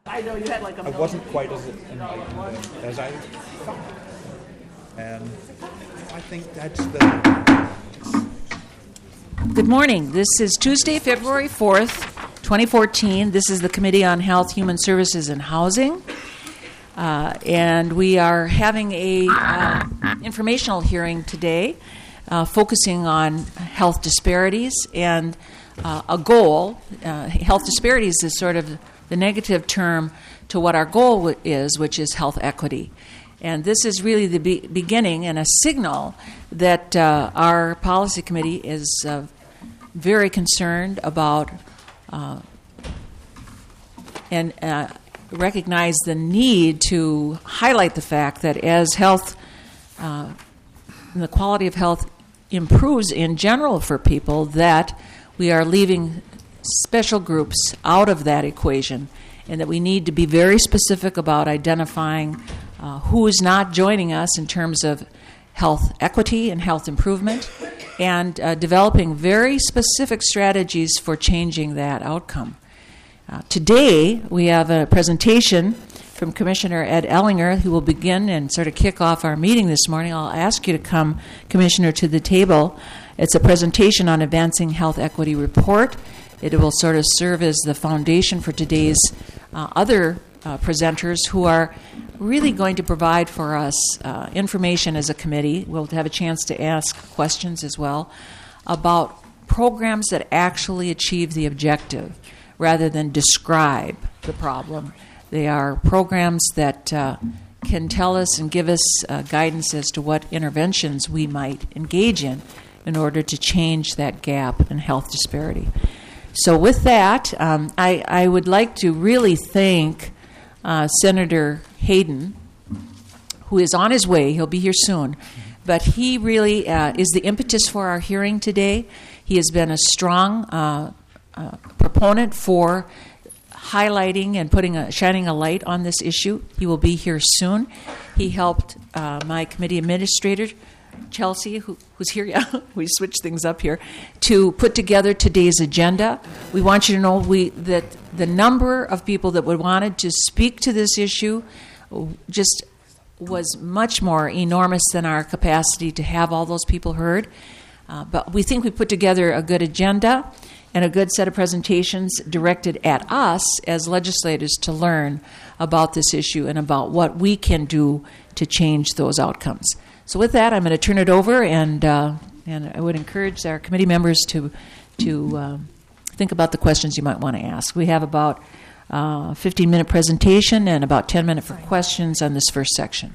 I know you had like a I wasn't quite as enlightened as I thought. And I think that's the... Good morning. This is Tuesday, February 4th, 2014. This is the Committee on Health, Human Services, and Housing. And we are having a informational hearing today focusing on health disparities and a goal. Health disparities is sort of the negative term to what our goal is, which is health equity. And this is really the beginning and a signal that our policy committee is very concerned about and recognize the need to highlight the fact that as health, the quality of health improves in general for people, that we are leaving special groups out of that equation, and that we need to be very specific about identifying who is not joining us in terms of health equity and health improvement, and developing very specific strategies for changing that outcome. Today, we have a presentation from Commissioner Ed Ellinger, who will begin and sort of kick off our meeting this morning. I'll ask you to come, Commissioner, to the table. It's a presentation on Advancing Health Equity Report. It will sort of serve as the foundation for today's other presenters who are really going to provide for us information as a committee. We'll have a chance to ask questions as well about programs that actually achieve the objective rather than describe the problem. They are programs that can tell us and give us guidance as to what interventions we might engage in order to change that gap in health disparity. So with that, I would like to really thank Senator Hayden, who is on his way. He'll be here soon. But he really is the impetus for our hearing today. He has been a strong proponent for highlighting and shining a light on this issue. He will be here soon. He helped my committee administrator, Chelsea, who's here, we switched things up here, to put together today's agenda. We want you to know that the number of people that wanted to speak to this issue just was much more enormous than our capacity to have all those people heard. But we think we put together a good agenda and a good set of presentations directed at us as legislators to learn about this issue and about what we can do to change those outcomes. So with that, I'm going to turn it over, and I would encourage our committee members to think about the questions you might want to ask. We have about a 15-minute presentation and about 10 minutes for questions on this first section.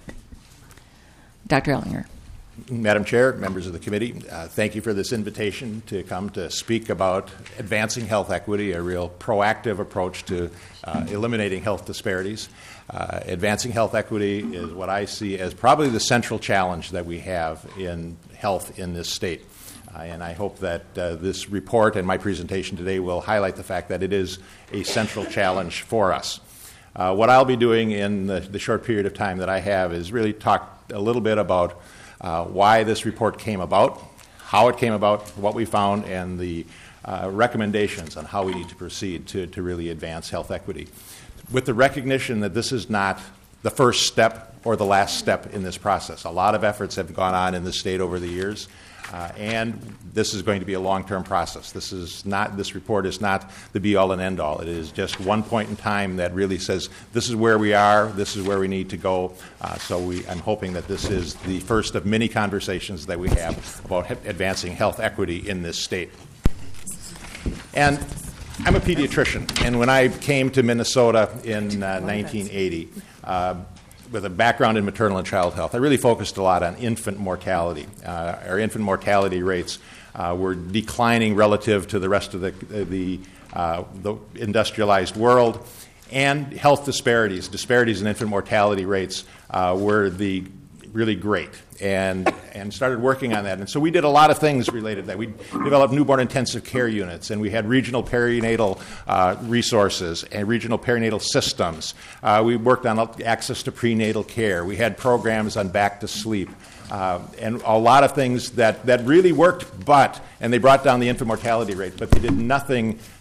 Dr. Ellinger. Madam Chair, members of the committee, thank you for this invitation to come to speak about advancing health equity, a real proactive approach to eliminating health disparities. Advancing health equity is what I see as probably the central challenge that we have in health in this state. And I hope that this report and my presentation today will highlight the fact that it is a central challenge for us. What I'll be doing in the short period of time that I have is really talk a little bit about why this report came about, how it came about, what we found, and the recommendations on how we need to proceed to really advance health equity, with the recognition that this is not the first step or the last step in this process. A lot of efforts have gone on in the state over the years, and this is going to be a long-term process. This report is not the be-all and end-all. It is just one point in time that really says this is where we are, this is where we need to go. I'm hoping that this is the first of many conversations that we have about advancing health equity in this state. And I'm a pediatrician, and when I came to Minnesota in 1980, with a background in maternal and child health, I really focused a lot on infant mortality. Our infant mortality rates were declining relative to the rest of the industrialized world, and health disparities in infant mortality rates were really great, and started working on that. And so we did a lot of things related to that. We developed newborn intensive care units, and we had regional perinatal resources and regional perinatal systems. We worked on access to prenatal care. We had programs on back to sleep. And a lot of things that really worked, and they brought down the infant mortality rate, but they did nothing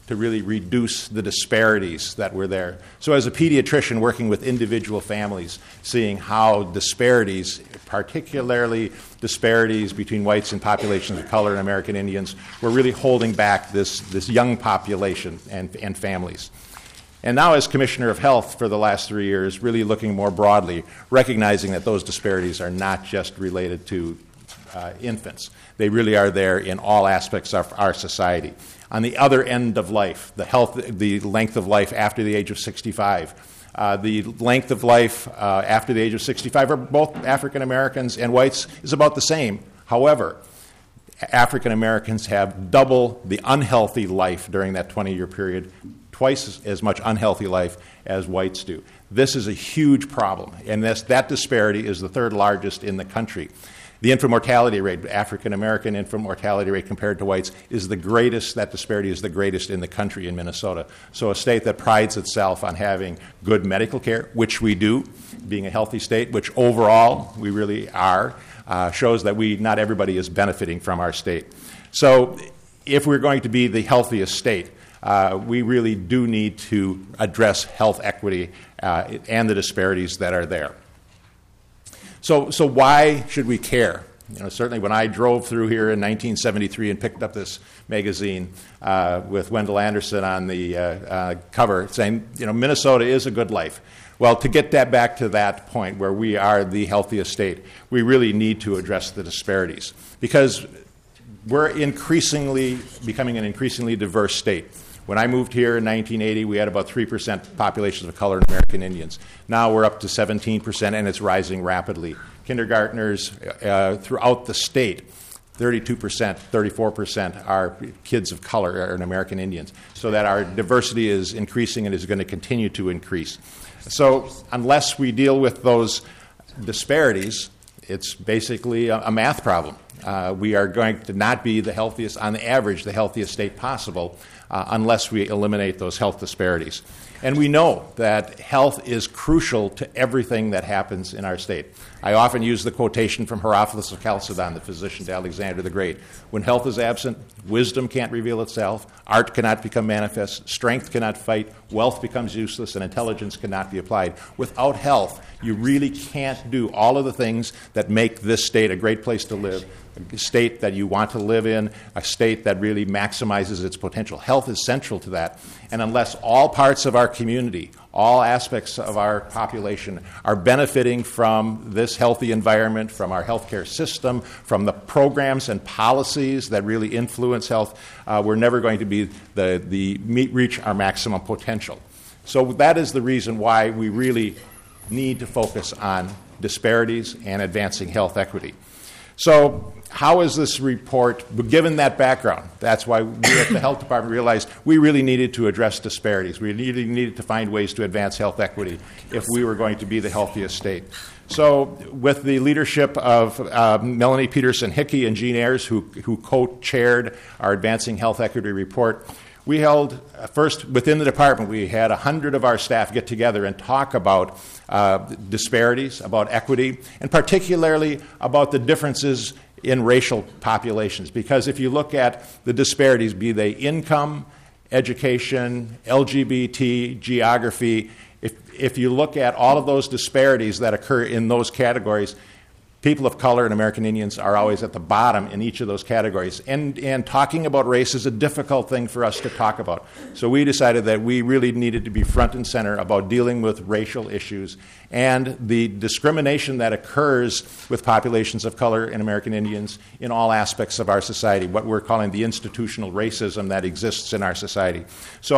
to really reduce the disparities that were there. So as a pediatrician working with individual families, seeing how disparities, particularly disparities between whites and populations of color and American Indians, were really holding back this young population and families. And now as Commissioner of Health for the last 3 years, really looking more broadly, recognizing that those disparities are not just related to infants. They really are there in all aspects of our society. On the other end of life, the length of life after the age of 65, the length of life after the age of 65 for both African Americans and whites is about the same. However, African Americans have double the unhealthy life during that 20-year period, twice as much unhealthy life as whites do. This is a huge problem, and that disparity is the third largest in the country. The infant mortality rate, African American infant mortality rate compared to whites, is the greatest. That disparity is the greatest in the country in Minnesota. So a state that prides itself on having good medical care, which we do, being a healthy state, which overall we really are, shows that not everybody is benefiting from our state. So if we're going to be the healthiest state, we really do need to address health equity and the disparities that are there. So why should we care? Certainly when I drove through here in 1973 and picked up this magazine with Wendell Anderson on the cover saying, Minnesota is a good life. Well, to get that back to that point where we are the healthiest state, we really need to address the disparities because we're increasingly becoming an increasingly diverse state. When I moved here in 1980, we had about 3% populations of color and American Indians. Now we're up to 17%, and it's rising rapidly. Kindergartners throughout the state, 32%, 34% are kids of color and American Indians. So that our diversity is increasing and is going to continue to increase. So unless we deal with those disparities, it's basically a math problem. We are going to not be the healthiest, on the average, the healthiest state possible unless we eliminate those health disparities. And we know that health is crucial to everything that happens in our state. I often use the quotation from Herophilus of Chalcedon, the physician to Alexander the Great. When health is absent, wisdom can't reveal itself, art cannot become manifest, strength cannot fight, wealth becomes useless, and intelligence cannot be applied. Without health, you really can't do all of the things that make this state a great place to live, a state that you want to live in, a state that really maximizes its potential. Health is central to that. And unless all parts of our community, all aspects of our population are benefiting from this healthy environment, from our healthcare system, from the programs and policies that really influence health, we're never going to be reach our maximum potential. So that is the reason why we really need to focus on disparities and advancing health equity. So how is this report, given that background, that's why we at the Health Department realized we really needed to address disparities. We really needed to find ways to advance health equity if we were going to be the healthiest state. So with the leadership of Melanie Peterson-Hickey and Jean Ayers, who co-chaired our Advancing Health Equity report, we held, first within the department, we had 100 of our staff get together and talk about disparities, about equity, and particularly about the differences in racial populations. Because if you look at the disparities, be they income, education, LGBT, geography, if you look at all of those disparities that occur in those categories, people of color and American Indians are always at the bottom in each of those categories. And talking about race is a difficult thing for us to talk about. So we decided that we really needed to be front and center about dealing with racial issues and the discrimination that occurs with populations of color and American Indians in all aspects of our society, what we're calling the institutional racism that exists in our society. So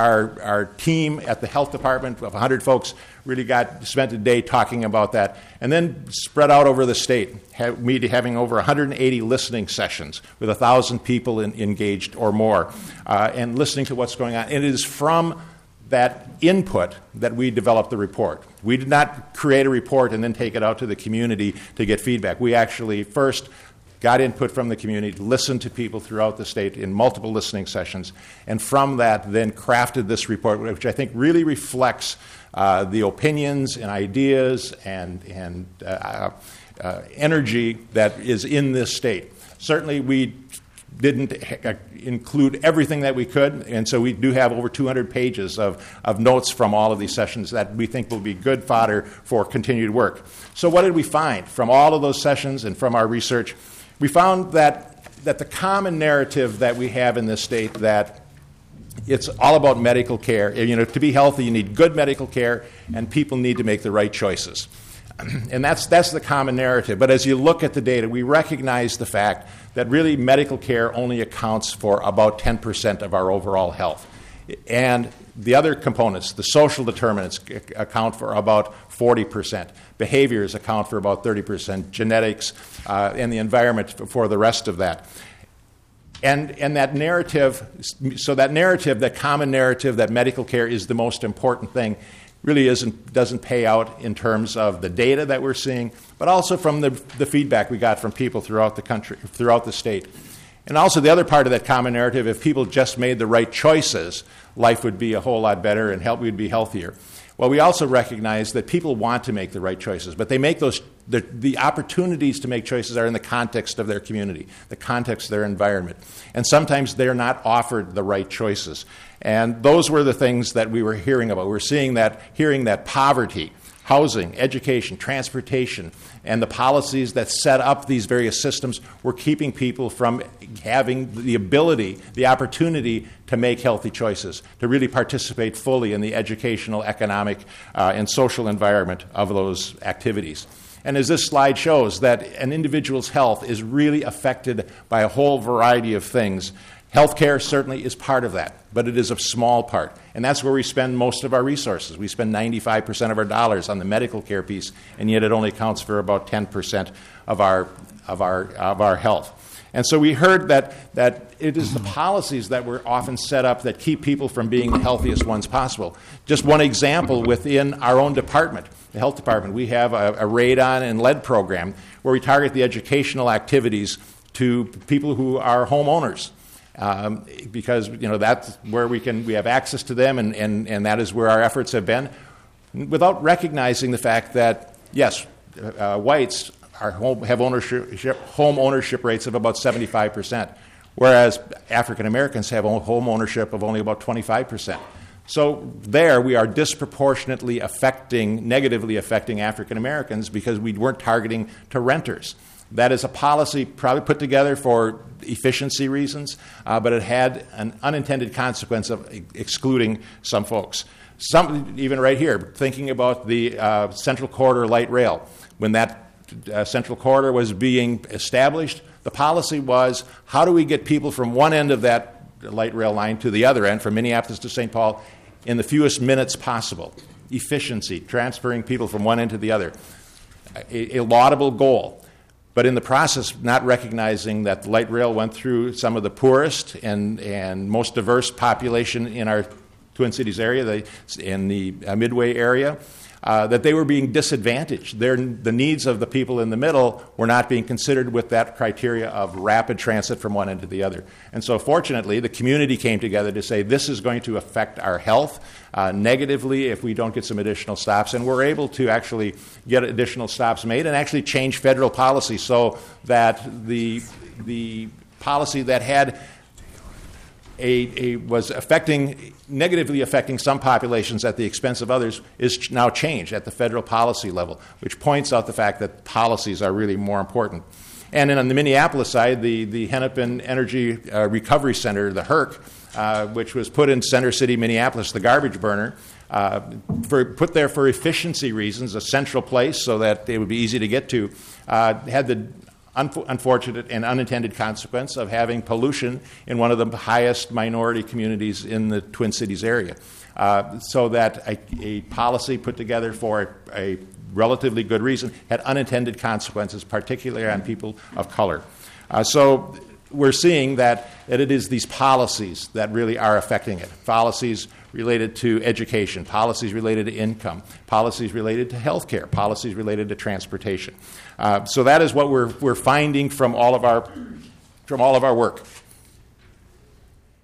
our team at the Health Department of 100 folks really spent a day talking about that, and then spread out over the state, having over 180 listening sessions with 1,000 people engaged or more, and listening to what's going on. And it is from that input that we developed the report. We did not create a report and then take it out to the community to get feedback. We actually first got input from the community, listened to people throughout the state in multiple listening sessions, and from that then crafted this report, which I think really reflects the opinions and ideas and energy that is in this state. Certainly we didn't include everything that we could, and so we do have over 200 pages of notes from all of these sessions that we think will be good fodder for continued work. So what did we find from all of those sessions and from our research? We found that the common narrative that we have in this state, that it's all about medical care. To be healthy, you need good medical care, and people need to make the right choices. And that's the common narrative. But as you look at the data, we recognize the fact that really medical care only accounts for about 10% of our overall health. And the other components, the social determinants, account for about 40%. Behaviors account for about 30%. Genetics and the environment for the rest of that. And that narrative, that common narrative that medical care is the most important thing, really doesn't pay out in terms of the data that we're seeing, but also from the feedback we got from people throughout the country, throughout the state. And also the other part of that common narrative, if people just made the right choices, life would be a whole lot better and we'd be healthier. Well, we also recognize that people want to make the right choices, but they make the opportunities to make choices are in the context of their community, the context of their environment. And sometimes they're not offered the right choices. And those were the things that we were hearing about. We're hearing that poverty, housing, education, transportation, and the policies that set up these various systems were keeping people from having the ability, the opportunity to make healthy choices, to really participate fully in the educational, economic, and social environment of those activities. And as this slide shows, that an individual's health is really affected by a whole variety of things. Healthcare certainly is part of that, but it is a small part. And that's where we spend most of our resources. We spend 95% of our dollars on the medical care piece, and yet it only accounts for about 10% of our health. And so we heard that it is the policies that were often set up that keep people from being the healthiest ones possible. Just one example within our own department, the health department, we have a radon and lead program where we target the educational activities to people who are homeowners. Because that's where we have access to them, and that is where our efforts have been, without recognizing the fact that yes, whites have home ownership rates of about 75%, whereas African Americans have home ownership of only about 25%. So there we are disproportionately negatively affecting African Americans because we weren't targeting to renters. That is a policy probably put together for efficiency reasons, but it had an unintended consequence of excluding some folks. Some, even right here, thinking about the Central Corridor light rail. When that Central Corridor was being established, the policy was, how do we get people from one end of that light rail line to the other end, from Minneapolis to St. Paul, in the fewest minutes possible? Efficiency, transferring people from one end to the other. A laudable goal. But in the process, not recognizing that the light rail went through some of the poorest and most diverse population in our Twin Cities area, in the Midway area, that they were being disadvantaged. The needs of the people in the middle were not being considered with that criteria of rapid transit from one end to the other. And so fortunately, the community came together to say this is going to affect our health negatively if we don't get some additional stops. And we're able to actually get additional stops made and actually change federal policy so that the policy that had was negatively affecting some populations at the expense of others is now changed at the federal policy level, which points out the fact that policies are really more important. And then on the Minneapolis side, the Hennepin Energy Recovery Center, the HERC, which was put in Center City, Minneapolis, the garbage burner, put there for efficiency reasons, a central place so that it would be easy to get to, had the unfortunate and unintended consequence of having pollution in one of the highest minority communities in the Twin Cities area. So that a policy put together for a relatively good reason had unintended consequences, particularly on people of color. So we're seeing that it is these policies that really are affecting it. Policies related to education, policies related to income, policies related to health care, policies related to transportation. So that is what we're finding from all of our work.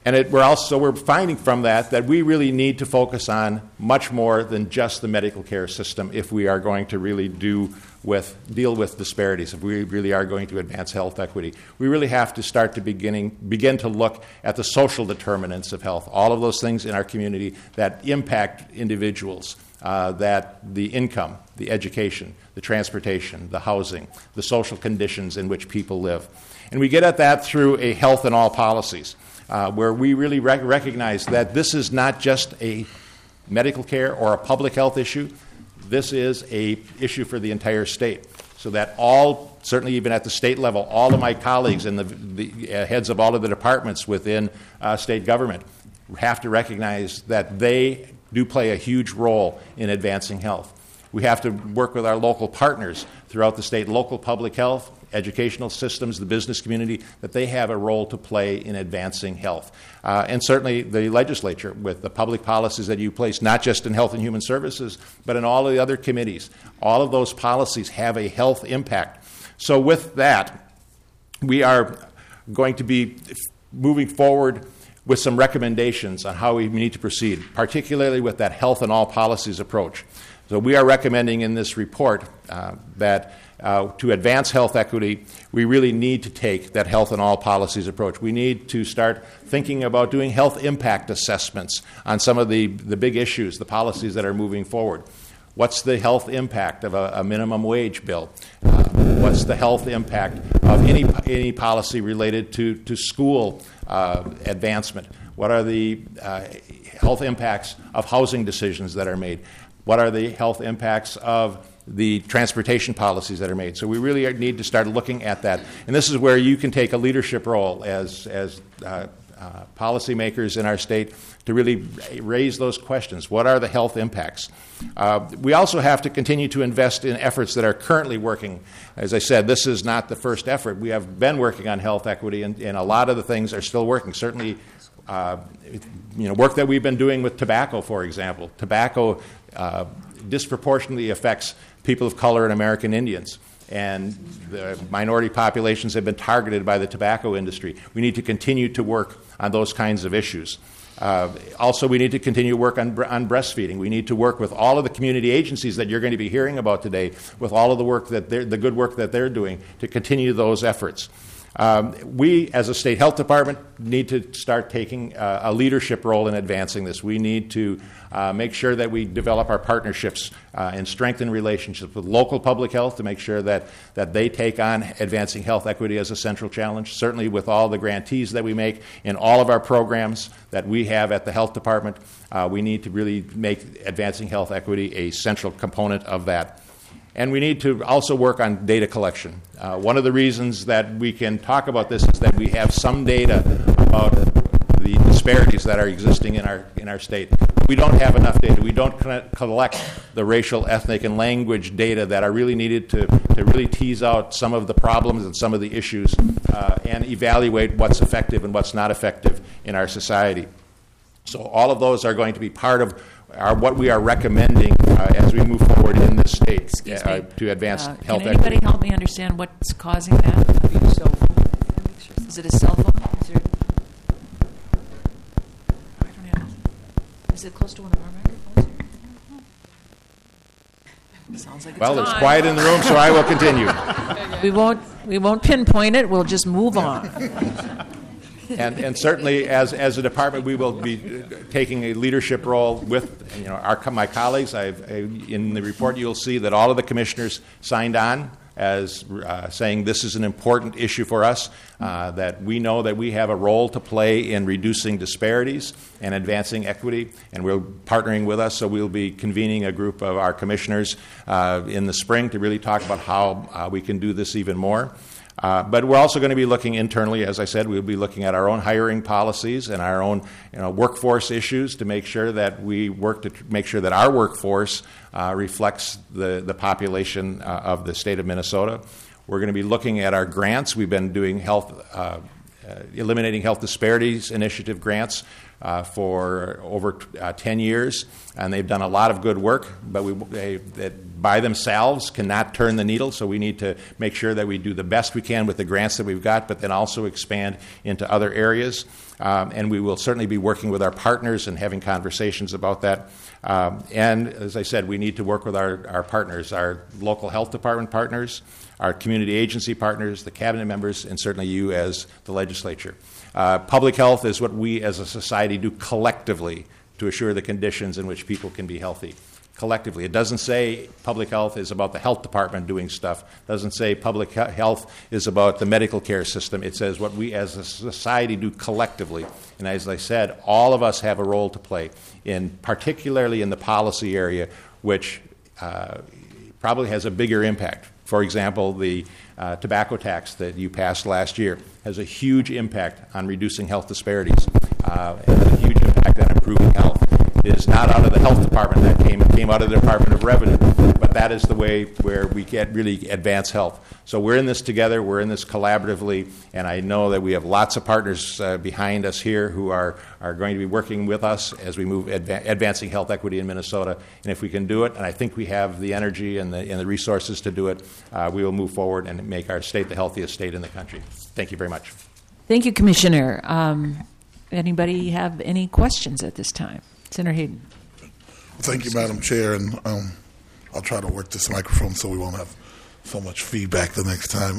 And we're finding from that we really need to focus on much more than just the medical care system if we are going to really deal with disparities, if we really are going to advance health equity. We really have to start to begin to look at the social determinants of health, all of those things in our community that impact individuals, that the income, the education, the transportation, the housing, the social conditions in which people live. And we get at that through a health in all policies. Where we really recognize that this is not just a medical care or a public health issue. This is an issue for the entire state. So that all, certainly even at the state level, all of my colleagues and the heads of all of the departments within state government have to recognize that they do play a huge role in advancing health. We have to work with our local partners throughout the state, local public health, educational systems, the business community, that they have a role to play in advancing health. And certainly the legislature with the public policies that you place, not just in health and human services, but in all of the other committees. All of those policies have a health impact. So with that, we are going to be moving forward with some recommendations on how we need to proceed, particularly with that health in all policies approach. So we are recommending in this report that to advance health equity, we really need to take that health in all policies approach. We need to start thinking about doing health impact assessments on some of the big issues, the policies that are moving forward. What's the health impact of a minimum wage bill? What's the health impact of any policy related to school advancement? What are the health impacts of housing decisions that are made? What are the health impacts of the transportation policies that are made? So we really need to start looking at that. And this is where you can take a leadership role as policymakers in our state to really raise those questions. What are the health impacts? We also have to continue to invest in efforts that are currently working. As I said, this is not the first effort. We have been working on health equity, and a lot of the things are still working. Certainly, work that we've been doing with tobacco, for example. Tobacco disproportionately affects people of color and American Indians. And the minority populations have been targeted by the tobacco industry. We need to continue to work on those kinds of issues. Also, we need to continue to work on breastfeeding. We need to work with all of the community agencies that you're going to be hearing about today, with all of the work that the good work that they're doing to continue those efforts. We, as a state health department, need to start taking a leadership role in advancing this. We need to make sure that we develop our partnerships and strengthen relationships with local public health to make sure that they take on advancing health equity as a central challenge. Certainly with all the grantees that we make in all of our programs that we have at the health department, we need to really make advancing health equity a central component of that. And we need to also work on data collection. One of the reasons that we can talk about this is that we have some data about the disparities that are existing in our state. We don't have enough data. We don't collect the racial, ethnic, and language data that are really needed to really tease out some of the problems and some of the issues and evaluate what's effective and what's not effective in our society. So all of those are going to be part of what we are recommending as we move forward in this state to advance health equity. Can anybody help me understand what's causing that? Is it a cell phone? Is it close to one of our microphones? Sounds like it's quiet in the room, so I will continue. We won't pinpoint it. We'll just move on. And certainly, as a department, we will be taking a leadership role with my colleagues. In the report, you'll see that all of the commissioners signed on as saying this is an important issue for us, that we know that we have a role to play in reducing disparities and advancing equity, and we're partnering with us. So we'll be convening a group of our commissioners in the spring to really talk about how we can do this even more. But we're also going to be looking internally, as I said, we'll be looking at our own hiring policies and our own workforce issues to make sure that we work to make sure that our workforce reflects the population of the state of Minnesota. We're going to be looking at our grants. We've been doing Eliminating Health Disparities Initiative grants for over 10 years, and they've done a lot of good work, but they by themselves cannot turn the needle, so we need to make sure that we do the best we can with the grants that we've got, but then also expand into other areas. and we will certainly be working with our partners and having conversations about that. And as I said, we need to work with our partners, our local health department partners, our community agency partners, the cabinet members, and certainly you as the legislature. Public health is what we as a society do collectively to assure the conditions in which people can be healthy. Collectively. It doesn't say public health is about the health department doing stuff. It doesn't say public health is about the medical care system. It says what we as a society do collectively. And as I said, all of us have a role to play, particularly in the policy area, which probably has a bigger impact. For example, the tobacco tax that you passed last year has a huge impact on reducing health disparities, and a huge impact on improving health. It is not out of the health department, that came out of the Department of Revenue, but that is the way where we get really advance health. So we're in this together, we're in this collaboratively, and I know that we have lots of partners behind us here who are going to be working with us as we move advancing health equity in Minnesota. And if we can do it, and I think we have the energy and the resources to do it, we will move forward and make our state the healthiest state in the country. Thank you very much. Thank you, Commissioner. Anybody have any questions at this time? Senator Hayden. Thank you, Madam Chair, and I'll try to work this microphone so we won't have so much feedback the next time.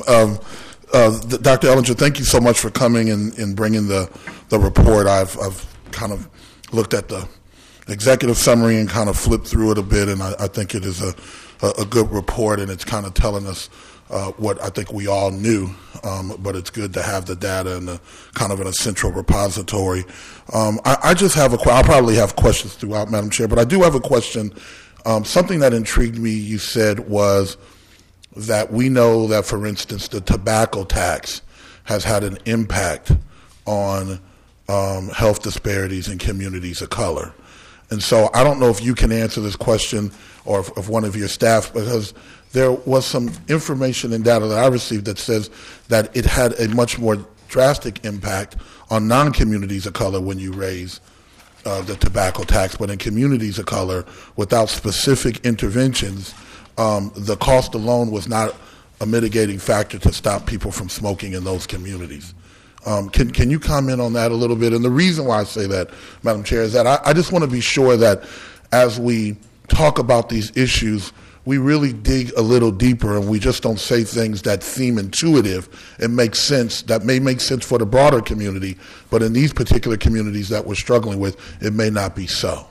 Dr. Ellinger, thank you so much for coming and bringing the report. I've kind of looked at the executive summary and kind of flipped through it a bit, and I think it is a good report, and it's kind of telling us what I think we all knew, but it's good to have the data and kind of in a central repository. I just have I'll probably have questions throughout, Madam Chair, but I do have a question. Something that intrigued me, you said, was that we know that, for instance, the tobacco tax has had an impact on health disparities in communities of color. And so I don't know if you can answer this question or if one of your staff, because there was some information and data that I received that says that it had a much more drastic impact on non-communities of color when you raise the tobacco tax, but in communities of color, without specific interventions, the cost alone was not a mitigating factor to stop people from smoking in those communities. Can you comment on that a little bit? And the reason why I say that, Madam Chair, is that I just want to be sure that as we talk about these issues, we really dig a little deeper and we just don't say things that seem intuitive and make sense, that may make sense for the broader community, but in these particular communities that we're struggling with, it may not be so.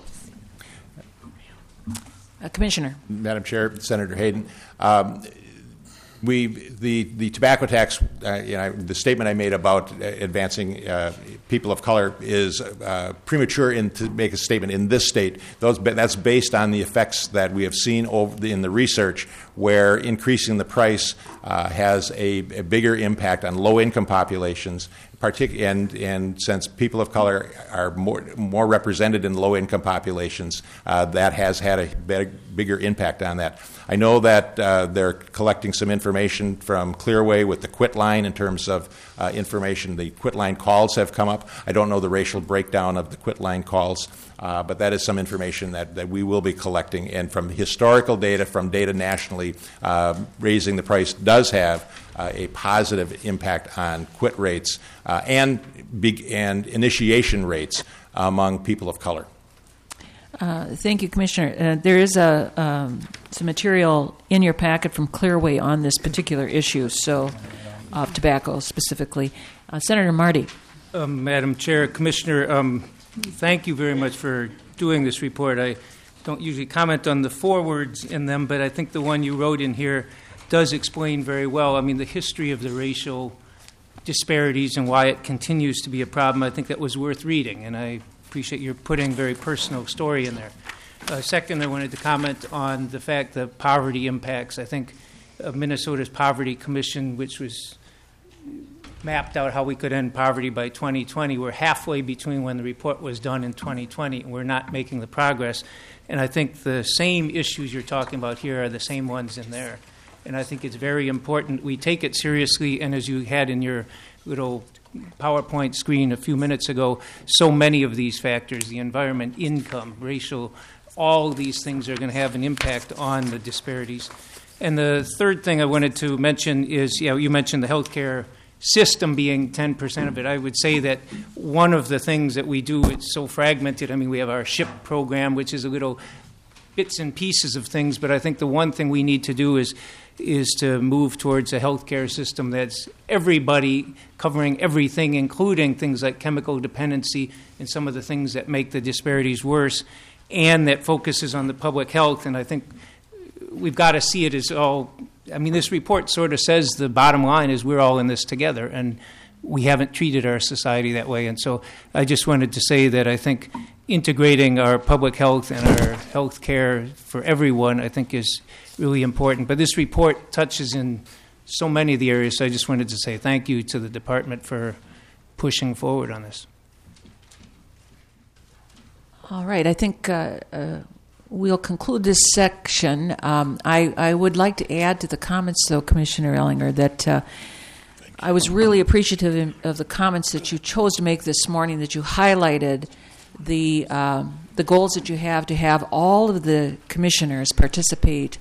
Commissioner. Madam Chair, Senator Hayden, the tobacco tax, the statement I made about advancing people of color is premature to make a statement in this state. That's based on the effects that we have seen in the research, where increasing the price has a bigger impact on low-income populations, and since people of color are more represented in low-income populations, that has had a bigger impact on that. I know that they're collecting some information from Clearway with the quit line in terms of information. The quit line calls have come up. I don't know the racial breakdown of the quit line calls, but that is some information that we will be collecting. And from historical data, from data nationally, raising the price does have a positive impact on quit rates and initiation rates among people of color. Thank you, Commissioner. There is some material in your packet from Clearway on this particular issue, so of tobacco specifically. Senator Marty. Madam Chair, Commissioner, thank you very much for doing this report. I don't usually comment on the forewords in them, but I think the one you wrote in here does explain very well, the history of the racial disparities and why it continues to be a problem. I think that was worth reading, and I appreciate your putting a very personal story in there. Second, I wanted to comment on the fact that poverty impacts. I think Minnesota's Poverty Commission, which was mapped out how we could end poverty by 2020, we're halfway between when the report was done in 2020, and we're not making the progress. And I think the same issues you're talking about here are the same ones in there. And I think it's very important we take it seriously, and as you had in your little PowerPoint screen a few minutes ago, so many of these factors, the environment, income, racial, all of these things are going to have an impact on the disparities. And the third thing I wanted to mention is, you mentioned the healthcare system being 10% of it. I would say that one of the things that we do, it's so fragmented. I mean, we have our SHIP program, which is a little bits and pieces of things, but I think the one thing we need to do is to move towards a healthcare system that's everybody, covering everything, including things like chemical dependency and some of the things that make the disparities worse, and that focuses on the public health. And I think we've got to see it as all, I mean, this report sort of says the bottom line is we're all in this together, and we haven't treated our society that way. And so I just wanted to say that I think integrating our public health and our health care for everyone, I think, is really important. But this report touches in so many of the areas, so I just wanted to say thank you to the department for pushing forward on this. All right, I think we'll conclude this section. I would like to add to the comments, though, Commissioner Ellinger, that I was really appreciative of the comments that you chose to make this morning, that you highlighted the goals that you have to have all of the commissioners participate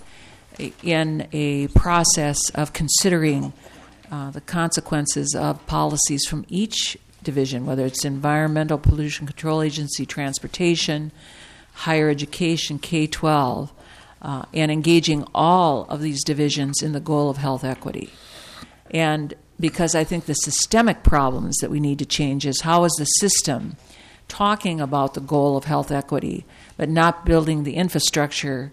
in a process of considering the consequences of policies from each division, whether it's Environmental Pollution Control Agency, Transportation, Higher Education, K-12, and engaging all of these divisions in the goal of health equity. And because I think the systemic problems that we need to change is how is the system talking about the goal of health equity, but not building the infrastructure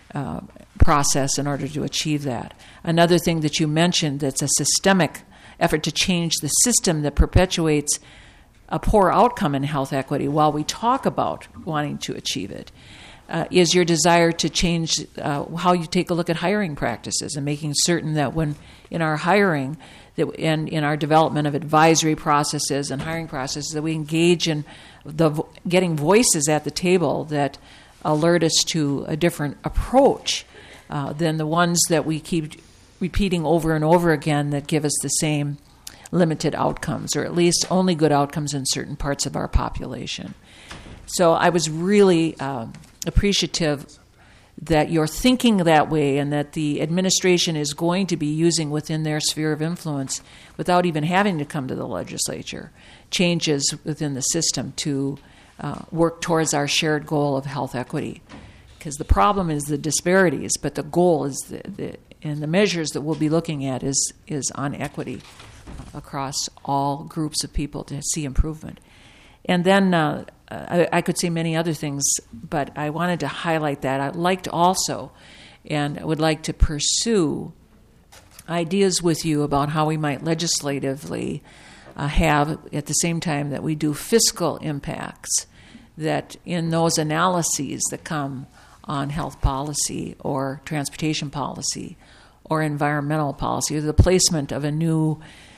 process in order to achieve that. Another thing that you mentioned that's a systemic effort to change the system that perpetuates a poor outcome in health equity while we talk about wanting to achieve it is your desire to change how you take a look at hiring practices and making certain that when in our hiring and in our development of advisory processes and hiring processes that we engage in getting voices at the table that alert us to a different approach than the ones that we keep repeating over and over again that give us the same limited outcomes, or at least only good outcomes in certain parts of our population. So I was really appreciative that you're thinking that way and that the administration is going to be using within their sphere of influence, without even having to come to the legislature, changes within the system to work towards our shared goal of health equity. Because the problem is the disparities, but the goal is and the measures that we'll be looking at is on equity across all groups of people to see improvement. And then I could say many other things, but I wanted to highlight that. I'd like to also, and would like to pursue ideas with you about how we might legislatively have, at the same time that we do fiscal impacts, that in those analyses that come on health policy or transportation policy or environmental policy or the placement of a new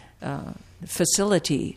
facility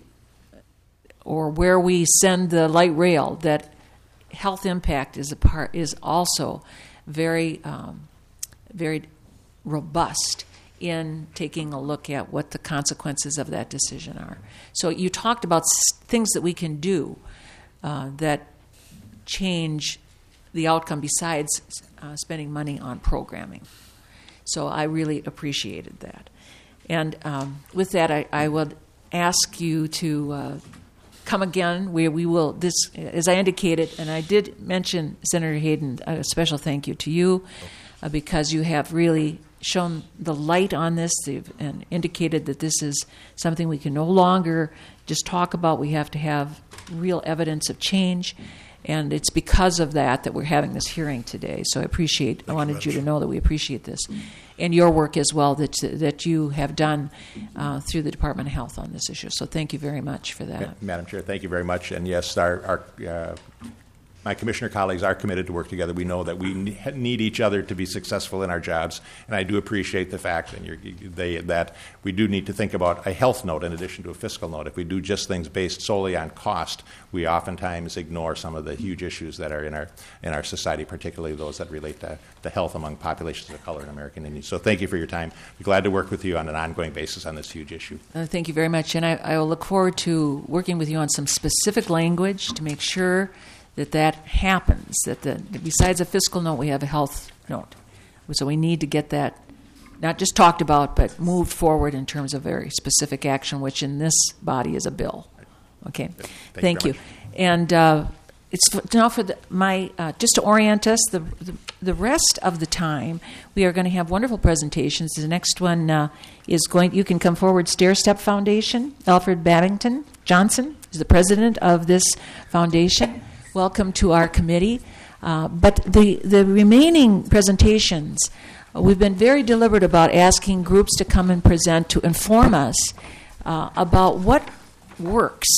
or where we send the light rail, that health impact is also very very robust in taking a look at what the consequences of that decision are. So you talked about things that we can do that change the outcome besides spending money on programming. So I really appreciated that. And with that, I would ask you to come again, where we will, this, as I indicated, and I did mention, Senator Hayden, a special thank you to you because you have really shown the light on this and indicated that this is something we can no longer just talk about. We have to have real evidence of change. And it's because of that we're having this hearing today. So I wanted you to know that we appreciate this. And your work as well that you have done through the Department of Health on this issue. So thank you very much for that. Madam Chair, thank you very much. And yes, my commissioner colleagues are committed to work together. We know that we need each other to be successful in our jobs, and I do appreciate the fact that we do need to think about a health note in addition to a fiscal note. If we do just things based solely on cost, we oftentimes ignore some of the huge issues that are in our society, particularly those that relate to the health among populations of color and American Indians. So thank you for your time. We're glad to work with you on an ongoing basis on this huge issue. Thank you very much, and I will look forward to working with you on some specific language to make sure that happens, that besides a fiscal note, we have a health note. So we need to get that not just talked about, but moved forward in terms of very specific action, which in this body is a bill. Okay, thank you. And it's now for just to orient us. The rest of the time, we are going to have wonderful presentations. The next one is going. You can come forward. Stair Step Foundation. Alfred Babington Johnson is the president of this foundation. Welcome to our committee. But the remaining presentations, we've been very deliberate about asking groups to come and present to inform us about what works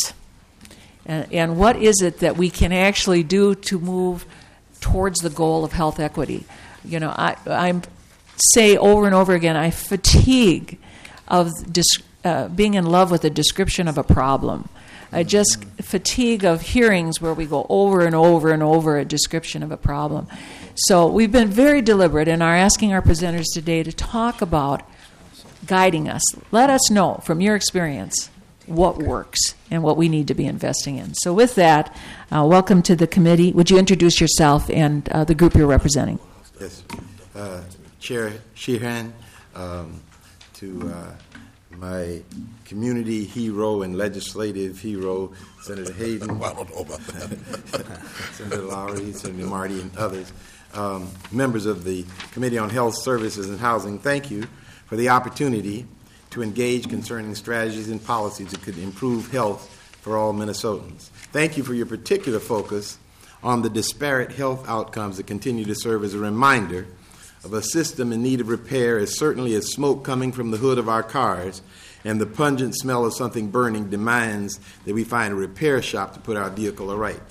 and what is it that we can actually do to move towards the goal of health equity. You know, I say over and over again, I fatigue of being in love with a description of a problem. I just fatigue of hearings where we go over and over and over a description of a problem. So we've been very deliberate and are asking our presenters today to talk about guiding us. Let us know from your experience what works and what we need to be investing in. So with that, welcome to the committee. Would you introduce yourself and the group you're representing? Yes. Chair Sheehan, to my community hero and legislative hero, Senator Hayden, I don't know about that. Senator Lowry, Senator Marty, and others, members of the Committee on Health Services and Housing, thank you for the opportunity to engage concerning strategies and policies that could improve health for all Minnesotans. Thank you for your particular focus on the disparate health outcomes that continue to serve as a reminder of a system in need of repair as certainly as smoke coming from the hood of our cars and the pungent smell of something burning demands that we find a repair shop to put our vehicle aright.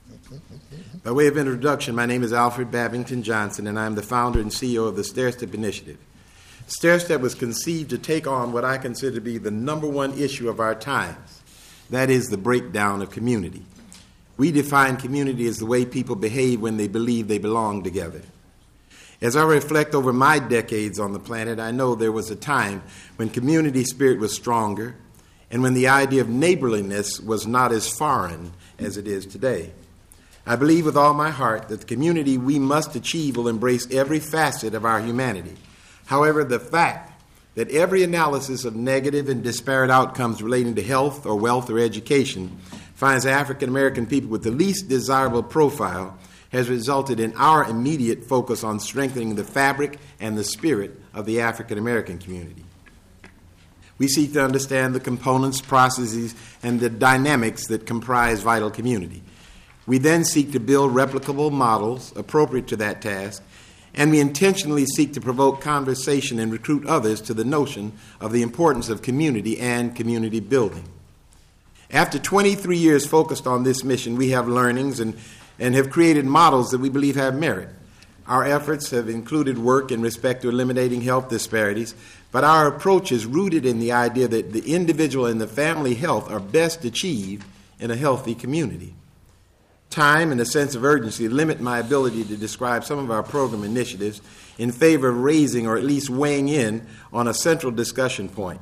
By way of introduction, my name is Alfred Babington Johnson, and I'm the founder and CEO of the Stair Step Initiative. Stair Step was conceived to take on what I consider to be the number one issue of our times. That is the breakdown of community. We define community as the way people behave when they believe they belong together. As I reflect over my decades on the planet, I know there was a time when community spirit was stronger and when the idea of neighborliness was not as foreign as it is today. I believe with all my heart that the community we must achieve will embrace every facet of our humanity. However, the fact that every analysis of negative and disparate outcomes relating to health or wealth or education finds African American people with the least desirable profile has resulted in our immediate focus on strengthening the fabric and the spirit of the African American community. We seek to understand the components, processes, and the dynamics that comprise vital community. We then seek to build replicable models appropriate to that task, and we intentionally seek to provoke conversation and recruit others to the notion of the importance of community and community building. After 23 years focused on this mission, we have learnings and have created models that we believe have merit. Our efforts have included work in respect to eliminating health disparities, but our approach is rooted in the idea that the individual and the family health are best achieved in a healthy community. Time and a sense of urgency limit my ability to describe some of our program initiatives in favor of raising or at least weighing in on a central discussion point.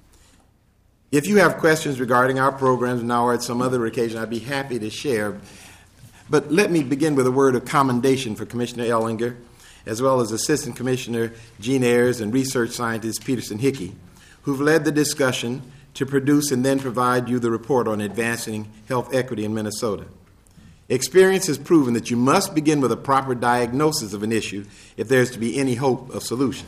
If you have questions regarding our programs now or at some other occasion, I'd be happy to share. But let me begin with a word of commendation for Commissioner Ellinger, as well as Assistant Commissioner Gene Ayers and Research Scientist Peterson Hickey, who've led the discussion to produce and then provide you the report on advancing health equity in Minnesota. Experience has proven that you must begin with a proper diagnosis of an issue if there is to be any hope of solution.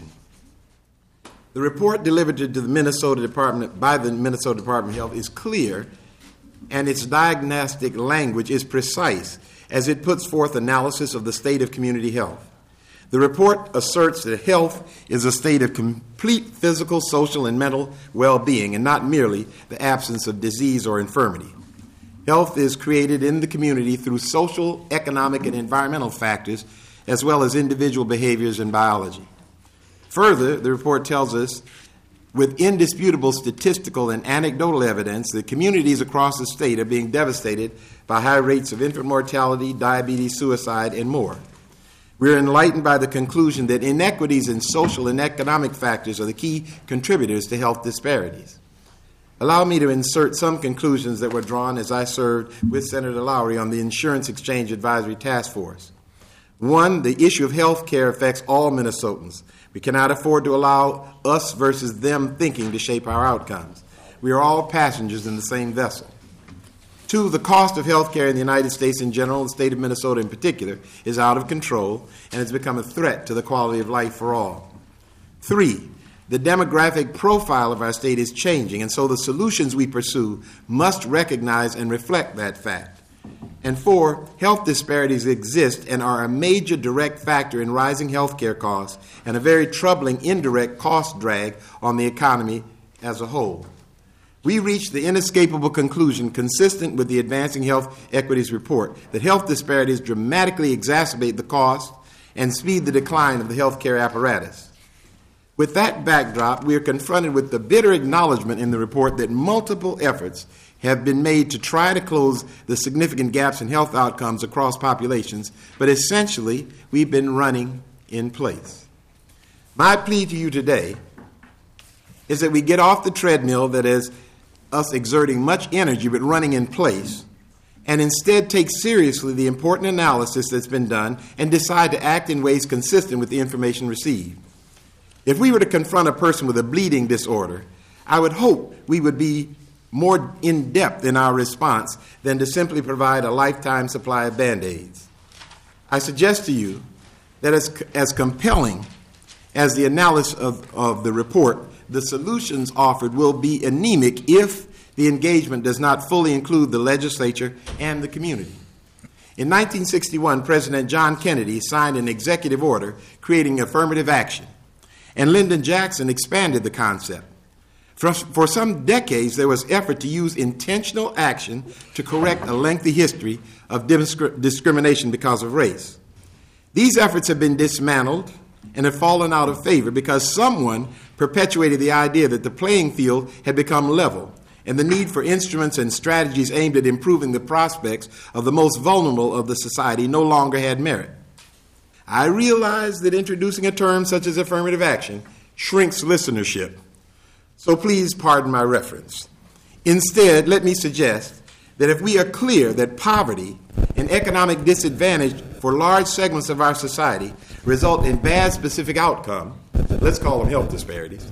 The report delivered to the Minnesota Department by the Minnesota Department of Health is clear, and its diagnostic language is precise as it puts forth analysis of the state of community health. The report asserts that health is a state of complete physical, social, and mental well-being, and not merely the absence of disease or infirmity. Health is created in the community through social, economic, and environmental factors, as well as individual behaviors and biology. Further, the report tells us, with indisputable statistical and anecdotal evidence, that communities across the state are being devastated by high rates of infant mortality, diabetes, suicide, and more. We are enlightened by the conclusion that inequities in social and economic factors are the key contributors to health disparities. Allow me to insert some conclusions that were drawn as I served with Senator Lowry on the Insurance Exchange Advisory Task Force. One, the issue of health care affects all Minnesotans. We cannot afford to allow us versus them thinking to shape our outcomes. We are all passengers in the same vessel. Two, the cost of health care in the United States in general, and the state of Minnesota in particular, is out of control and has become a threat to the quality of life for all. Three, the demographic profile of our state is changing, and so the solutions we pursue must recognize and reflect that fact. And four, health disparities exist and are a major direct factor in rising health care costs and a very troubling indirect cost drag on the economy as a whole. We reached the inescapable conclusion, consistent with the Advancing Health Equities Report, that health disparities dramatically exacerbate the cost and speed the decline of the health care apparatus. With that backdrop, we are confronted with the bitter acknowledgement in the report that multiple efforts have been made to try to close the significant gaps in health outcomes across populations, but essentially we've been running in place. My plea to you today is that we get off the treadmill that is us exerting much energy but running in place, and instead take seriously the important analysis that's been done and decide to act in ways consistent with the information received. If we were to confront a person with a bleeding disorder, I would hope we would be more in-depth in our response than to simply provide a lifetime supply of Band-Aids. I suggest to you that as compelling as the analysis of the report, the solutions offered will be anemic if the engagement does not fully include the legislature and the community. In 1961, President John Kennedy signed an executive order creating affirmative action, and Lyndon Jackson expanded the concept. For some decades, there was effort to use intentional action to correct a lengthy history of discrimination because of race. These efforts have been dismantled and have fallen out of favor because someone perpetuated the idea that the playing field had become level and the need for instruments and strategies aimed at improving the prospects of the most vulnerable of the society no longer had merit. I realize that introducing a term such as affirmative action shrinks listenership, so please pardon my reference. Instead, let me suggest that if we are clear that poverty and economic disadvantage for large segments of our society result in bad specific outcome, let's call them health disparities,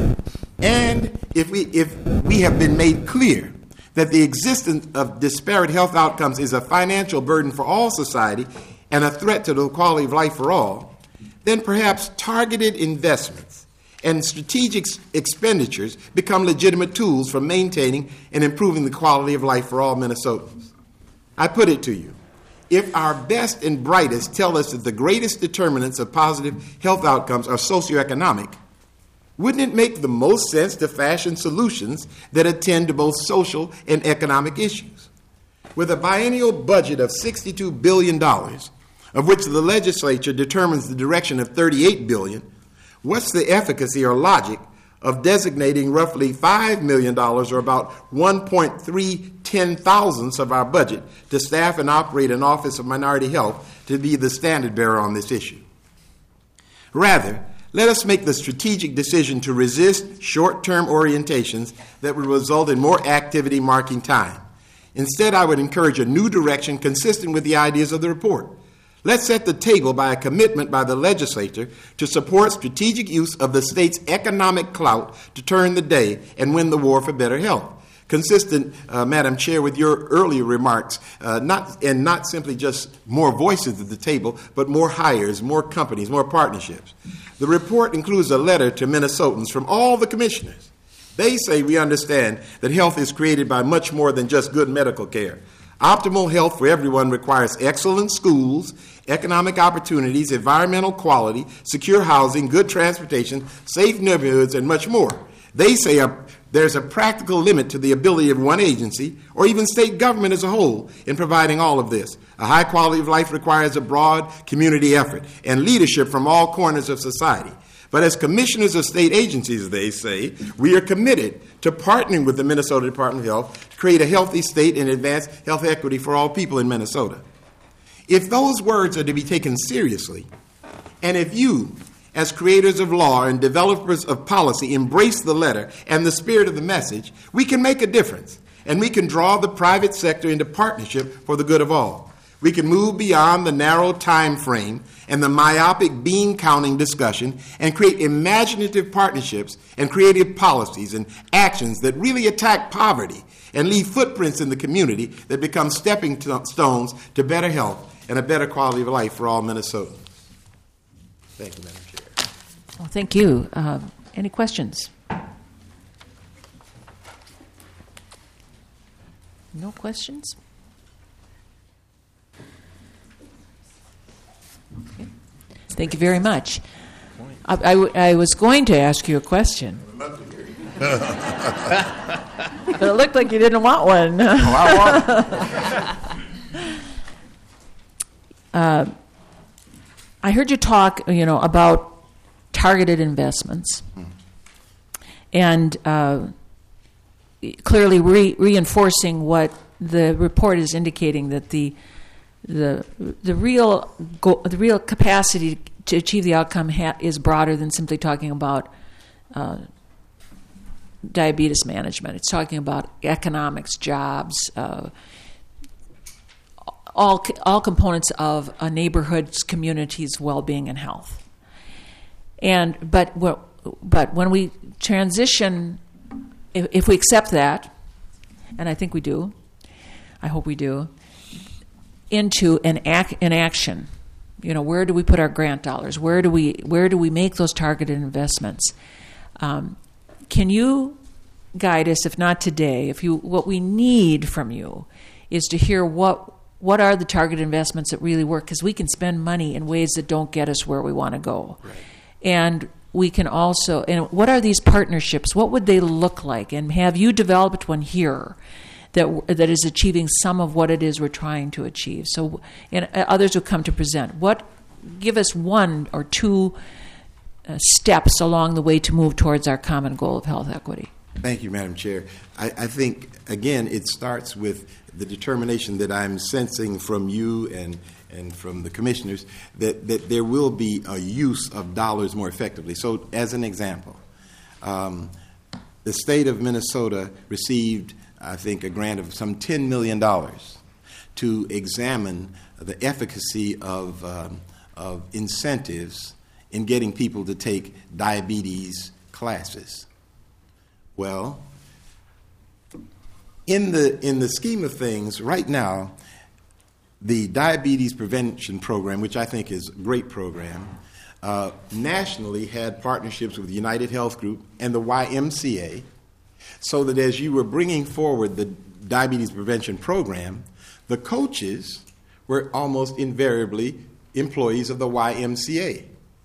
and if we have been made clear that the existence of disparate health outcomes is a financial burden for all society and a threat to the quality of life for all, then perhaps targeted investments and strategic expenditures become legitimate tools for maintaining and improving the quality of life for all Minnesotans. I put it to you, if our best and brightest tell us that the greatest determinants of positive health outcomes are socioeconomic, wouldn't it make the most sense to fashion solutions that attend to both social and economic issues? With a biennial budget of $62 billion, of which the legislature determines the direction of $38 billion, what's the efficacy or logic of designating roughly $5 million, or about 1.310 of our budget, to staff and operate an Office of Minority Health to be the standard bearer on this issue? Rather, let us make the strategic decision to resist short-term orientations that will result in more activity marking time. Instead, I would encourage a new direction consistent with the ideas of the report. Let's set the table by a commitment by the legislature to support strategic use of the state's economic clout to turn the day and win the war for better health. Consistent, Madam Chair, with your earlier remarks, not simply just more voices at the table, but more hires, more companies, more partnerships. The report includes a letter to Minnesotans from all the commissioners. They say we understand that health is created by much more than just good medical care. Optimal health for everyone requires excellent schools, economic opportunities, environmental quality, secure housing, good transportation, safe neighborhoods, and much more. They say there's a practical limit to the ability of one agency, or even state government as a whole, in providing all of this. A high quality of life requires a broad community effort and leadership from all corners of society. But as commissioners of state agencies, they say, we are committed to partnering with the Minnesota Department of Health to create a healthy state and advance health equity for all people in Minnesota. If those words are to be taken seriously, and if you, as creators of law and developers of policy, embrace the letter and the spirit of the message, we can make a difference, and we can draw the private sector into partnership for the good of all. We can move beyond the narrow time frame and the myopic bean counting discussion and create imaginative partnerships and creative policies and actions that really attack poverty and leave footprints in the community that become stepping stones to better health and a better quality of life for all Minnesotans. Thank you, Madam Chair. Well, thank you. Any questions? No questions? Okay. Thank you very much. I was going to ask you a question. But it looked like you didn't want one. I heard you talk, about targeted investments, and clearly reinforcing what the report is indicating, that the real capacity to achieve the outcome is broader than simply talking about diabetes management. It's talking about economics, jobs, all components of a neighborhood's, community's well-being and health. But when we transition, if we accept that, and I think we do, I hope we do, into an action, where do we put our grant dollars? Where do we make those targeted investments? Can you guide us, if not today, what we need from you is to hear what are the targeted investments that really work, because we can spend money in ways that don't get us where we want to go. Right. And we can also, and what are these partnerships? What would they look like? And have you developed one here that is achieving some of what it is we're trying to achieve? So, and others will come to present. Give us one or two steps along the way to move towards our common goal of health equity. Thank you, Madam Chair. I think, again, it starts with the determination that I'm sensing from you and from the commissioners that there will be a use of dollars more effectively. So, as an example, the state of Minnesota received, I think, a grant of some $10 million to examine the efficacy of incentives in getting people to take diabetes classes. Well, in the scheme of things, right now, the Diabetes Prevention Program, which I think is a great program, nationally had partnerships with United Health Group and the YMCA, so that as you were bringing forward the Diabetes Prevention Program, the coaches were almost invariably employees of the YMCA.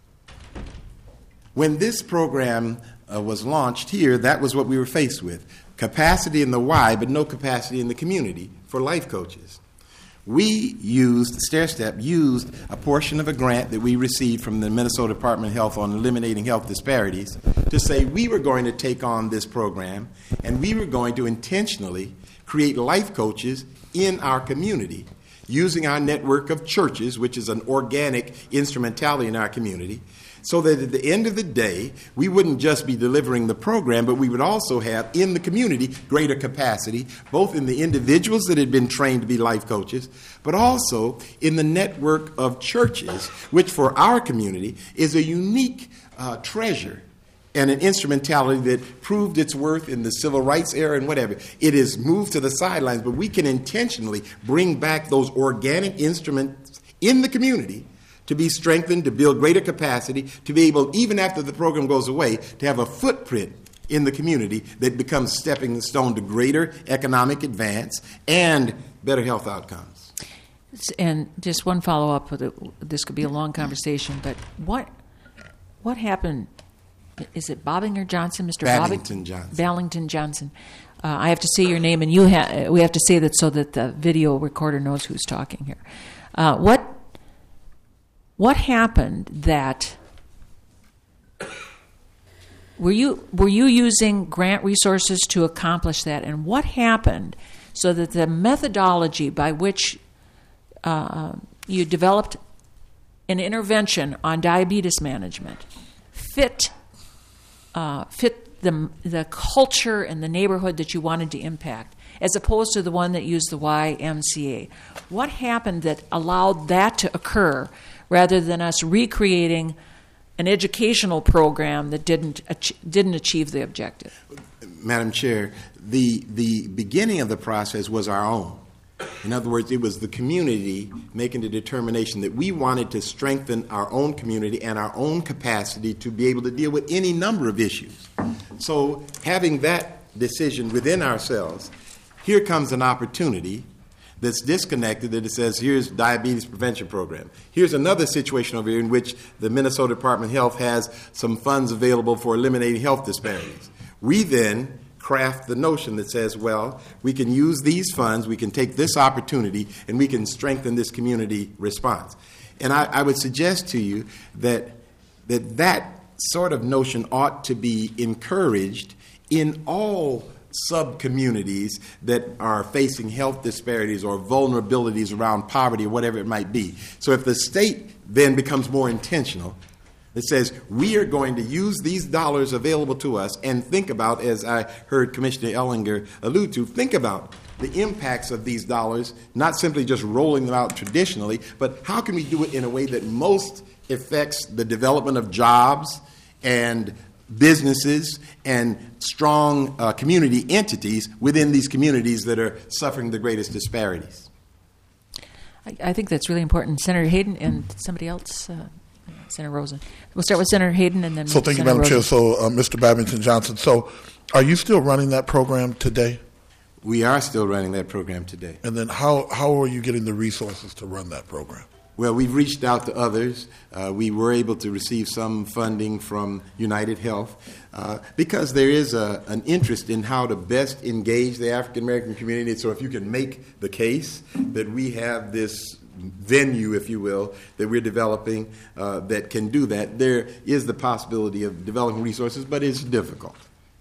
When this program was launched here, that was what we were faced with. Capacity in the Y, but no capacity in the community for life coaches. StairStep used a portion of a grant that we received from the Minnesota Department of Health on eliminating health disparities to say we were going to take on this program and we were going to intentionally create life coaches in our community using our network of churches, which is an organic instrumentality in our community, so that at the end of the day, we wouldn't just be delivering the program, but we would also have in the community greater capacity, both in the individuals that had been trained to be life coaches, but also in the network of churches, which for our community is a unique treasure and an instrumentality that proved its worth in the civil rights era and whatever. It is moved to the sidelines, but we can intentionally bring back those organic instruments in the community to be strengthened, to build greater capacity, to be able, even after the program goes away, to have a footprint in the community that becomes stepping stone to greater economic advance and better health outcomes. And just one follow-up, this could be a long conversation, but what happened? Is it Bobbinger Johnson, Mr. Ballington Johnson. Ballington Johnson. I have to say your name, and we have to say that so that the video recorder knows who's talking here. What happened that were you using grant resources to accomplish that, and what happened so that the methodology by which you developed an intervention on diabetes management fit the culture and the neighborhood that you wanted to impact, as opposed to the one that used the YMCA. What happened that allowed that to occur rather than us recreating an educational program that didn't achieve the objective? Madam Chair, the beginning of the process was our own. In other words, it was the community making the determination that we wanted to strengthen our own community and our own capacity to be able to deal with any number of issues. So having that decision within ourselves, here comes an opportunity that's disconnected that it says, here's diabetes prevention program. Here's another situation over here in which the Minnesota Department of Health has some funds available for eliminating health disparities. We then craft the notion that says, well, we can use these funds, we can take this opportunity, and we can strengthen this community response. And I would suggest to you that sort of notion ought to be encouraged in all sub-communities that are facing health disparities or vulnerabilities around poverty or whatever it might be. So if the state then becomes more intentional, it says we are going to use these dollars available to us and think about, as I heard Commissioner Ellinger allude to, think about the impacts of these dollars, not simply just rolling them out traditionally, but how can we do it in a way that most affects the development of jobs and businesses and strong community entities within these communities that are suffering the greatest disparities. I think that's really important. Senator Hayden and somebody else, Senator Rosen. We'll start with Senator Hayden and then So thank you, Madam Chair. So Mr. Babington Johnson, so are you still running that program today? We are still running that program today. And then how are you getting the resources to run that program? Well, we've reached out to others. We were able to receive some funding from United Health because there is an interest in how to best engage the African American community. So if you can make the case that we have this venue, if you will, that we're developing that can do that, there is the possibility of developing resources, but it's difficult.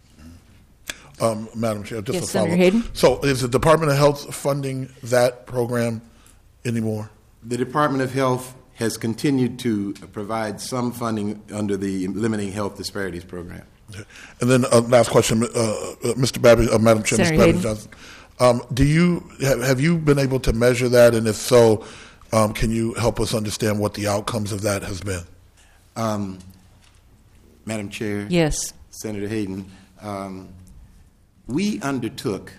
Madam Chair, just yes, a follow-up. Senator Hayden? So is the Department of Health funding that program anymore? The Department of Health has continued to provide some funding under the Eliminating Health Disparities Program. Okay. And then last question, Mr. Babington, Madam Chair, Senator Mr. Babington Johnson. Have you been able to measure that, and if so, can you help us understand what the outcomes of that has been? Madam Chair, yes, Senator Hayden, we undertook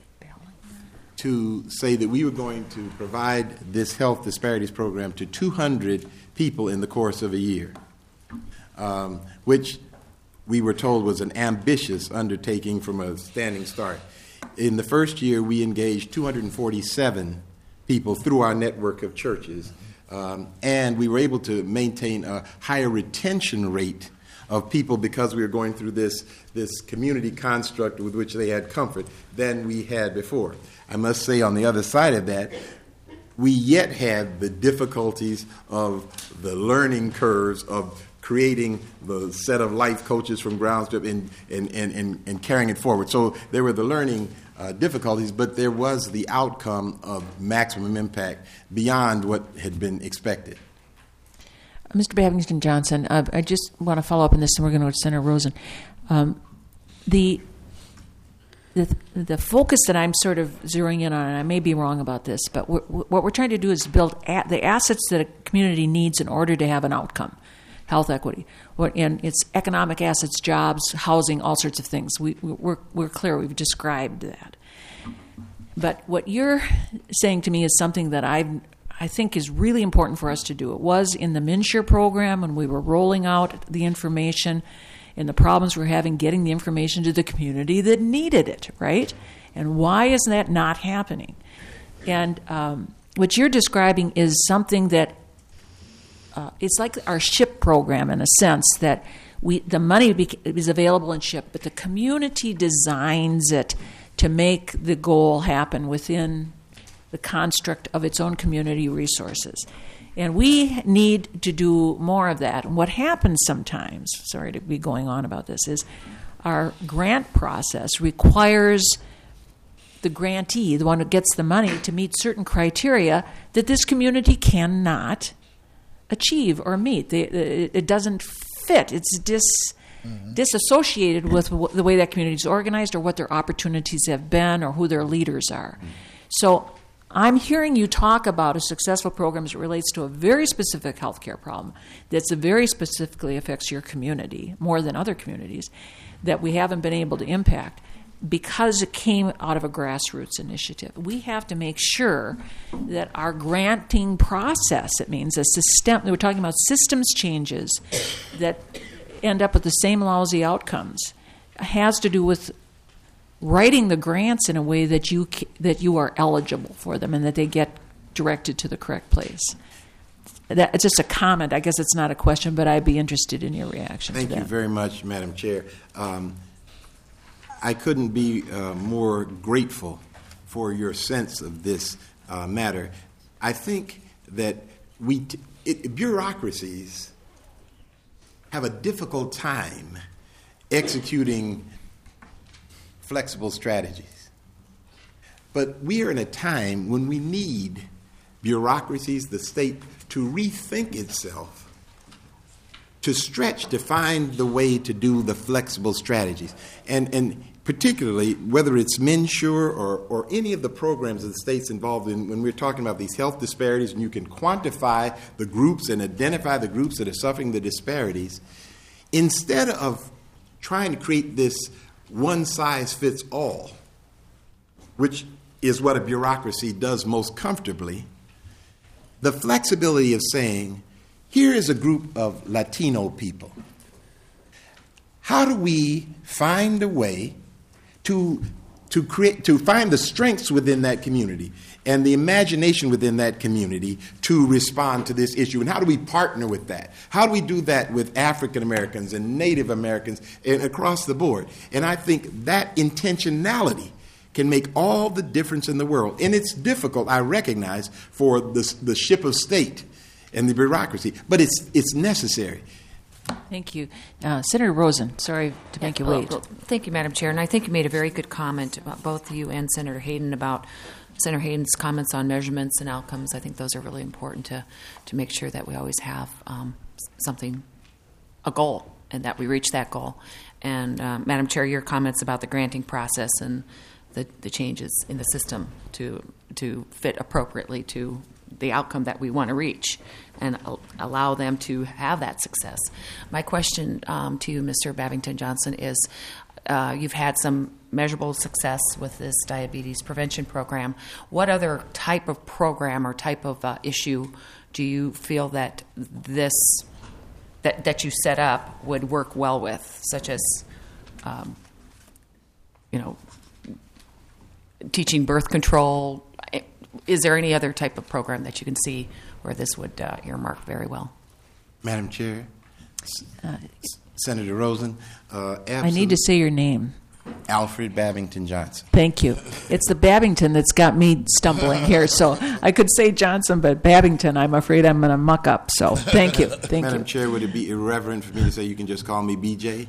to say that we were going to provide this health disparities program to 200 people in the course of a year, which we were told was an ambitious undertaking from a standing start. In the first year, we engaged 247 people through our network of churches, and we were able to maintain a higher retention rate of people because we were going through this community construct with which they had comfort than we had before. I must say on the other side of that, we yet had the difficulties of the learning curves of creating the set of life coaches from ground up and carrying it forward. So there were the learning difficulties, but there was the outcome of maximum impact beyond what had been expected. Mr. Babington Johnson, I just want to follow up on this, and we're going to go to Senator Rosen. The focus that I'm sort of zeroing in on, and I may be wrong about this, but what we're trying to do is build the assets that a community needs in order to have an outcome, health equity. And it's economic assets, jobs, housing, all sorts of things. We're clear. We've described that. But what you're saying to me is something that I think is really important for us to do. It was in the MNsure program when we were rolling out the information and the problems we're having getting the information to the community that needed it, right? And why is that not happening? And what you're describing is something that it's like our SHIP program in a sense that the money is available in SHIP, but the community designs it to make the goal happen within the construct of its own community resources. And we need to do more of that. And what happens sometimes, sorry to be going on about this, is our grant process requires the grantee, the one who gets the money, to meet certain criteria that this community cannot achieve or meet. It doesn't fit. It's disassociated with the way that community is organized or what their opportunities have been or who their leaders are. So I'm hearing you talk about a successful program as it relates to a very specific healthcare problem that's very specifically affects your community more than other communities that we haven't been able to impact because it came out of a grassroots initiative. We have to make sure that our granting process, it means a system, we're talking about systems changes that end up with the same lousy outcomes, has to do with writing the grants in a way that you are eligible for them and that they get directed to the correct place. It's just a comment. I guess it's not a question, but I'd be interested in your reaction to that. Thank you very much, Madam Chair. I couldn't be more grateful for your sense of this matter. I think that bureaucracies have a difficult time executing flexible strategies. But we are in a time when we need bureaucracies, the state, to rethink itself, to stretch, to find the way to do the flexible strategies. And particularly, whether it's MNsure or any of the programs that the state's involved in, when we're talking about these health disparities, and you can quantify the groups and identify the groups that are suffering the disparities, instead of trying to create this one-size-fits-all, which is what a bureaucracy does most comfortably, the flexibility of saying, here is a group of Latino people. How do we find a way to find the strengths within that community and the imagination within that community to respond to this issue? And how do we partner with that? How do we do that with African Americans and Native Americans and across the board? And I think that intentionality can make all the difference in the world. And it's difficult, I recognize, for the ship of state and the bureaucracy, but it's necessary. Thank you. Senator Rosen, sorry to make you wait. Well, thank you, Madam Chair. And I think you made a very good comment about both you and Senator Hayden about Senator Hayden's comments on measurements and outcomes. I think those are really important to make sure that we always have a goal, and that we reach that goal. And Madam Chair, your comments about the granting process and the changes in the system to fit appropriately to the outcome that we want to reach and allow them to have that success. My question to you, Mr. Babington Johnson, is you've had some measurable success with this diabetes prevention program. What other type of program or type of issue do you feel that that you set up would work well with, such as teaching birth control? Is there any other type of program that you can see where this would earmark very well? Madam Chair, Senator Rosen, I need to say your name. Alfred Babington Johnson. Thank you. It's the Babington that's got me stumbling here. So I could say Johnson, but Babington, I'm afraid I'm going to muck up. So thank you. Thank Madam you. Chair, would it be irreverent for me to say you can just call me BJ?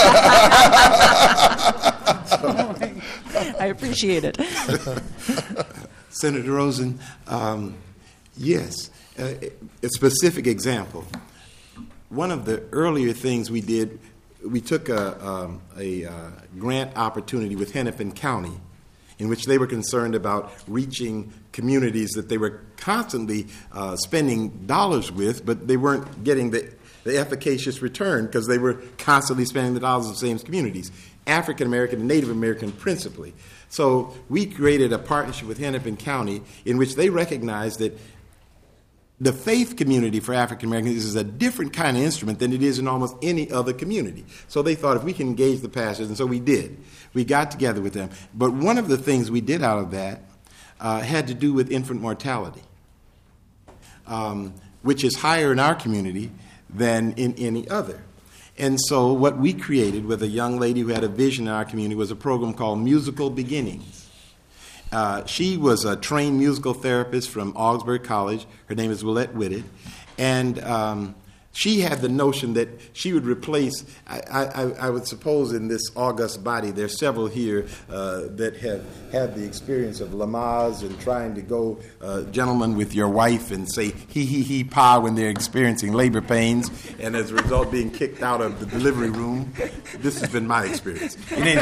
I appreciate it. Senator Rosen, yes, a specific example. One of the earlier things we did, we took a grant opportunity with Hennepin County in which they were concerned about reaching communities that they were constantly spending dollars with, but they weren't getting the efficacious return because they were constantly spending the dollars of the same communities, African American and Native American principally. So we created a partnership with Hennepin County in which they recognized that the faith community for African Americans is a different kind of instrument than it is in almost any other community. So they thought if we can engage the pastors, and so we did. We got together with them. But one of the things we did out of that had to do with infant mortality, which is higher in our community than in any other. And so what we created with a young lady who had a vision in our community was a program called Musical Beginnings. She was a trained musical therapist from Augsburg College. Her name is Willette Whitted. And She had the notion that she would replace, I would suppose in this august body, there's several here that have had the experience of Lamaze and trying to go, gentlemen, with your wife and say he, pa when they're experiencing labor pains, and as a result being kicked out of the delivery room. This has been my experience.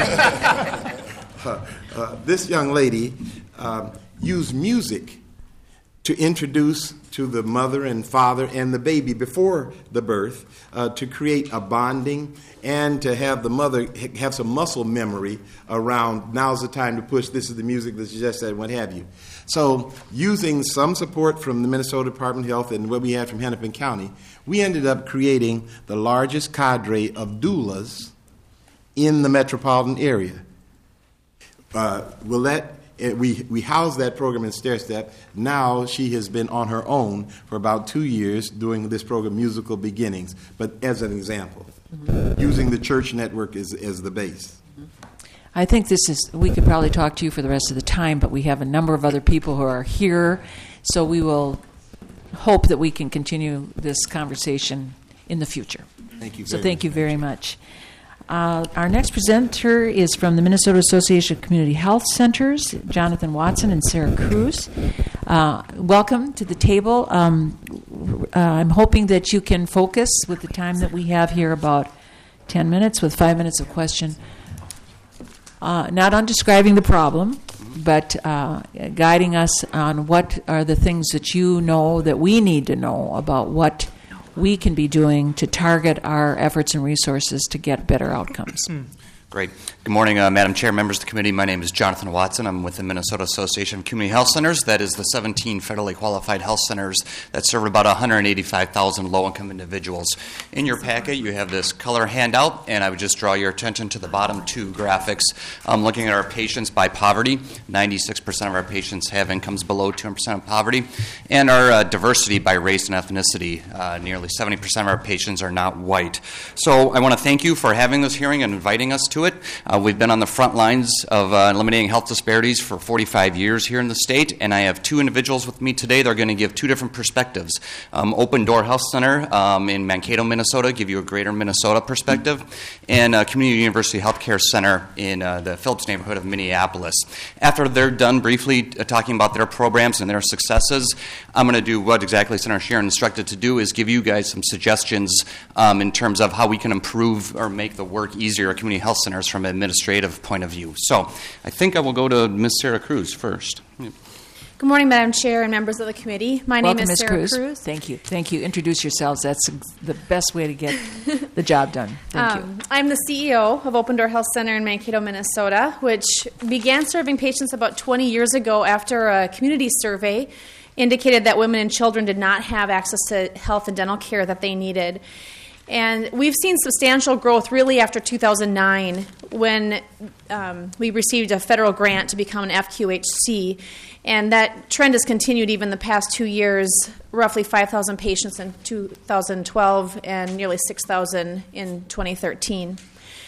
This young lady used music to introduce to the mother and father and the baby before the birth, to create a bonding and to have the mother have some muscle memory around now's the time to push, this is the music, this is just that, what have you. So using some support from the Minnesota Department of Health and what we had from Hennepin County, we ended up creating the largest cadre of doulas in the metropolitan area. We housed that program in Stair Step. Now she has been on her own for about 2 years doing this program, Musical Beginnings, but as an example, using the church network as the base. I think we could probably talk to you for the rest of the time, but we have a number of other people who are here, so we will hope that we can continue this conversation in the future. Thank you. So thank you very much. Our next presenter is from the Minnesota Association of Community Health Centers, Jonathan Watson and Sarah Cruz. Welcome to the table. I'm hoping that you can focus with the time that we have here, about 10 minutes with 5 minutes of question. Not on describing the problem, but guiding us on what are the things that you know that we need to know about what we can be doing to target our efforts and resources to get better outcomes. Great. Good morning, Madam Chair, members of the committee. My name is Jonathan Watson. I'm with the Minnesota Association of Community Health Centers. That is the 17 federally qualified health centers that serve about 185,000 low-income individuals. In your packet, you have this color handout, and I would just draw your attention to the bottom two graphics. Looking at our patients by poverty, 96% of our patients have incomes below 2% of poverty, and our diversity by race and ethnicity. Nearly 70% of our patients are not white. So I want to thank you for having this hearing and inviting us to it. We've been on the front lines of eliminating health disparities for 45 years here in the state, and I have two individuals with me today that are going to give two different perspectives. Open Door Health Center in Mankato, Minnesota, give you a greater Minnesota perspective, and Community University Healthcare Center in the Phillips neighborhood of Minneapolis. After they're done briefly talking about their programs and their successes, I'm going to do what exactly Senator Sharon instructed to do, is give you guys some suggestions in terms of how we can improve or make the work easier at community health centers from an administrative point of view. So I think I will go to Ms. Sarah Cruz first. Good morning, Madam Chair and members of the committee. My name is Sarah Cruz. Thank you. Thank you. Introduce yourselves. That's the best way to get the job done. Thank you. I'm the CEO of Open Door Health Center in Mankato, Minnesota, which began serving patients about 20 years ago after a community survey indicated that women and children did not have access to health and dental care that they needed. And we've seen substantial growth really after 2009 when we received a federal grant to become an FQHC. And that trend has continued even the past 2 years, roughly 5,000 patients in 2012 and nearly 6,000 in 2013.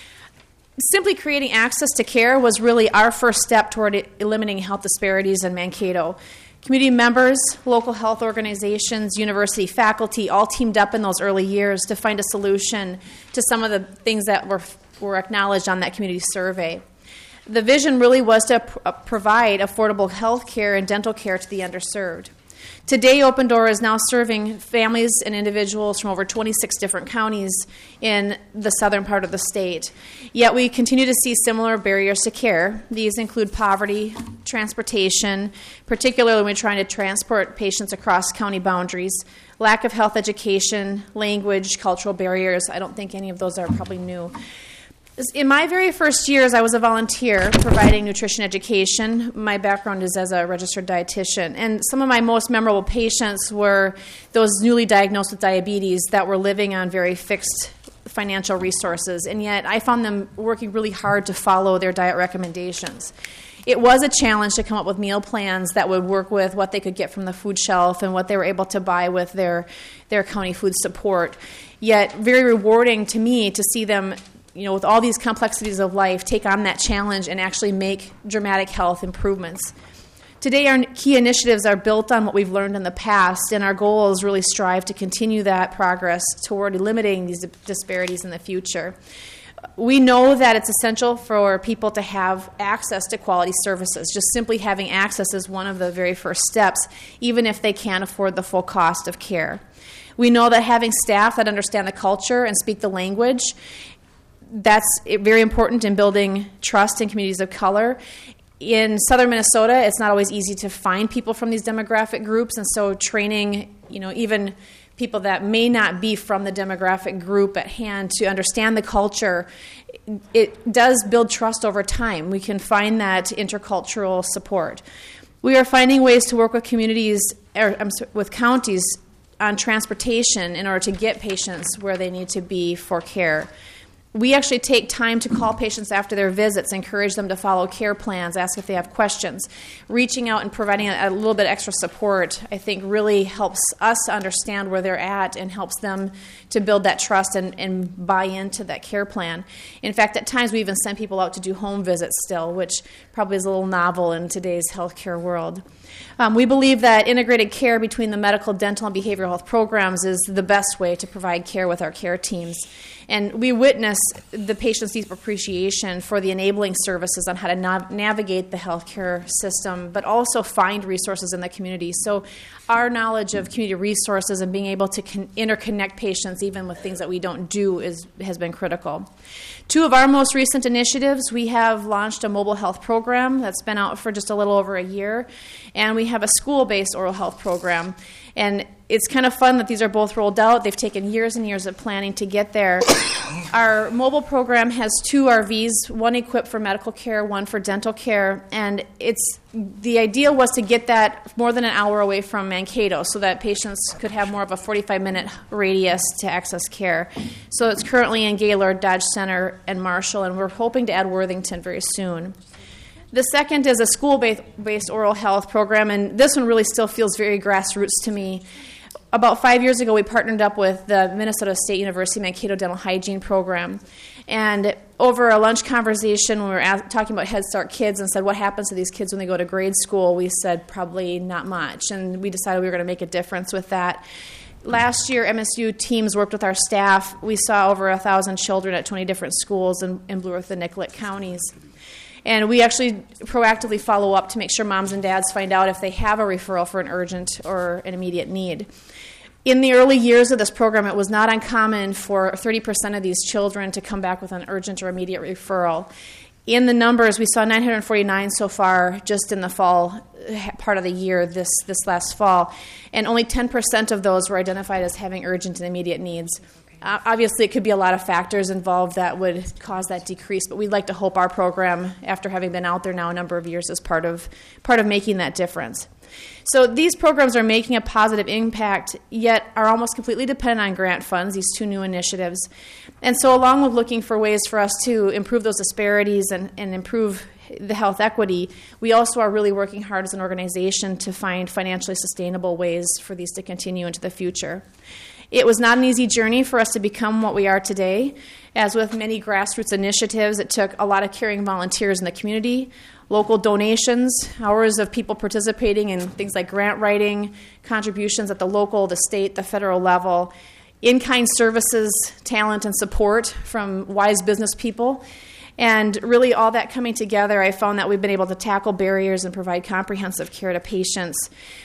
Simply creating access to care was really our first step toward eliminating health disparities in Mankato. Community members, local health organizations, university faculty all teamed up in those early years to find a solution to some of the things that were acknowledged on that community survey. The vision really was to provide affordable health care and dental care to the underserved. Today, Open Door is now serving families and individuals from over 26 different counties in the southern part of the state. Yet we continue to see similar barriers to care. These include poverty, transportation, particularly when trying to transport patients across county boundaries, lack of health education, language, cultural barriers. I don't think any of those are probably new. In my very first years, I was a volunteer providing nutrition education. My background is as a registered dietitian. And some of my most memorable patients were those newly diagnosed with diabetes that were living on very fixed financial resources. And yet I found them working really hard to follow their diet recommendations. It was a challenge to come up with meal plans that would work with what they could get from the food shelf and what they were able to buy with their county food support. Yet very rewarding to me to see them, with all these complexities of life, take on that challenge and actually make dramatic health improvements. Today, our key initiatives are built on what we've learned in the past, and our goal is really strive to continue that progress toward eliminating these disparities in the future. We know that it's essential for people to have access to quality services. Just simply having access is one of the very first steps, even if they can't afford the full cost of care. We know that having staff that understand the culture and speak the language, that's very important in building trust in communities of color. In southern Minnesota, it's not always easy to find people from these demographic groups, and so training, even people that may not be from the demographic group at hand to understand the culture, it does build trust over time. We can find that intercultural support. We are finding ways to work with with counties on transportation in order to get patients where they need to be for care. We actually take time to call patients after their visits, encourage them to follow care plans, ask if they have questions. Reaching out and providing a little bit extra support, I think, really helps us understand where they're at and helps them to build that trust and buy into that care plan. In fact, at times we even send people out to do home visits still, which probably is a little novel in today's healthcare world. We believe that integrated care between the medical, dental, and behavioral health programs is the best way to provide care with our care teams. And we witness the patient's deep appreciation for the enabling services on how to navigate the healthcare system, but also find resources in the community. So our knowledge of community resources and being able to interconnect patients even with things that we don't do has been critical. Two of our most recent initiatives, we have launched a mobile health program that's been out for just a little over a year, and we have a school-based oral health program. And it's kind of fun that these are both rolled out. They've taken years and years of planning to get there. Our mobile program has 2 RVs, one equipped for medical care, one for dental care, and the idea was to get that more than an hour away from Mankato so that patients could have more of a 45-minute radius to access care. So it's currently in Gaylord, Dodge Center, and Marshall, and we're hoping to add Worthington very soon. The second is a school-based oral health program, and this one really still feels very grassroots to me. About 5 years ago, we partnered up with the Minnesota State University Mankato Dental Hygiene Program. And over a lunch conversation, when we were talking about Head Start kids and said, what happens to these kids when they go to grade school, we said probably not much. And we decided we were going to make a difference with that. Last year, MSU teams worked with our staff. We saw over 1,000 children at 20 different schools in Blue Earth and Nicollet counties. And we actually proactively follow up to make sure moms and dads find out if they have a referral for an urgent or an immediate need. In the early years of this program, it was not uncommon for 30% of these children to come back with an urgent or immediate referral. In the numbers, we saw 949 so far just in the fall part of the year this last fall, and only 10% of those were identified as having urgent and immediate needs. Obviously, it could be a lot of factors involved that would cause that decrease, but we'd like to hope our program, after having been out there now a number of years, is part of making that difference. So these programs are making a positive impact, yet are almost completely dependent on grant funds, these 2 new initiatives. And so along with looking for ways for us to improve those disparities and improve the health equity, we also are really working hard as an organization to find financially sustainable ways for these to continue into the future. It was not an easy journey for us to become what we are today. As with many grassroots initiatives, it took a lot of caring volunteers in the community, local donations, hours of people participating in things like grant writing, contributions at the local, the state, the federal level, in-kind services, talent, and support from wise business people. And really all that coming together, I found that we've been able to tackle barriers and provide comprehensive care to patients.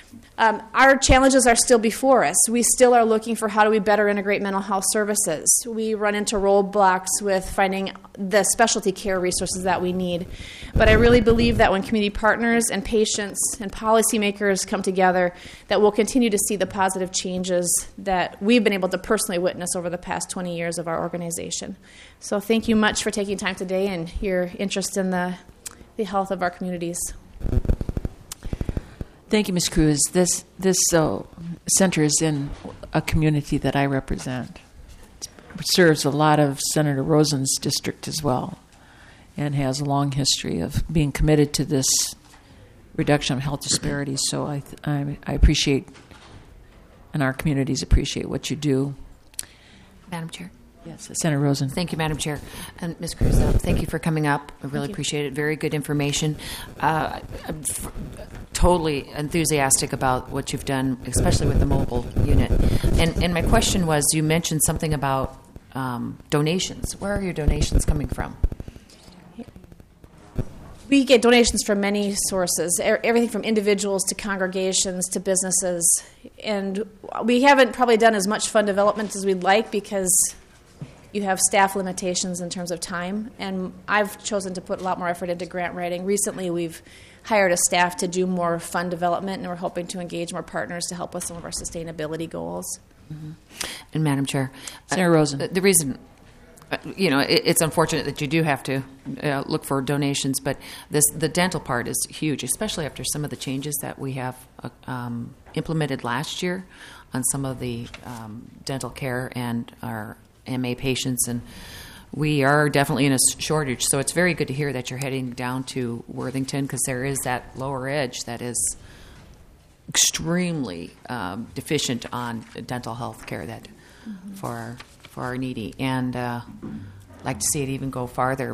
Our challenges are still before us. We still are looking for how do we better integrate mental health services. We run into roadblocks with finding the specialty care resources that we need. But I really believe that when community partners and patients and policymakers come together, that we'll continue to see the positive changes that we've been able to personally witness over the past 20 years of our organization. So thank you much for taking time today and your interest in the health of our communities. Thank you, Ms. Cruz. This center is in a community that I represent. It serves a lot of Senator Rosen's district as well and has a long history of being committed to this reduction of health disparities. So I appreciate, and our communities appreciate what you do. Madam Chair. Yes, Senator Rosen. Thank you, Madam Chair. And Ms. Cruz, thank you for coming up. I really appreciate it. Very good information. I'm totally enthusiastic about what you've done, especially with the mobile unit. And my question was, you mentioned something about donations. Where are your donations coming from? We get donations from many sources, everything from individuals to congregations to businesses. And we haven't probably done as much fund development as we'd like because you have staff limitations in terms of time. And I've chosen to put a lot more effort into grant writing. Recently, we've hired a staff to do more fund development, and we're hoping to engage more partners to help with some of our sustainability goals. Mm-hmm. And Madam Chair, Senator Rosen. The reason, it's unfortunate that you do have to look for donations, but the dental part is huge, especially after some of the changes that we have implemented last year on some of the dental care and our MA patients, and we are definitely in a shortage. So it's very good to hear that you're heading down to Worthington, because there is that lower edge that is extremely deficient on dental health care that for our needy, and I'd like to see it even go farther.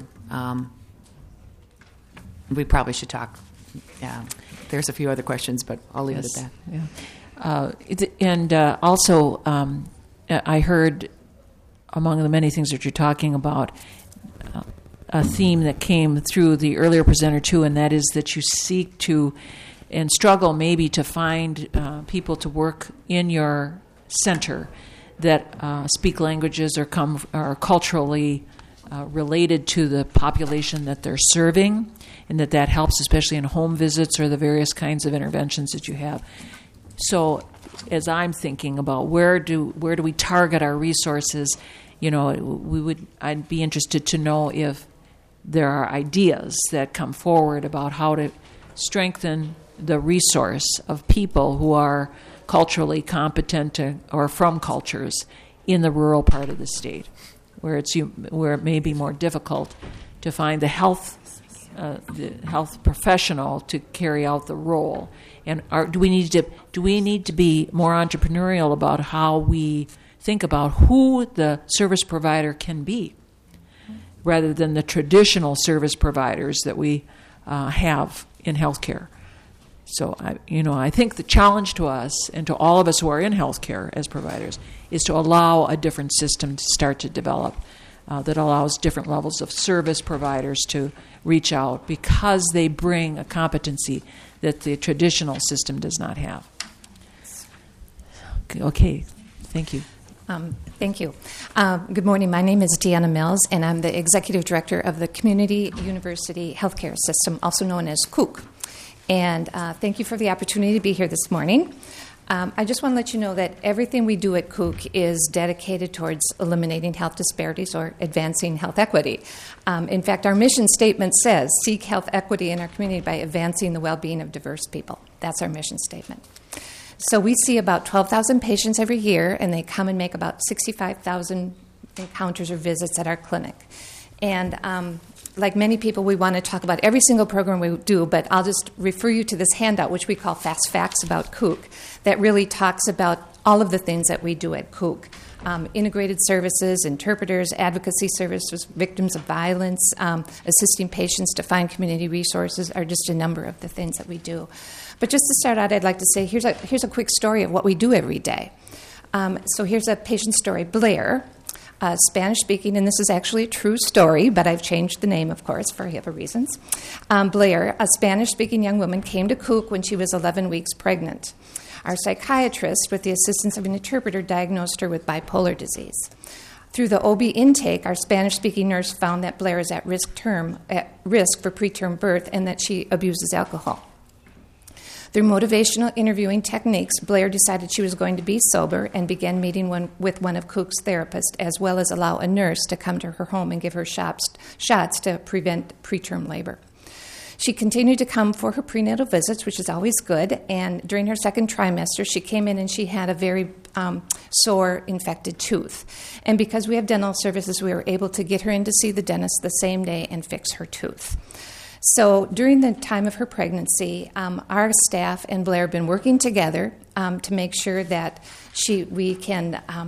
We probably should talk. There's a few other questions, but I'll leave it at that. Yeah. Also, I heard, among the many things that you're talking about, a theme that came through the earlier presenter too, and that is that you seek to and struggle maybe to find people to work in your center that speak languages or are culturally related to the population that they're serving, and that helps, especially in home visits or the various kinds of interventions that you have. So, as I'm thinking about where do we target our resources, I'd be interested to know if there are ideas that come forward about how to strengthen the resource of people who are culturally competent or from cultures in the rural part of the state, where it may be more difficult to find the health professional to carry out the role. And do we need to be more entrepreneurial about how we think about who the service provider can be, rather than the traditional service providers that we have in healthcare? So, I think the challenge to us and to all of us who are in healthcare as providers is to allow a different system to start to develop that allows different levels of service providers to reach out, because they bring a competency that the traditional system does not have. Okay. Thank you. Thank you. Good morning. My name is Deanna Mills, and I'm the Executive Director of the Community University Healthcare System, also known as CUC. And thank you for the opportunity to be here this morning. I just want to let you know that everything we do at CUC is dedicated towards eliminating health disparities or advancing health equity. In fact, our mission statement says, seek health equity in our community by advancing the well-being of diverse people. That's our mission statement. So we see about 12,000 patients every year, and they come and make about 65,000 encounters or visits at our clinic. And like many people, we want to talk about every single program we do, but I'll just refer you to this handout, which we call Fast Facts about CUC, that really talks about all of the things that we do at CUC. Integrated services, interpreters, advocacy services, victims of violence, assisting patients to find community resources are just a number of the things that we do. But just to start out, I'd like to say here's a quick story of what we do every day. So here's a patient story. Blair, Spanish-speaking, and this is actually a true story, but I've changed the name, of course, for HIPAA reasons. Blair, a Spanish-speaking young woman, came to CUC when she was 11 weeks pregnant. Our psychiatrist, with the assistance of an interpreter, diagnosed her with bipolar disease. Through the OB intake, our Spanish-speaking nurse found that Blair is at risk for preterm birth and that she abuses alcohol. Through motivational interviewing techniques, Blair decided she was going to be sober and began meeting with one of CUC's therapists, as well as allow a nurse to come to her home and give her shots to prevent preterm labor. She continued to come for her prenatal visits, which is always good, and during her second trimester, she came in and she had a very sore, infected tooth. And because we have dental services, we were able to get her in to see the dentist the same day and fix her tooth. So during the time of her pregnancy, our staff and Blair have been working together to make sure that we can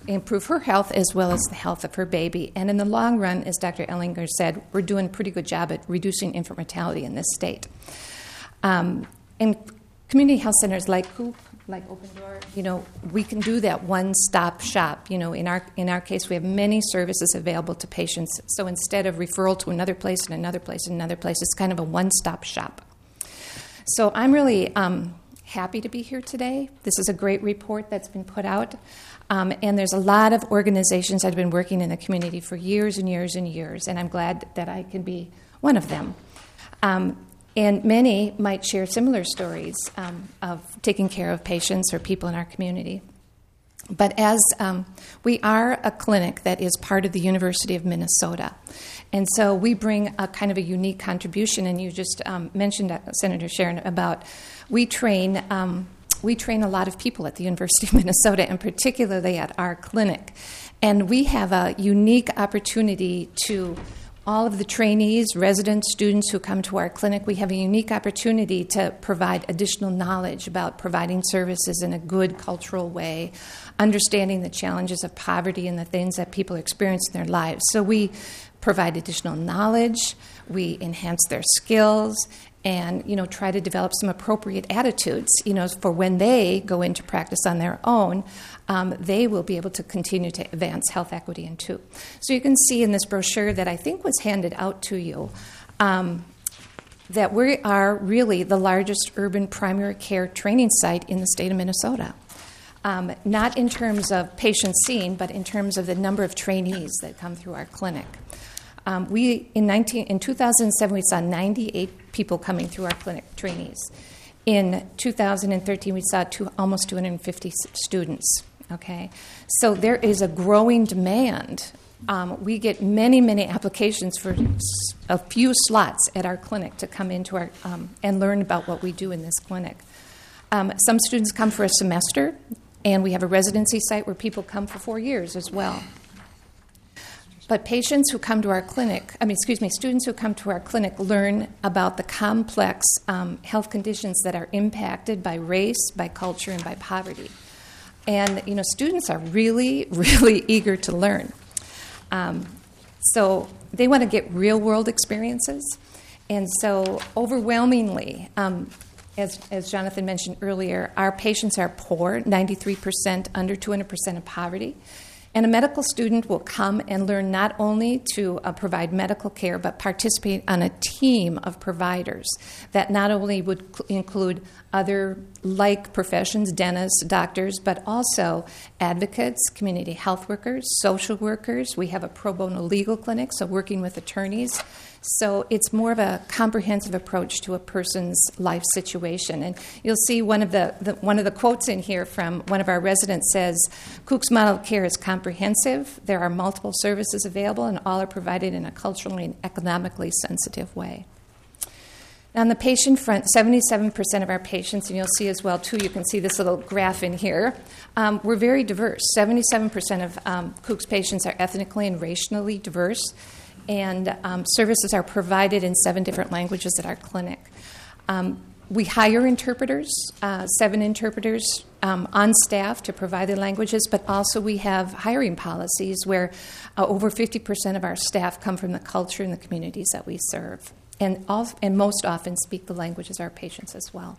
improve her health as well as the health of her baby. And in the long run, as Dr. Ellinger said, we're doing a pretty good job at reducing infant mortality in this state. And community health centers like Coop, like Open Door, we can do that one-stop shop. In our case, we have many services available to patients. So instead of referral to another place and another place and another place, it's kind of a one-stop shop. So I'm really happy to be here today. This is a great report that's been put out. And there's a lot of organizations that have been working in the community for years and years and years, and I'm glad that I can be one of them. And many might share similar stories of taking care of patients or people in our community. But as we are a clinic that is part of the University of Minnesota, and so we bring a kind of a unique contribution, and you just mentioned, Senator Sharon, about we train a lot of people at the University of Minnesota, and particularly at our clinic. And we have a unique opportunity to all of the trainees, residents, students who come to our clinic, we have a unique opportunity to provide additional knowledge about providing services in a good cultural way, understanding the challenges of poverty and the things that people experience in their lives. So we provide additional knowledge, we enhance their skills, and try to develop some appropriate attitudes for when they go into practice on their own. They will be able to continue to advance health equity in two. So you can see in this brochure that I think was handed out to you that we are really the largest urban primary care training site in the state of Minnesota. Not in terms of patients seen, but in terms of the number of trainees that come through our clinic. In 2007, we saw 98 people coming through our clinic, trainees. In 2013, we saw almost 250 students. Okay, so there is a growing demand. We get many, many applications for a few slots at our clinic to come into our and learn about what we do in this clinic. Some students come for a semester, and we have a residency site where people come for 4 years as well. But students who come to our clinic learn about the complex health conditions that are impacted by race, by culture, and by poverty. And, students are really, really eager to learn. So they want to get real-world experiences. And so overwhelmingly, as Jonathan mentioned earlier, our patients are poor, 93%, under 200% of poverty. And a medical student will come and learn not only to provide medical care, but participate on a team of providers that not only would include other like professions, dentists, doctors, but also advocates, community health workers, social workers. We have a pro bono legal clinic, so working with attorneys. So it's more of a comprehensive approach to a person's life situation. And you'll see one of the quotes in here from one of our residents says, Cook's model of care is comprehensive. There are multiple services available, and all are provided in a culturally and economically sensitive way. Now, on the patient front, 77% of our patients, and you'll see as well, too, you can see this little graph in here, we're very diverse. 77% of Cook's patients are ethnically and racially diverse. And services are provided in 7 different languages at our clinic. We hire interpreters, 7 interpreters on staff to provide the languages, but also we have hiring policies where over 50% of our staff come from the culture and the communities that we serve, and most often speak the languages of our patients as well.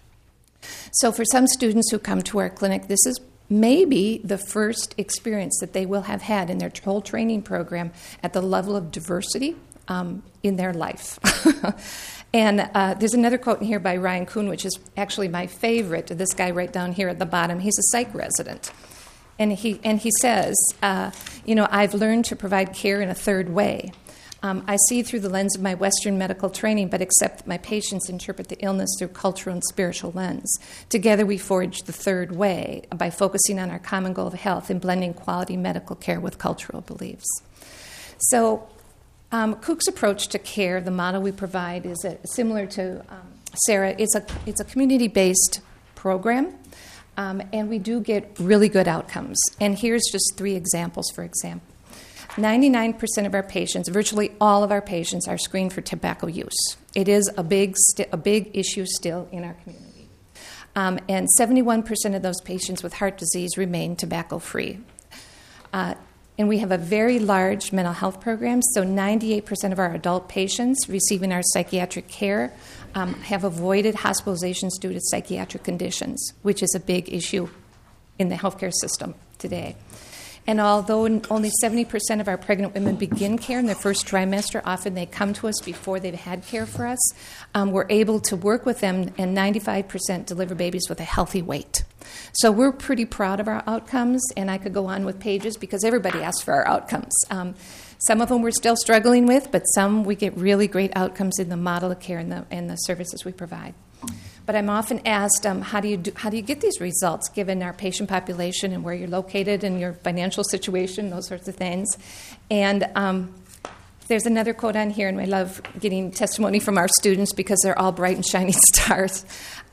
So for some students who come to our clinic, this is maybe the first experience that they will have had in their whole training program at the level of diversity in their life. And there's another quote in here by Ryan Kuhn, which is actually my favorite. This guy right down here at the bottom, he's a psych resident. And he says, I've learned to provide care in a third way. I see through the lens of my Western medical training, but accept that my patients interpret the illness through cultural and spiritual lens. Together we forge the third way by focusing on our common goal of health and blending quality medical care with cultural beliefs. So Cook's approach to care, the model we provide, is similar to Sarah. It's a community-based program, and we do get really good outcomes. And here's just 3 examples, for example. 99% of our patients, virtually all of our patients, are screened for tobacco use. It is a big issue still in our community. And 71% of those patients with heart disease remain tobacco-free. And we have a very large mental health program, so 98% of our adult patients receiving our psychiatric care have avoided hospitalizations due to psychiatric conditions, which is a big issue in the healthcare system today. And although only 70% of our pregnant women begin care in their first trimester, often they come to us before they've had care for us, we're able to work with them, and 95% deliver babies with a healthy weight. So we're pretty proud of our outcomes, and I could go on with pages because everybody asks for our outcomes. Some of them we're still struggling with, but some we get really great outcomes in the model of care and the services we provide. But I'm often asked, how do you get these results given our patient population and where you're located and your financial situation, those sorts of things. And there's another quote on here, and I love getting testimony from our students because they're all bright and shining stars.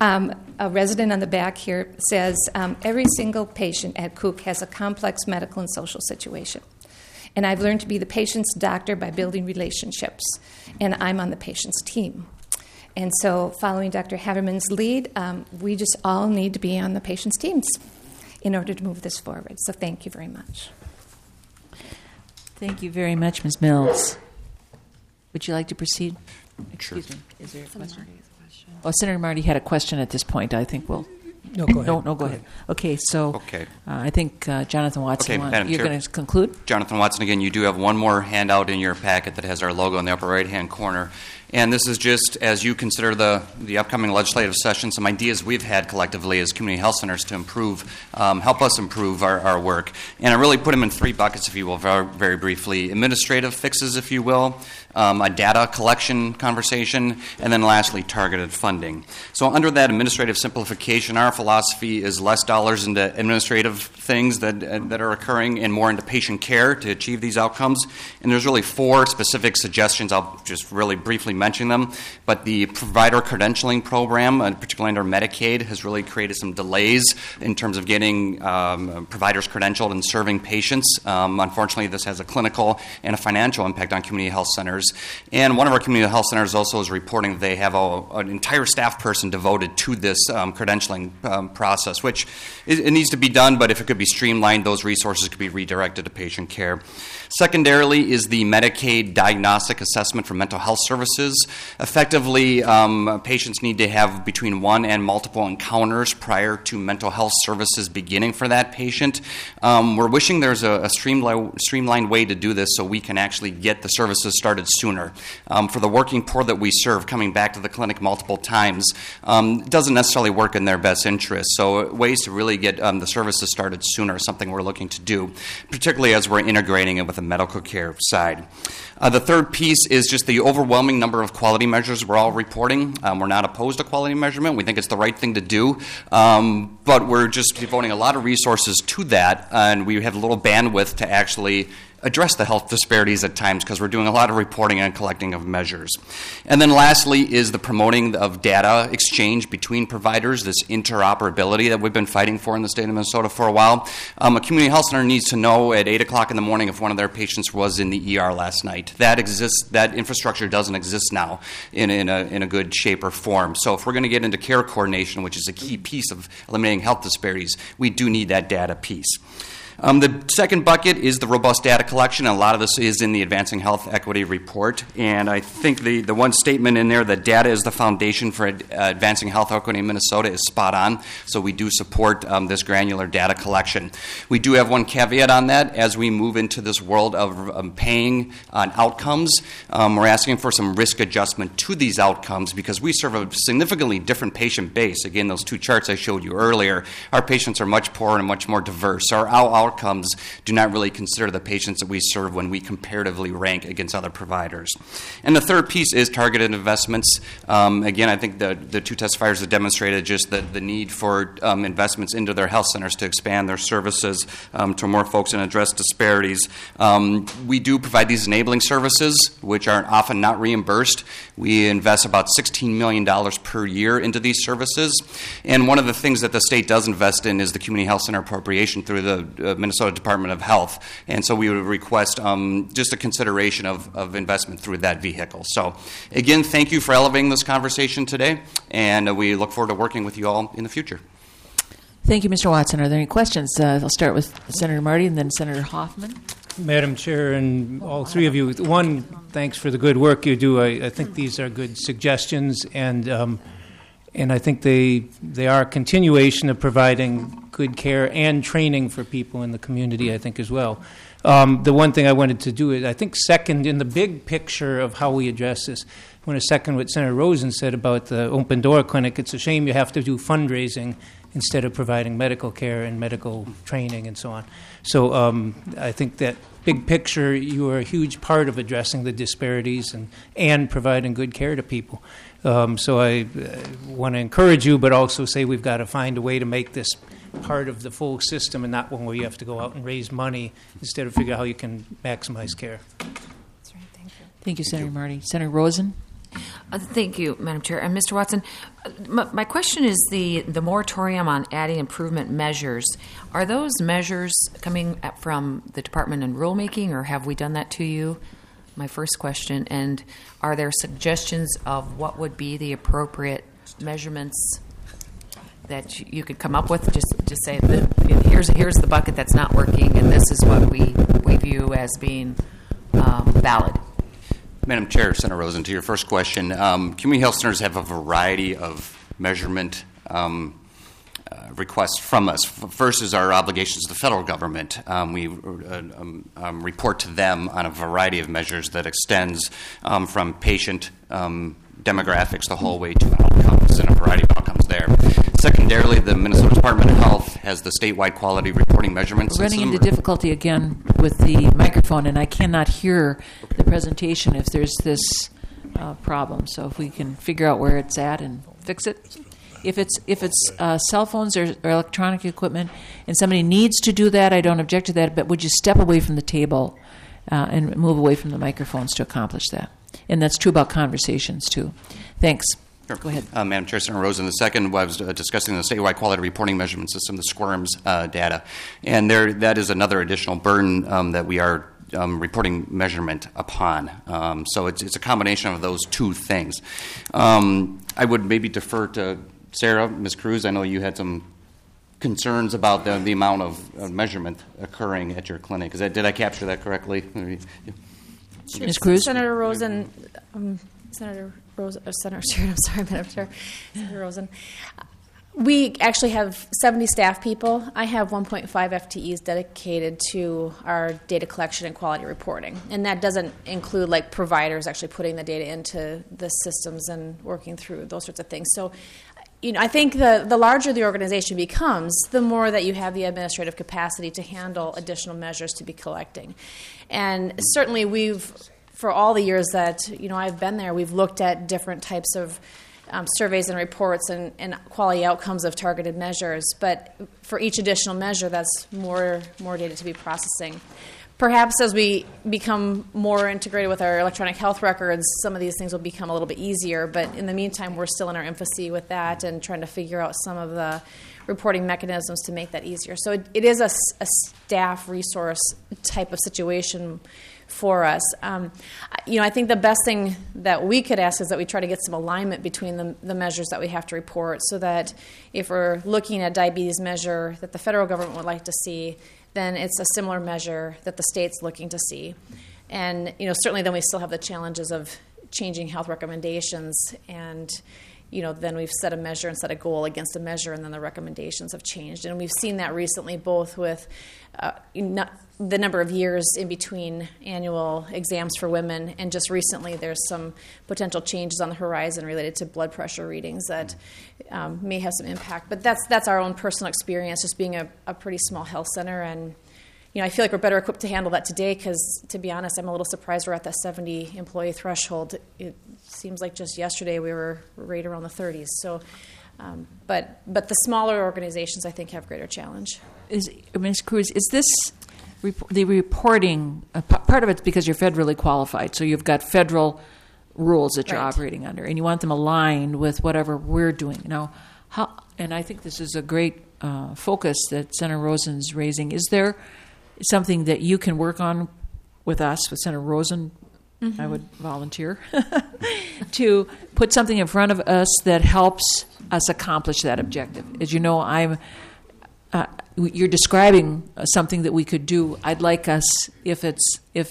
A resident on the back here says, every single patient at Cook has a complex medical and social situation. And I've learned to be the patient's doctor by building relationships, and I'm on the patient's team. And so following Dr. Haverman's lead, we just all need to be on the patient's teams in order to move this forward. So thank you very much. Thank you very much, Ms. Mills. Would you like to proceed? Sure. Excuse me. Is there a question? Well, Senator Marty had a question at this point. I think we'll... No, go ahead. No, go ahead. Okay, so Okay. I think Jonathan Watson, Madam you're Chair. going to conclude? Jonathan Watson again. You do have one more handout in your packet that has our logo in the upper right-hand corner. And this is just as you consider the upcoming legislative session, some ideas we've had collectively as community health centers to help us improve our work. And I really put them in three buckets, if you will, very briefly. Administrative fixes, if you will, a data collection conversation, and then lastly, targeted funding. So under that administrative simplification, our philosophy is less dollars into administrative things that are occurring and more into patient care to achieve these outcomes. And there's really four specific suggestions. I'll just really briefly mention them. But the provider credentialing program, particularly under Medicaid, has really created some delays in terms of getting providers credentialed and serving patients. Unfortunately, this has a clinical and a financial impact on community health centers. And one of our community health centers also is reporting that they have an entire staff person devoted to this credentialing process, which it needs to be done, but if it could be streamlined, those resources could be redirected to patient care. Secondarily is the Medicaid diagnostic assessment for mental health services. Effectively, patients need to have between one and multiple encounters prior to mental health services beginning for that patient. We're wishing there's a streamlined way to do this so we can actually get the services started sooner. For the working poor that we serve, coming back to the clinic multiple times doesn't necessarily work in their best interest. So ways to really get the services started sooner is something we're looking to do, particularly as we're integrating it with the medical care side. The third piece is just the overwhelming number of quality measures we're all reporting. We're not opposed to quality measurement. We think it's the right thing to do, but we're just devoting a lot of resources to that, and we have a little bandwidth to actually address the health disparities at times because we're doing a lot of reporting and collecting of measures. And then lastly is the promoting of data exchange between providers, this interoperability that we've been fighting for in the state of Minnesota for a while. A community health center needs to know at 8 o'clock in the morning if one of their patients was in the ER last night. That exists. That infrastructure doesn't exist now in a good shape or form. So if we're going to get into care coordination, which is a key piece of eliminating health disparities, we do need that data piece. The second bucket is the robust data collection, and a lot of this is in the Advancing Health Equity Report. And I think the one statement in there that data is the foundation for advancing health equity in Minnesota is spot on. So we do support this granular data collection. We do have one caveat on that. As we move into this world of paying on outcomes, we're asking for some risk adjustment to these outcomes because we serve a significantly different patient base. Again, those two charts I showed you earlier, our patients are much poorer and much more diverse. Our outcomes do not really consider the patients that we serve when we comparatively rank against other providers. And the third piece is targeted investments. Again, I think the two testifiers have demonstrated just the need for investments into their health centers to expand their services to more folks and address disparities. We do provide these enabling services, which are often not reimbursed. We invest about $16 million per year into these services. And one of the things that the state does invest in is the community health center appropriation through the Minnesota Department of Health. And so we would request just a consideration of investment through that vehicle. So again, thank you for elevating this conversation today, and we look forward to working with you all in the future. Thank you, Mr. Watson. Are there any questions? I'll start with Senator Marty and then Senator Hoffman. Madam Chair and all three of you, one, thanks for the good work you do. I think these are good suggestions, and I think they are a continuation of providing good care and training for people in the community, I think, as well. The one thing I wanted to do is, I think, second in the big picture of how we address this. I want to second what Senator Rosen said about the Open Door Clinic. It's a shame you have to do fundraising instead of providing medical care and medical training and so on. So I think that big picture, you are a huge part of addressing the disparities and providing good care to people. So I want to encourage you, but also say we've got to find a way to make this part of the full system and not one where you have to go out and raise money instead of figure out how you can maximize care. That's right. Thank you. Thank you, Senator Marty. Senator Rosen? Thank you, Madam Chair. And Mr. Watson, my question is the moratorium on adding improvement measures. Are those measures coming from the Department of Rulemaking, or have we done that to you? My first question. And are there suggestions of what would be the appropriate measurements that you could come up with? Just say, here's the bucket that's not working, and this is what we view as being valid. Madam Chair, Senator Rosen, to your first question, community health centers have a variety of measurement requests from us. First is our obligations to the federal government. We report to them on a variety of measures that extends from patient demographics the whole way to outcomes, and a variety of outcomes there. Secondarily, the Minnesota Department of Health has the statewide quality reporting measurement system. We're running into difficulty again with the microphone, and I cannot hear the presentation if there's this problem. So if we can figure out where it's at and fix it. If it's cell phones or electronic equipment and somebody needs to do that, I don't object to that, but would you step away from the table and move away from the microphones to accomplish that? And that's true about conversations, too. Thanks. Sure. Go ahead. Madam Chair, Senator Rosen, the second was discussing the statewide quality reporting measurement system, the SQUIRMS data. And that is another additional burden that we are reporting measurement upon. So it's a combination of those two things. I would maybe defer to Sarah, Ms. Cruz. I know you had some concerns about the amount of measurement occurring at your clinic. Did I capture that correctly? Ms. Cruz? Senator Rosen, Senator Madam Chair, Senator Rosen. We actually have 70 staff people. I have 1.5 FTEs dedicated to our data collection and quality reporting. And that doesn't include like providers actually putting the data into the systems and working through those sorts of things. So, I think the larger the organization becomes, the more that you have the administrative capacity to handle additional measures to be collecting. And certainly for all the years that I've been there, we've looked at different types of surveys and reports and quality outcomes of targeted measures. But for each additional measure, that's more data to be processing. Perhaps as we become more integrated with our electronic health records, some of these things will become a little bit easier. But in the meantime, we're still in our infancy with that and trying to figure out some of the reporting mechanisms to make that easier. So it is a staff resource type of situation for us. I think the best thing that we could ask is that we try to get some alignment between the measures that we have to report, so that if we're looking at diabetes measure that the federal government would like to see, then it's a similar measure that the state's looking to see. And certainly then we still have the challenges of changing health recommendations, and then we've set a measure and set a goal against a measure, and then the recommendations have changed. And we've seen that recently both with the number of years in between annual exams for women, and just recently there's some potential changes on the horizon related to blood pressure readings that may have some impact. But that's our own personal experience, just being a pretty small health center. And I feel like we're better equipped to handle that today because, to be honest, I'm a little surprised we're at that 70 employee threshold. It seems like just yesterday we were right around the 30s. So, but the smaller organizations, I think, have greater challenge. Ms. Cruz, is this the reporting, part of it's because you're federally qualified, so you've got federal rules that you're operating under, and you want them aligned with whatever we're doing. Now, and I think this is a great focus that Senator Rosen's raising. Is there something that you can work on with us, with Senator Rosen? Mm-hmm. I would volunteer to put something in front of us that helps us accomplish that objective. As you know, I'm you're describing something that we could do. I'd like us, if it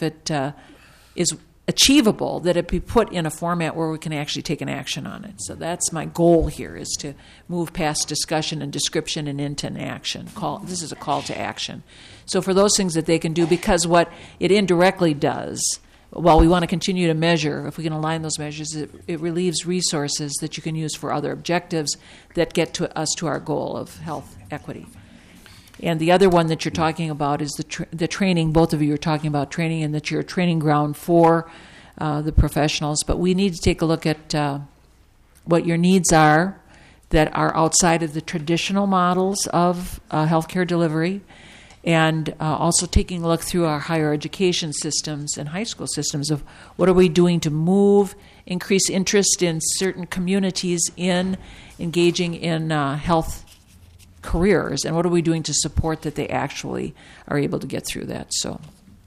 is achievable, that it be put in a format where we can actually take an action on it. So that's my goal here, is to move past discussion and description and into an action. This is a call to action. So for those things that they can do, because what it indirectly does, while we want to continue to measure, if we can align those measures, it relieves resources that you can use for other objectives that get us to our goal of health equity. And the other one that you're talking about is the training. Both of you are talking about training, and that you're a training ground for the professionals. But we need to take a look at what your needs are that are outside of the traditional models of healthcare delivery, and also taking a look through our higher education systems and high school systems of what are we doing to increase interest in certain communities in engaging in health careers, and what are we doing to support that they actually are able to get through that. So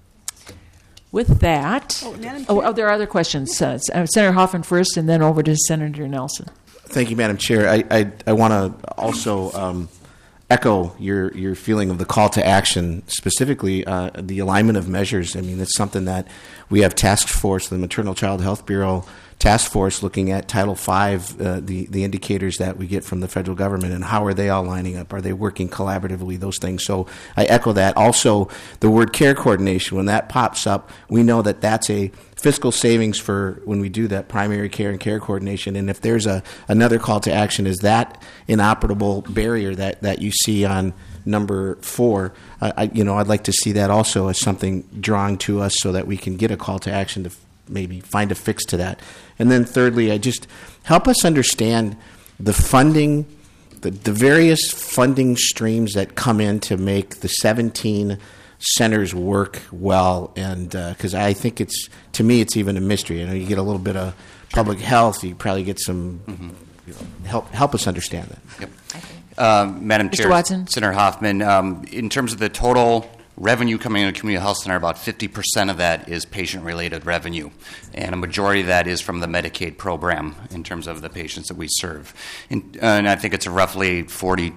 with that, there are other questions. Senator Hoffman first, and then over to Senator Nelson. Thank you, Madam Chair. I want to also echo your feeling of the call to action, specifically the alignment of measures. I mean, it's something that we have task force, the Maternal Child Health Bureau task force, looking at Title V, the indicators that we get from the federal government, and how are they all lining up? Are they working collaboratively? Those things. So I echo that. Also, the word care coordination, when that pops up, we know that that's a fiscal savings for when we do that primary care and care coordination. And if there's another call to action, is that inoperable barrier that you see on number 4? I'd like to see that also as something drawing to us, so that we can get a call to action to maybe find a fix to that. And then thirdly, I just help us understand the funding, the various funding streams that come in to make the 17 centers work well. And because I think to me, it's even a mystery. You get a little bit of public health, you probably get some help us understand that. Yep. Madam Mr. Chair, Watson? Senator Hoffman, in terms of the total revenue coming into a community health center, about 50% of that is patient-related revenue, and a majority of that is from the Medicaid program in terms of the patients that we serve. And I think it's roughly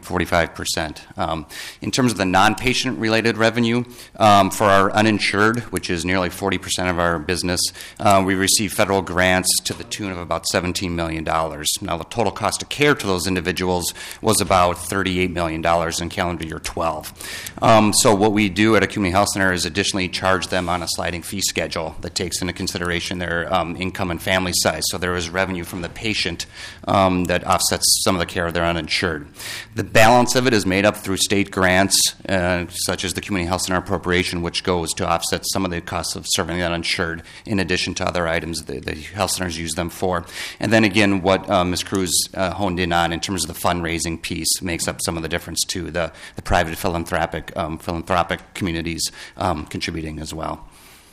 45%. In terms of the non-patient-related revenue, for our uninsured, which is nearly 40% of our business, we receive federal grants to the tune of about $17 million. Now, the total cost of care to those individuals was about $38 million in calendar year 12. So what we do at a community health center is additionally charge them on a sliding fee schedule that takes into consideration their income and family size. So there is revenue from the patient that offsets some of the care of their uninsured. The balance of it is made up through state grants, such as the community health center appropriation, which goes to offset some of the costs of serving the uninsured, in addition to other items the health centers use them for. And then again, what Ms. Cruz honed in on in terms of the fundraising piece makes up some of the difference too. The private philanthropic communities contributing as well.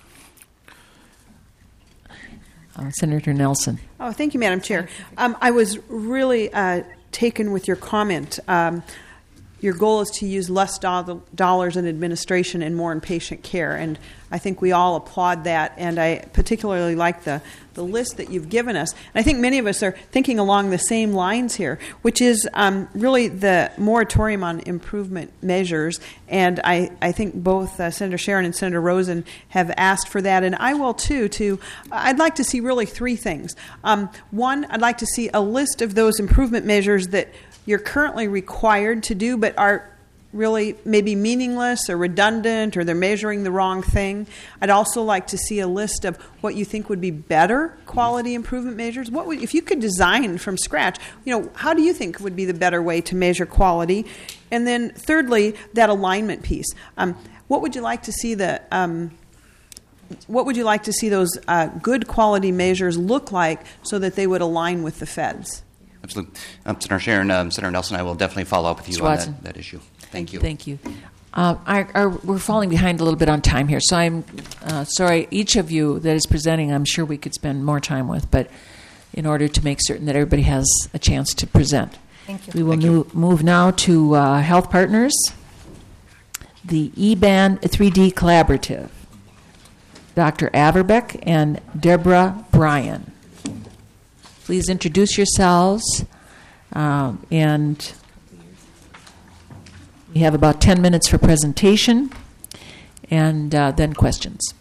Senator Nelson. Oh, thank you, Madam Chair. I was really taken with your comment. Your goal is to use less dollars in administration and more in patient care, and I think we all applaud that, and I particularly like the list that you've given us. And I think many of us are thinking along the same lines here, which is really the moratorium on improvement measures, and I think both Senator Sharon and Senator Rosen have asked for that, and I will too. I'd like to see really 3 things. One, I'd like to see a list of those improvement measures that you're currently required to do but are really maybe meaningless or redundant, or they're measuring the wrong thing. I'd also like to see a list of what you think would be better quality improvement measures. If you could design from scratch, how do you think would be the better way to measure quality? And then thirdly, that alignment piece. What would you like to see those good quality measures look like so that they would align with the feds? Absolutely. Senator Sharon, Senator Nelson, I will definitely follow up with you on that issue. Thank you. Thank you. We're falling behind a little bit on time here, so I'm sorry. Each of you that is presenting, I'm sure we could spend more time with, but in order to make certain that everybody has a chance to present. Thank you. We will move now to Health Partners, the eBand 3D Collaborative, Dr. Averbeck and Deborah Bryan. Please introduce yourselves and We have about 10 minutes for presentation and then questions.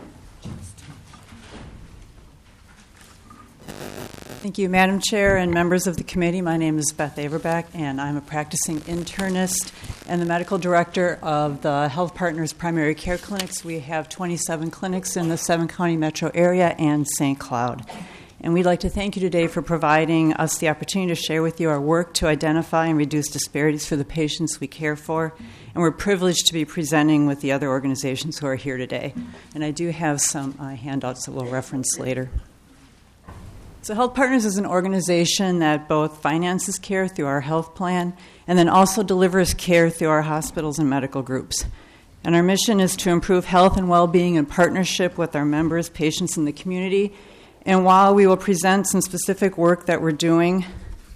Thank you, Madam Chair and members of the committee. My name is Beth Averback, and I'm a practicing internist and the medical director of the Health Partners Primary Care Clinics. We have 27 clinics in the 7-county metro area and St. Cloud. And we'd like to thank you today for providing us the opportunity to share with you our work to identify and reduce disparities for the patients we care for. And we're privileged to be presenting with the other organizations who are here today. And I do have some handouts that we'll reference later. So Health Partners is an organization that both finances care through our health plan and then also delivers care through our hospitals and medical groups. And our mission is to improve health and well-being in partnership with our members, patients, and the community. And while we will present some specific work that we're doing,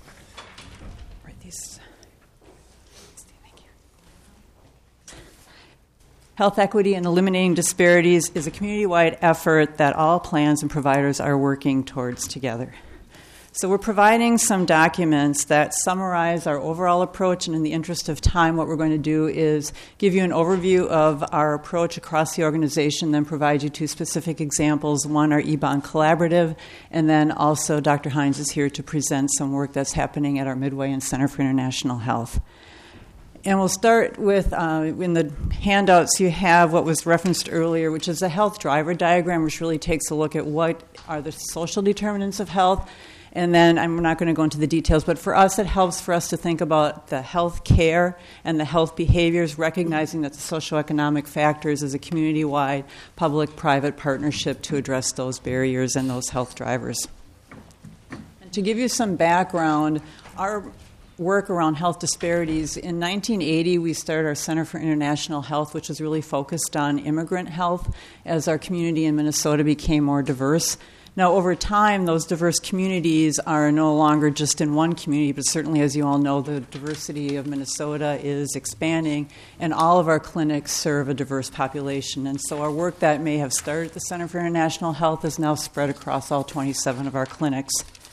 health equity and eliminating disparities is a community-wide effort that all plans and providers are working towards together. So we're providing some documents that summarize our overall approach, and in the interest of time, what we're going to do is give you an overview of our approach across the organization, then provide you 2 specific examples. One, our eBond Collaborative, and then also Dr. Hines is here to present some work that's happening at our Midway and Center for International Health. And we'll start with, in the handouts you have what was referenced earlier, which is a health driver diagram, which really takes a look at what are the social determinants of health. And then I'm not going to go into the details, but for us it helps for us to think about the health care and the health behaviors, recognizing that the socioeconomic factors is a community-wide public-private partnership to address those barriers and those health drivers. And to give you some background, our work around health disparities. In 1980, we started our Center for International Health, which was really focused on immigrant health as our community in Minnesota became more diverse. Now, over time, those diverse communities are no longer just in one community, but certainly, as you all know, the diversity of Minnesota is expanding, and all of our clinics serve a diverse population. And so our work that may have started at the Center for International Health is now spread across all 27 of our clinics.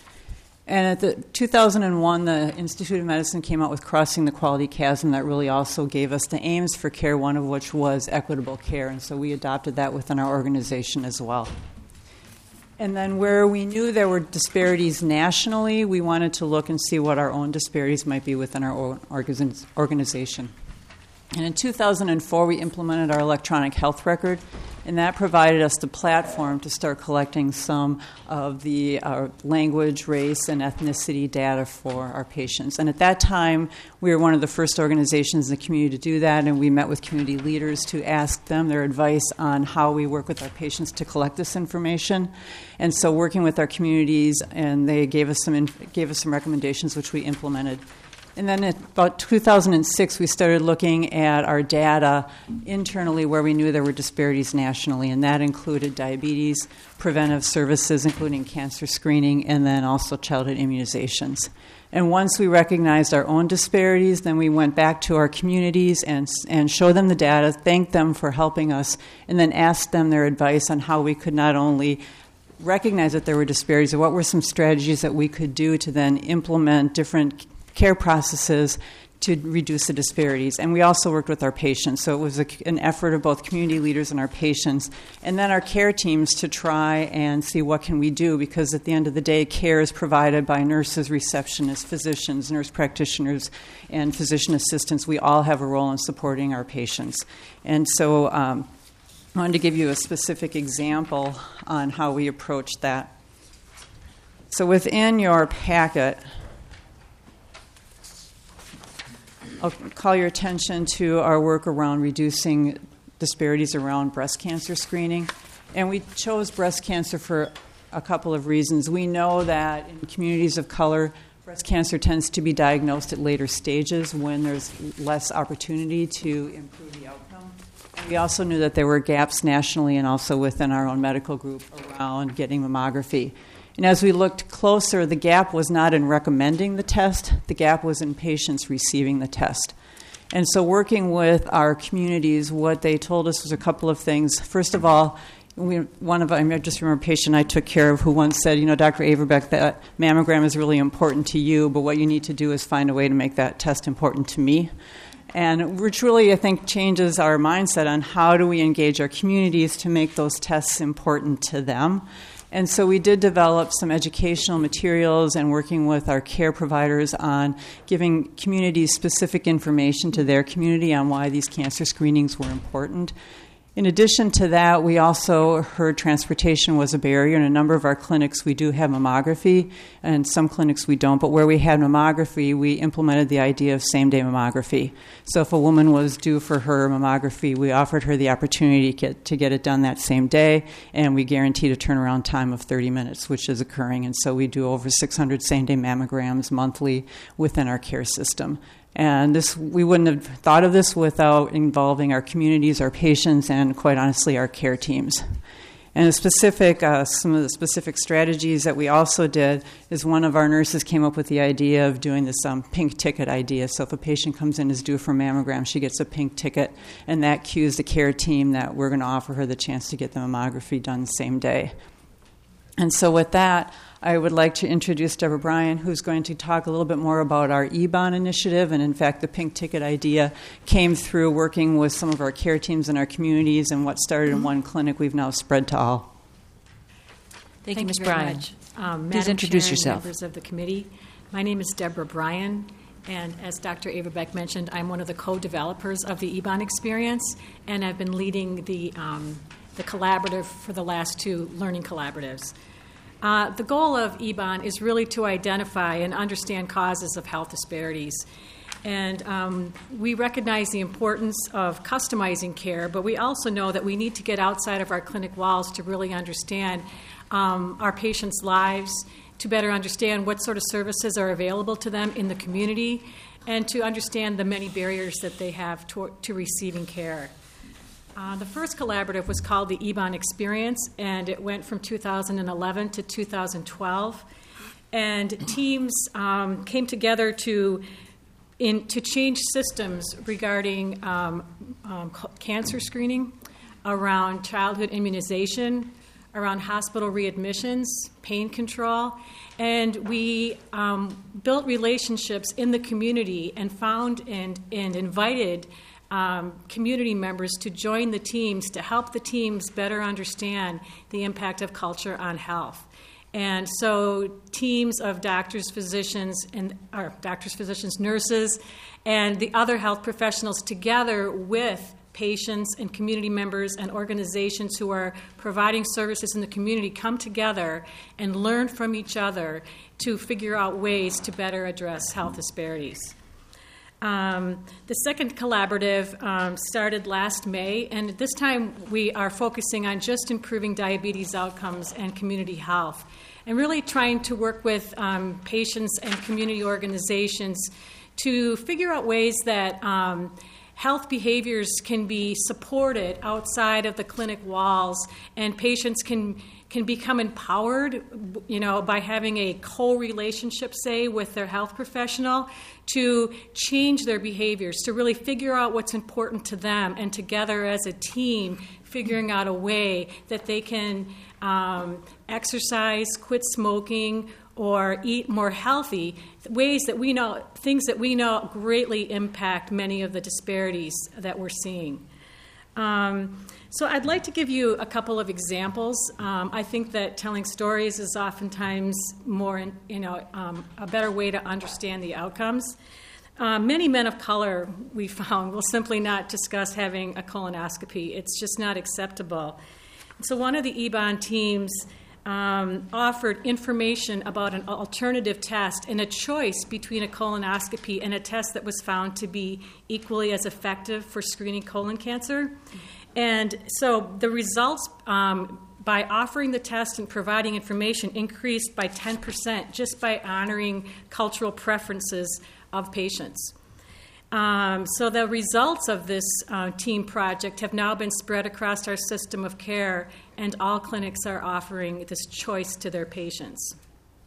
And at the 2001, the Institute of Medicine came out with Crossing the Quality Chasm that really also gave us the aims for care, one of which was equitable care. And so we adopted that within our organization as well. And then where we knew there were disparities nationally, we wanted to look and see what our own disparities might be within our own organization. And in 2004, we implemented our electronic health record, and that provided us the platform to start collecting some of the language, race, and ethnicity data for our patients. And at that time, we were one of the first organizations in the community to do that, and we met with community leaders to ask them their advice on how we work with our patients to collect this information. And so working with our communities, and they gave us some recommendations, which we implemented. And then in about 2006, we started looking at our data internally where we knew there were disparities nationally, and that included diabetes, preventive services, including cancer screening, and then also childhood immunizations. And once we recognized our own disparities, then we went back to our communities and showed them the data, thanked them for helping us, and then asked them their advice on how we could not only recognize that there were disparities, but what were some strategies that we could do to then implement different care processes to reduce the disparities. And we also worked with our patients. So it was an effort of both community leaders and our patients, and then our care teams to try and see what can we do, because at the end of the day, care is provided by nurses, receptionists, physicians, nurse practitioners, and physician assistants. We all have a role in supporting our patients. And so I wanted to give you a specific example on how we approached that. So within your packet, I'll call your attention to our work around reducing disparities around breast cancer screening. And we chose breast cancer for a couple of reasons. We know that in communities of color, breast cancer tends to be diagnosed at later stages when there's less opportunity to improve the outcome. We also knew that there were gaps nationally and also within our own medical group around getting mammography. And as we looked closer, the gap was not in recommending the test. The gap was in patients receiving the test. And so working with our communities, what they told us was a couple of things. First of all, I just remember a patient I took care of who once said, Dr. Averbeck, that mammogram is really important to you, but what you need to do is find a way to make that test important to me. And which really, I think, changes our mindset on how do we engage our communities to make those tests important to them. And so we did develop some educational materials and working with our care providers on giving communities specific information to their community on why these cancer screenings were important. In addition to that, we also heard transportation was a barrier. In a number of our clinics, we do have mammography, and some clinics we don't. But where we had mammography, we implemented the idea of same-day mammography. So if a woman was due for her mammography, we offered her the opportunity to get it done that same day, and we guaranteed a turnaround time of 30 minutes, which is occurring. And so we do over 600 same-day mammograms monthly within our care system. And this, we wouldn't have thought of this without involving our communities, our patients, and quite honestly, our care teams. And some of the specific strategies that we also did is one of our nurses came up with the idea of doing this pink ticket idea. So if a patient comes in is due for a mammogram, she gets a pink ticket, and that cues the care team that we're going to offer her the chance to get the mammography done the same day. And so with that, I would like to introduce Deborah Bryan, who's going to talk a little bit more about our EBON initiative. And in fact, the pink ticket idea came through working with some of our care teams in our communities, and what started in one clinic, we've now spread to all. Thank you, Ms. very Bryan. much. Please introduce Chair and yourself. members of the committee. My name is Deborah Bryan, and as Dr. Ava Beck mentioned, I'm one of the co-developers of the EBON experience, and I've been leading the collaborative for the last two learning collaboratives. The goal of EBON is really to identify and understand causes of health disparities. And we recognize the importance of customizing care, but we also know that we need to get outside of our clinic walls to really understand our patients' lives, to better understand what sort of services are available to them in the community, and to understand the many barriers that they have to receiving care. The first collaborative was called the EBON Experience, and it went from 2011 to 2012. And teams came together to change systems regarding cancer screening, around childhood immunization, around hospital readmissions, pain control. And we built relationships in the community and found and invited community members to join the teams to help the teams better understand the impact of culture on health. And so teams of doctors, physicians, nurses, and the other health professionals together with patients and community members and organizations who are providing services in the community come together and learn from each other to figure out ways to better address health disparities. The second collaborative started last May, and this time we are focusing on just improving diabetes outcomes and community health, and really trying to work with patients and community organizations to figure out ways that health behaviors can be supported outside of the clinic walls, and patients can become empowered, by having a co-relationship, say, with their health professional to change their behaviors, to really figure out what's important to them, and together as a team figuring out a way that they can exercise, quit smoking, or eat more healthy, things that we know greatly impact many of the disparities that we're seeing. So I'd like to give you a couple of examples. I think that telling stories is oftentimes more, a better way to understand the outcomes. Many men of color, we found, will simply not discuss having a colonoscopy. It's just not acceptable. So one of the EBON teams offered information about an alternative test and a choice between a colonoscopy and a test that was found to be equally as effective for screening colon cancer. And so the results, by offering the test and providing information, increased by 10% just by honoring cultural preferences of patients. So the results of this team project have now been spread across our system of care, and all clinics are offering this choice to their patients.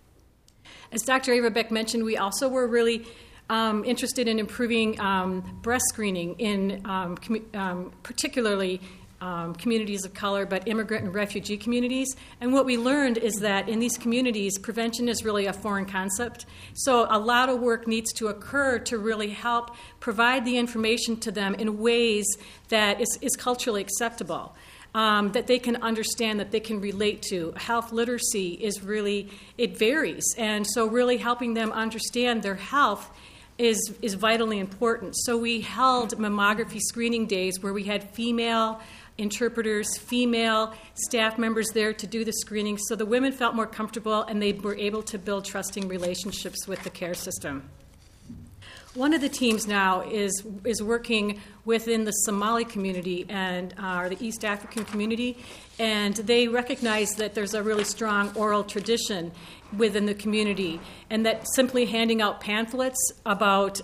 As Dr. Ava Beck mentioned, we also were really interested in improving breast screening, particularly communities of color, but immigrant and refugee communities. And what we learned is that in these communities, prevention is really a foreign concept. So a lot of work needs to occur to really help provide the information to them in ways that is culturally acceptable, that they can understand, that they can relate to. Health literacy is really, it varies. And so really helping them understand their health is vitally important. So we held mammography screening days where we had female interpreters, female staff members there to do the screening, so the women felt more comfortable and they were able to build trusting relationships with the care system. One of the teams now is working within the Somali community and the East African community, and they recognize that there's a really strong oral tradition within the community, and that simply handing out pamphlets about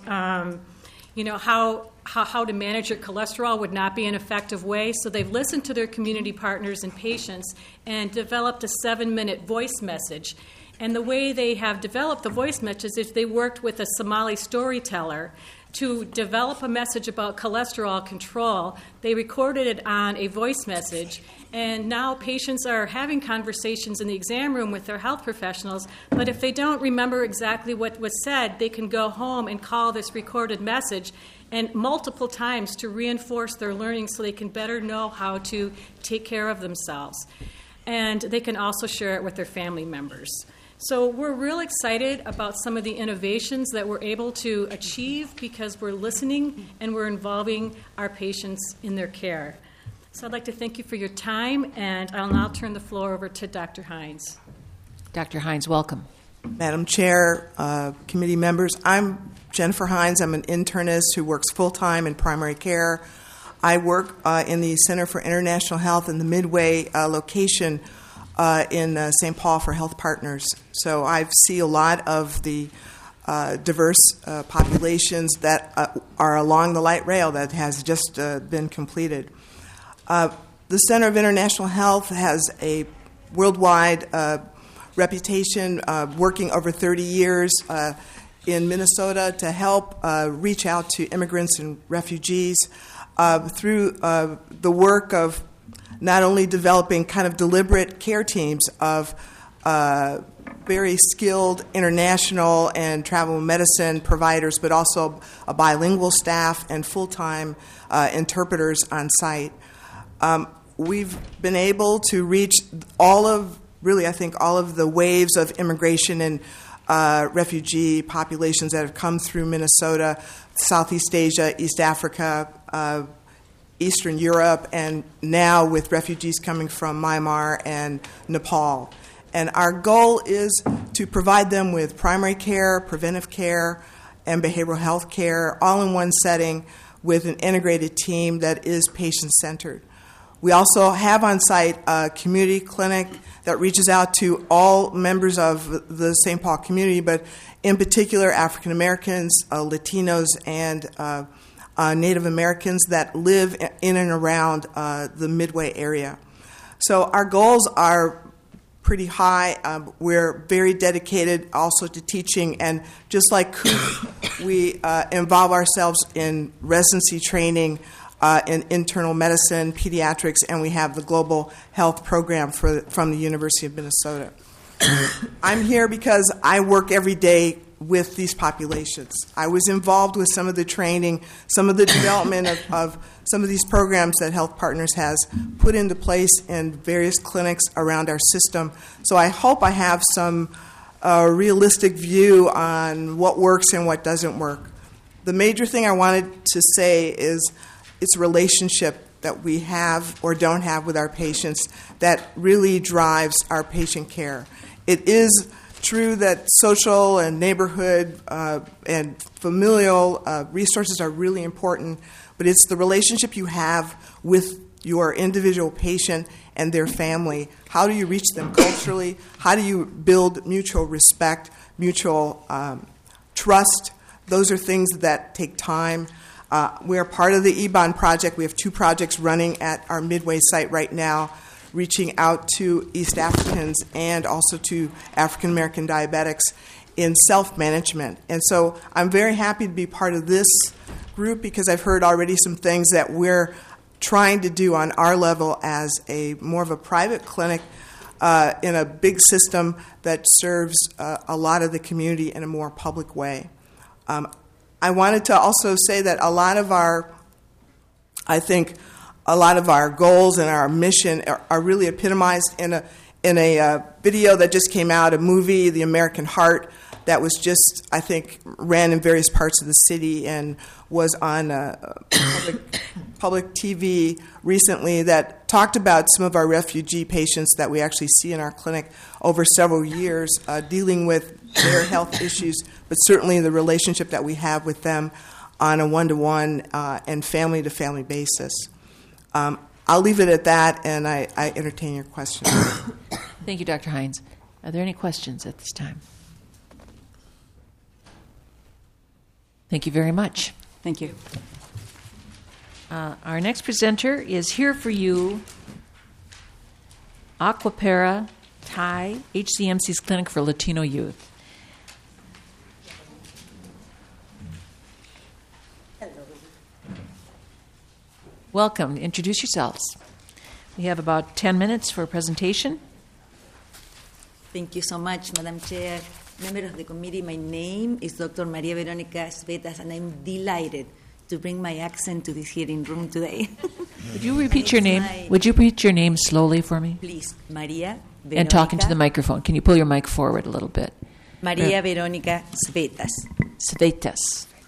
how to manage your cholesterol would not be an effective way. So they've listened to their community partners and patients and developed a 7-minute voice message. And the way they have developed the voice message is they worked with a Somali storyteller to develop a message about cholesterol control. They recorded it on a voice message, and now patients are having conversations in the exam room with their health professionals, but if they don't remember exactly what was said, they can go home and call this recorded message and multiple times to reinforce their learning so they can better know how to take care of themselves. And they can also share it with their family members. So we're real excited about some of the innovations that we're able to achieve because we're listening and we're involving our patients in their care. So I'd like to thank you for your time, and I'll now turn the floor over to Dr. Hines. Dr. Hines, welcome. Madam Chair, committee members, I'm Jennifer Hines. I'm an internist who works full-time in primary care. I work in the Center for International Health in the Midway location in St. Paul for Health Partners. So I see a lot of the diverse populations that are along the light rail that has just been completed. The Center of International Health has a worldwide reputation, working over 30 years in Minnesota to help reach out to immigrants and refugees through the work of not only developing kind of deliberate care teams of very skilled international and travel medicine providers, but also a bilingual staff and full-time interpreters on site. We've been able to reach all of the waves of immigration and refugee populations that have come through Minnesota, Southeast Asia, East Africa, Eastern Europe, and now with refugees coming from Myanmar and Nepal. And our goal is to provide them with primary care, preventive care, and behavioral health care, all in one setting with an integrated team that is patient-centered. We also have on site a community clinic that reaches out to all members of the St. Paul community, but in particular African Americans, Latinos, and Native Americans that live in and around the Midway area. So our goals are pretty high. We're very dedicated also to teaching, and just like COOP, we involve ourselves in residency training in internal medicine, pediatrics, and we have the global health program from the University of Minnesota. I'm here because I work every day with these populations. I was involved with some of the training, some of the development of some of these programs that Health Partners has put into place in various clinics around our system. So I hope I have some realistic view on what works and what doesn't work. The major thing I wanted to say is it's a relationship that we have or don't have with our patients that really drives our patient care. It is true that social and neighborhood and familial resources are really important, but it's the relationship you have with your individual patient and their family. How do you reach them culturally? How do you build mutual respect, mutual trust? Those are things that take time. We're part of the EBON project. We have 2 projects running at our Midway site right now, reaching out to East Africans and also to African American diabetics in self-management. And so I'm very happy to be part of this group because I've heard already some things that we're trying to do on our level as a more of a private clinic in a big system that serves a lot of the community in a more public way. I wanted to also say that a lot of our goals and our mission are really epitomized in a video that just came out, a movie, The American Heart, that was just, I think, ran in various parts of the city and was on public TV recently, that talked about some of our refugee patients that we actually see in our clinic over several years, dealing with their health issues, but certainly the relationship that we have with them on a one-to-one and family-to-family basis. I'll leave it at that, and I entertain your questions. Thank you, Dr. Hines. Are there any questions at this time? Thank you very much. Thank you. Our next presenter is Here For You, Aquapara Thai, HCMC's Clinic for Latino Youth. Welcome. Introduce yourselves. We have about 10 minutes for a presentation. Thank you so much, Madam Chair. Members of the committee, my name is Dr. Maria Veronica Svetas, and I'm delighted to bring my accent to this hearing room today. Would you repeat your name? Would you repeat your name slowly for me? Please, Maria Veronica. And talk into the microphone. Can you pull your mic forward a little bit? Maria Veronica Svetas. Svetas.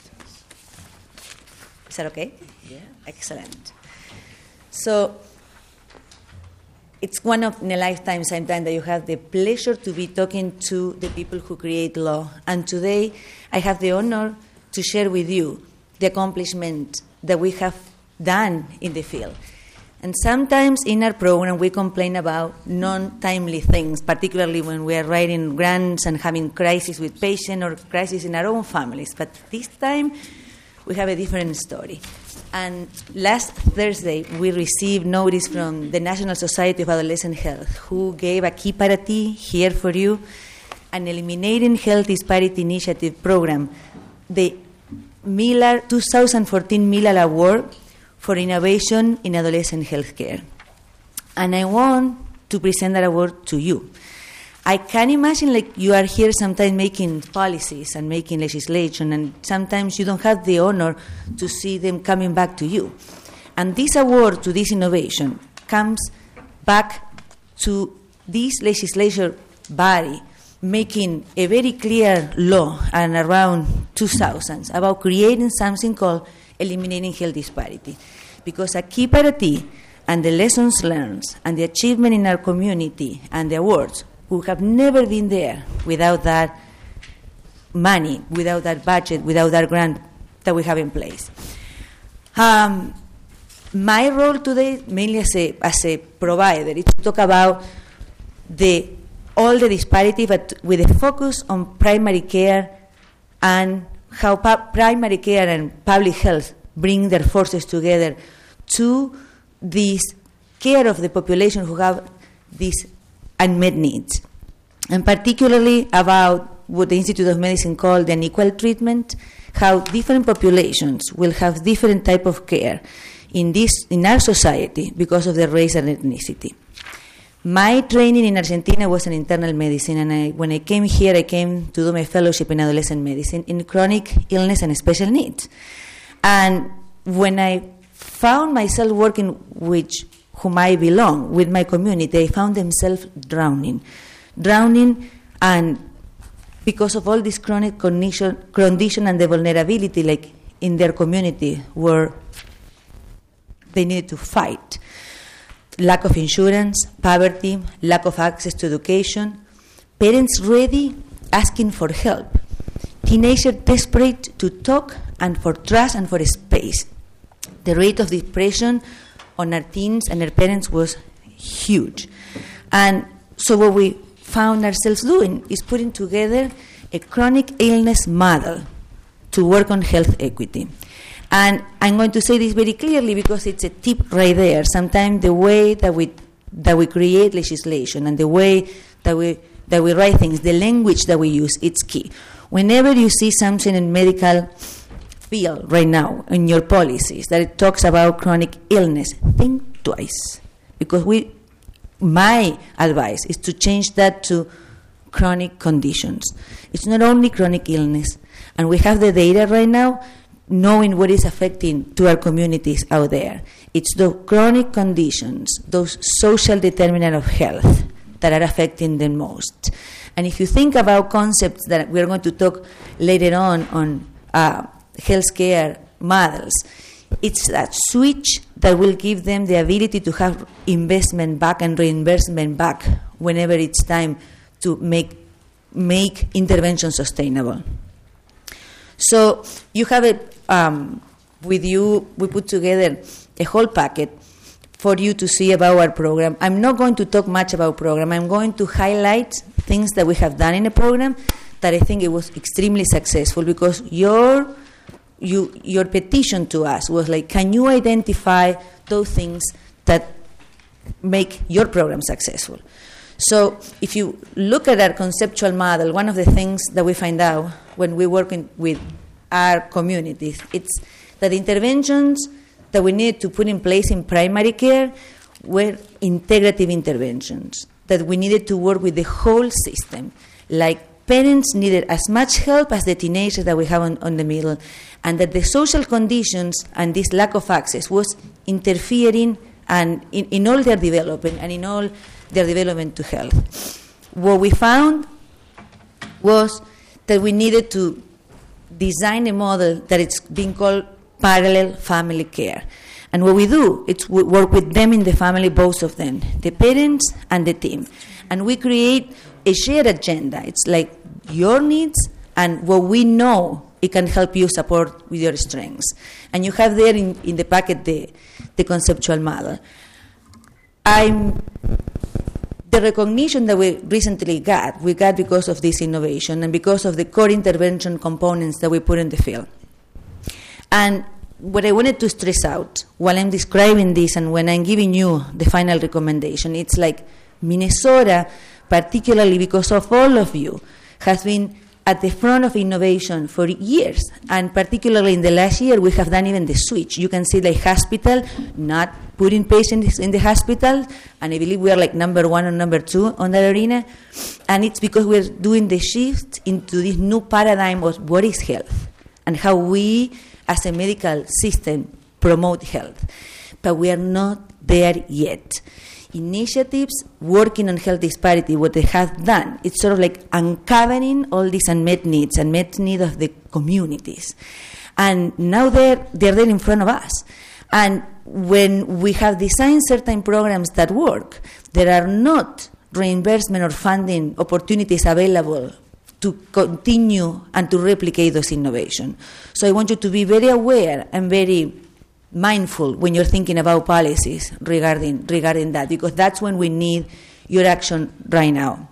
Is that okay? Yeah. Excellent. So, it's one of in a lifetime sometimes that you have the pleasure to be talking to the people who create law. And today I have the honor to share with you the accomplishment that we have done in the field. And sometimes in our program we complain about non-timely things, particularly when we are writing grants and having crises with patients or crises in our own families. But this time we have a different story. And last Thursday, we received notice from the National Society of Adolescent Health, who gave Aquí Para Ti, Here For You, an Eliminating Health Disparity Initiative program, the 2014 Millard Award for Innovation in Adolescent Healthcare. And I want to present that award to you. I can imagine like you are here sometimes making policies and making legislation, and sometimes you don't have the honor to see them coming back to you. And this award to this innovation comes back to this legislature body making a very clear law and around 2000 about creating something called eliminating health disparity. Because Aquí Para Ti and the lessons learned and the achievement in our community and the awards who have never been there without that money, without that budget, without that grant that we have in place. My role today, mainly as a provider, is to talk about all the disparity, but with a focus on primary care and how primary care and public health bring their forces together to this care of the population who have these unmet needs, and particularly about what the Institute of Medicine called the unequal treatment, how different populations will have different type of care in our society because of their race and ethnicity. My training in Argentina was in internal medicine, and when I came here, I came to do my fellowship in adolescent medicine in chronic illness and special needs. And when I found myself working with whom I belong, with my community, they found themselves drowning, and because of all this chronic condition and the vulnerability, like in their community, where they needed to fight. Lack of insurance, poverty, lack of access to education, parents ready asking for help, teenagers desperate to talk and for trust and for space. The rate of depression on our teens and our parents was huge. And so what we found ourselves doing is putting together a chronic illness model to work on health equity. And I'm going to say this very clearly because it's a tip right there. Sometimes the way that we create legislation and the way that we write things, the language that we use, it's key. Whenever you see something in medical feel right now in your policies that it talks about chronic illness, think twice. Because my advice is to change that to chronic conditions. It's not only chronic illness. And we have the data right now knowing what is affecting to our communities out there. It's the chronic conditions, those social determinants of health that are affecting them most. And if you think about concepts that we're going to talk later on healthcare models, it's that switch that will give them the ability to have investment back and reimbursement back whenever it's time to make intervention sustainable. So you have it with you. We put together a whole packet for you to see about our program. I'm not going to talk much about program. I'm going to highlight things that we have done in the program that I think it was extremely successful, because your petition to us was like, can you identify those things that make your program successful? So if you look at our conceptual model, one of the things that we find out when we're working with our communities, it's that interventions that we need to put in place in primary care were integrative interventions, that we needed to work with the whole system. Like parents needed as much help as the teenagers that we have on the middle, and that the social conditions and this lack of access was interfering and in all their development and in all their development to health. What we found was that we needed to design a model that it's being called parallel family care. And what we do, it's we work with them in the family, both of them, the parents and the team. And we create a shared agenda. It's like your needs and what we know it can help you support with your strengths. And you have there in the packet the conceptual model. The recognition that we recently got because of this innovation and because of the core intervention components that we put in the field. And what I wanted to stress out while I'm describing this and when I'm giving you the final recommendation, it's like Minnesota, particularly because of all of you, has been at the front of innovation for years, and particularly in the last year, we have done even the switch. You can see the hospital not putting patients in the hospital, and I believe we are like number 1 or number 2 on that arena, and it's because we're doing the shift into this new paradigm of what is health and how we, as a medical system, promote health. But we are not there yet. Initiatives working on health disparity, what they have done, it's sort of like uncovering all these unmet needs of the communities. And now they're there in front of us. And when we have designed certain programs that work, there are not reimbursement or funding opportunities available to continue and to replicate those innovations. So I want you to be very aware and very mindful when you're thinking about policies regarding that, because that's when we need your action right now.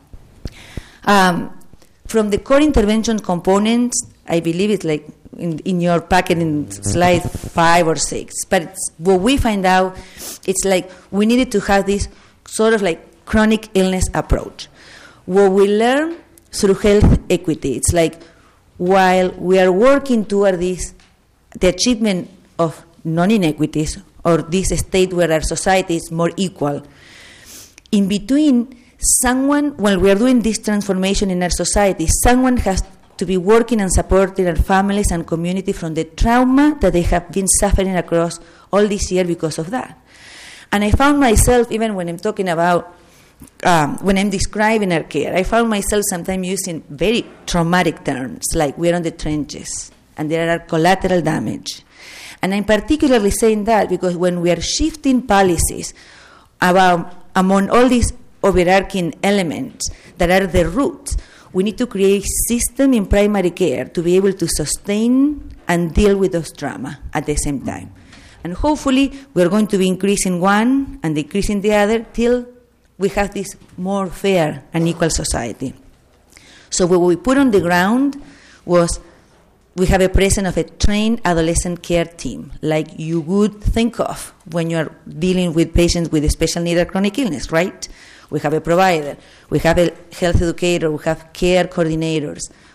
From the core intervention components, I believe it's like in your packet in slide 5 or 6, but it's, what we find out, it's like we needed to have this sort of like chronic illness approach. What we learn through health equity, it's like while we are working toward this, the achievement of non-inequities, or this state where our society is more equal, in between, while we are doing this transformation in our society, someone has to be working and supporting our families and community from the trauma that they have been suffering across all this year because of that. And I found myself, even when I'm talking about, when I'm describing our care, I found myself sometimes using very traumatic terms, like we're on the trenches, and there are collateral damage. And I'm particularly saying that because when we are shifting policies among all these overarching elements that are the roots, we need to create a system in primary care to be able to sustain and deal with those trauma at the same time. And hopefully we're going to be increasing one and decreasing the other till we have this more fair and equal society. So what we put on the ground was we have a presence of a trained adolescent care team, like you would think of when you're dealing with patients with a special need or chronic illness, right? We have a provider, we have a health educator, we have care coordinators,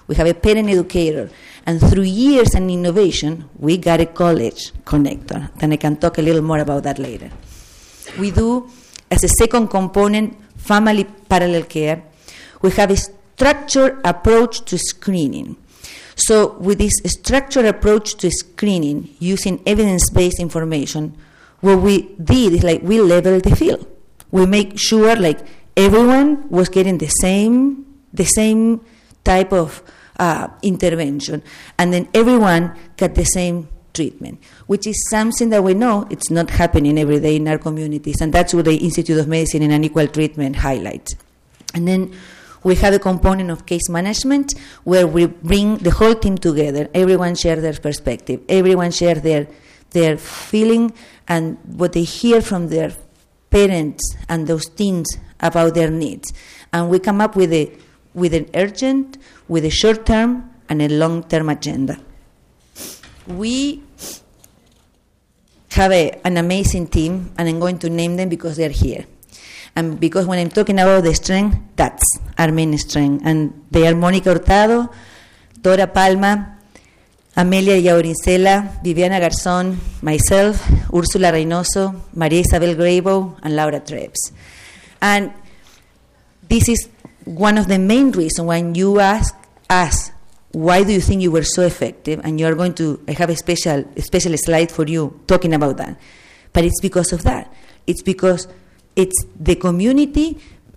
We have a parent educator. And through years and innovation, we got a college connector. And I can talk a little more about that later. We do, as a second component, family parallel care. We have a structured approach to screening. So with this structured approach to screening, using evidence-based information, what we did is like we leveled the field. We make sure like everyone was getting the same type of intervention, and then everyone got the same treatment, which is something that we know it's not happening every day in our communities, and that's what the Institute of Medicine and Unequal Treatment highlights. And then we have a component of case management where we bring the whole team together. Everyone shares their perspective. Everyone shares their feeling and what they hear from their parents and those teens about their needs. And we come up with an urgent, with a short-term, and a long-term agenda. We have an amazing team, and I'm going to name them because they're here. And because when I'm talking about the strength, that's our main strength. And they are Mónica Hurtado, Dora Palma, Amelia Yaurincela, Viviana Garzón, myself, Úrsula Reynoso, María Isabel Grabo, and Laura Trebs. And this is one of the main reasons when you ask us, why do you think you were so effective? And you're going to, I have a special slide for you talking about that. But it's because of that. It's because it's the community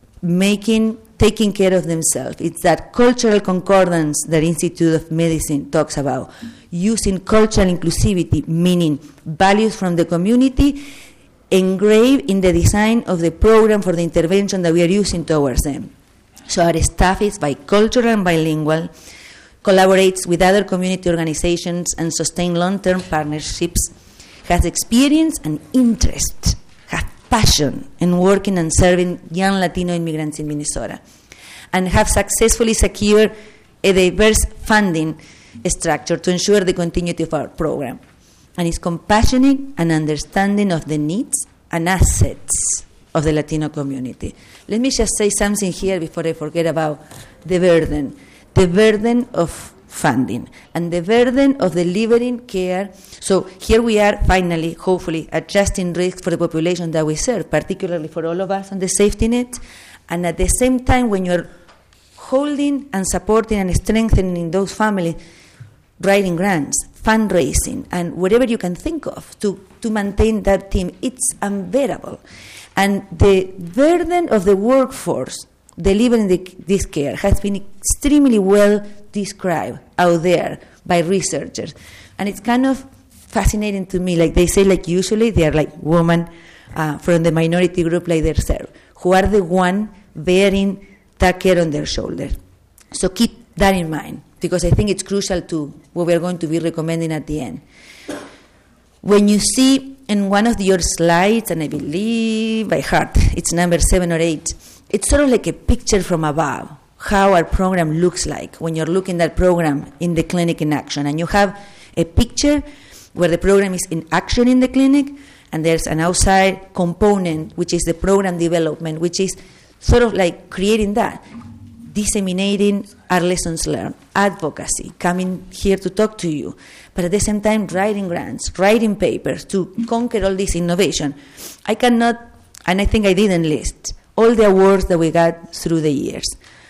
taking care of themselves. It's that cultural concordance that Institute of Medicine talks about. Using cultural inclusivity, meaning values from the community, engraved in the design of the program for the intervention that we are using towards them. So our staff is bicultural and bilingual, collaborates with other community organizations and sustain long-term partnerships, has experience and interest, has passion in working and serving young Latino immigrants in Minnesota, and have successfully secured a diverse funding structure to ensure the continuity of our program, and is compassionate and understanding of the needs and assets of the Latino community. Let me just say something here before I forget about the burden of funding and the burden of delivering care. So here we are finally, hopefully, adjusting risk for the population that we serve, particularly for all of us on the safety net. And at the same time, when you're holding and supporting and strengthening those families, writing grants, fundraising, and whatever you can think of to maintain that team, it's unbearable. And the burden of the workforce delivering this care has been extremely well described out there by researchers. And it's kind of fascinating to me. Like they say, like usually they are like women from the minority group like themselves, who are the one bearing that care on their shoulders. So keep that in mind, because I think it's crucial to what we're going to be recommending at the end. When you see in one of your slides, and I believe by heart, it's number 7 or 8, it's sort of like a picture from above, how our program looks like when you're looking at that program in the clinic in action. And you have a picture where the program is in action in the clinic, and there's an outside component, which is the program development, which is sort of like creating that, disseminating our lessons learned, advocacy, coming here to talk to you, but at the same time writing grants, writing papers to conquer all this innovation. I cannot, and I think I didn't list, all the awards that we got through the years.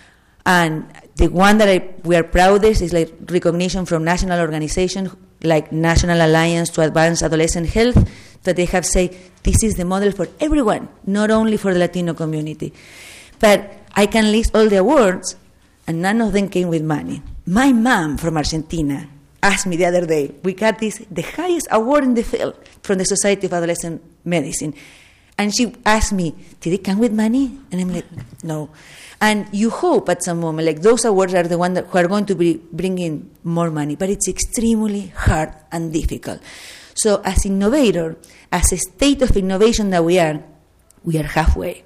And the one that we are proudest is like recognition from national organizations like National Alliance to Advance Adolescent Health, that they have said this is the model for everyone, not only for the Latino community. But I can list all the awards, and none of them came with money. My mom from Argentina asked me the other day, we got the highest award in the field from the Society of Adolescent Medicine. And she asked me, did it come with money? And I'm like, no. And you hope at some moment, like those awards are the ones who are going to be bringing more money, but it's extremely hard and difficult. So as innovator, as a state of innovation that we are halfway.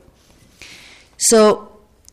So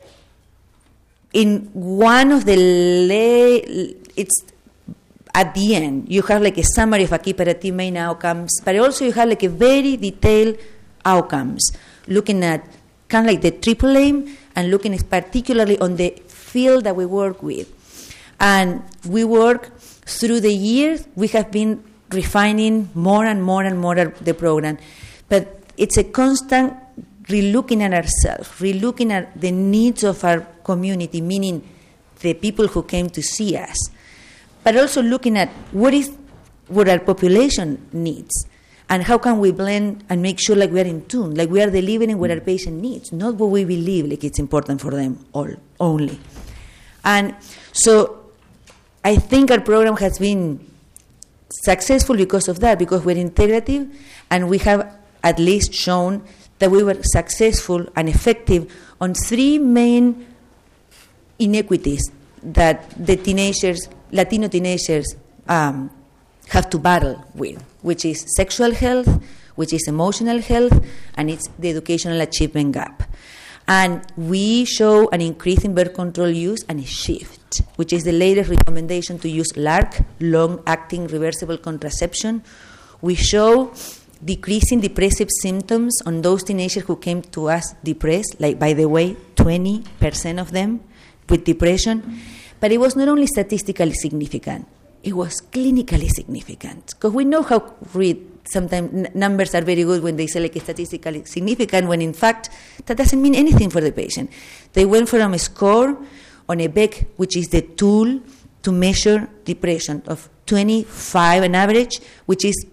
in one of it's at the end, you have like a summary of a key operative main outcomes, but also you have like a very detailed outcomes, looking at kind of like the triple aim and looking particularly on the field that we work with. And we work through the years. We have been refining more and more and more the program. But it's a constant relooking at ourselves, relooking at the needs of our community, meaning the people who came to see us, but also looking at what our population needs and how can we blend and make sure like we are in tune, like we are delivering what our patient needs, not what we believe like it's important for them all only. And so I think our program has been successful because of that, because we're integrative and we have at least shown that we were successful and effective on three main inequities that the Latino teenagers have to battle with, which is sexual health, which is emotional health, and it's the educational achievement gap. And we show an increase in birth control use and a shift, which is the latest recommendation to use LARC, long-acting reversible contraception. We show decreasing depressive symptoms on those teenagers who came to us depressed, like, by the way, 20% of them with depression. But it was not only statistically significant, it was clinically significant. Because we know how sometimes numbers are very good when they say like statistically significant, when in fact that doesn't mean anything for the patient. They went from a score on a BEC, which is the tool to measure depression, of 25 on average, which is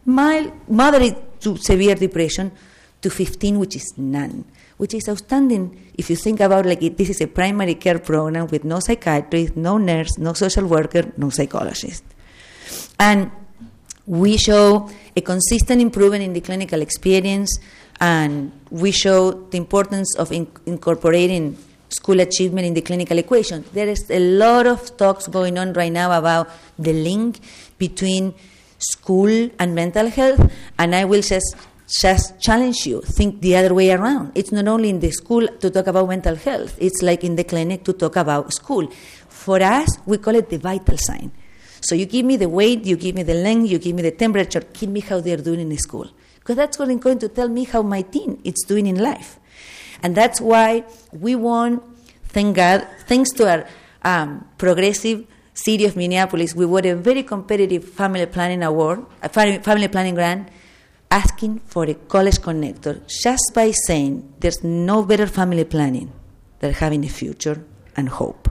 moderate to severe depression, to 15, which is none, which is outstanding if you think about like this is a primary care program with no psychiatrist, no nurse, no social worker, no psychologist. And we show a consistent improvement in the clinical experience, and we show the importance of incorporating school achievement in the clinical equation. There is a lot of talks going on right now about the link between school and mental health, and I will just challenge you, think the other way around. It's not only in the school to talk about mental health, it's like in the clinic to talk about school. For us, we call it the vital sign. So you give me the weight, you give me the length, you give me the temperature, give me how they're doing in school. Because that's what is going to tell me how my teen is doing in life. And that's why we won, thank God, thanks to our progressive City of Minneapolis, we won a very competitive family planning award, a family planning grant, asking for a college connector, just by saying there's no better family planning than having a future and hope.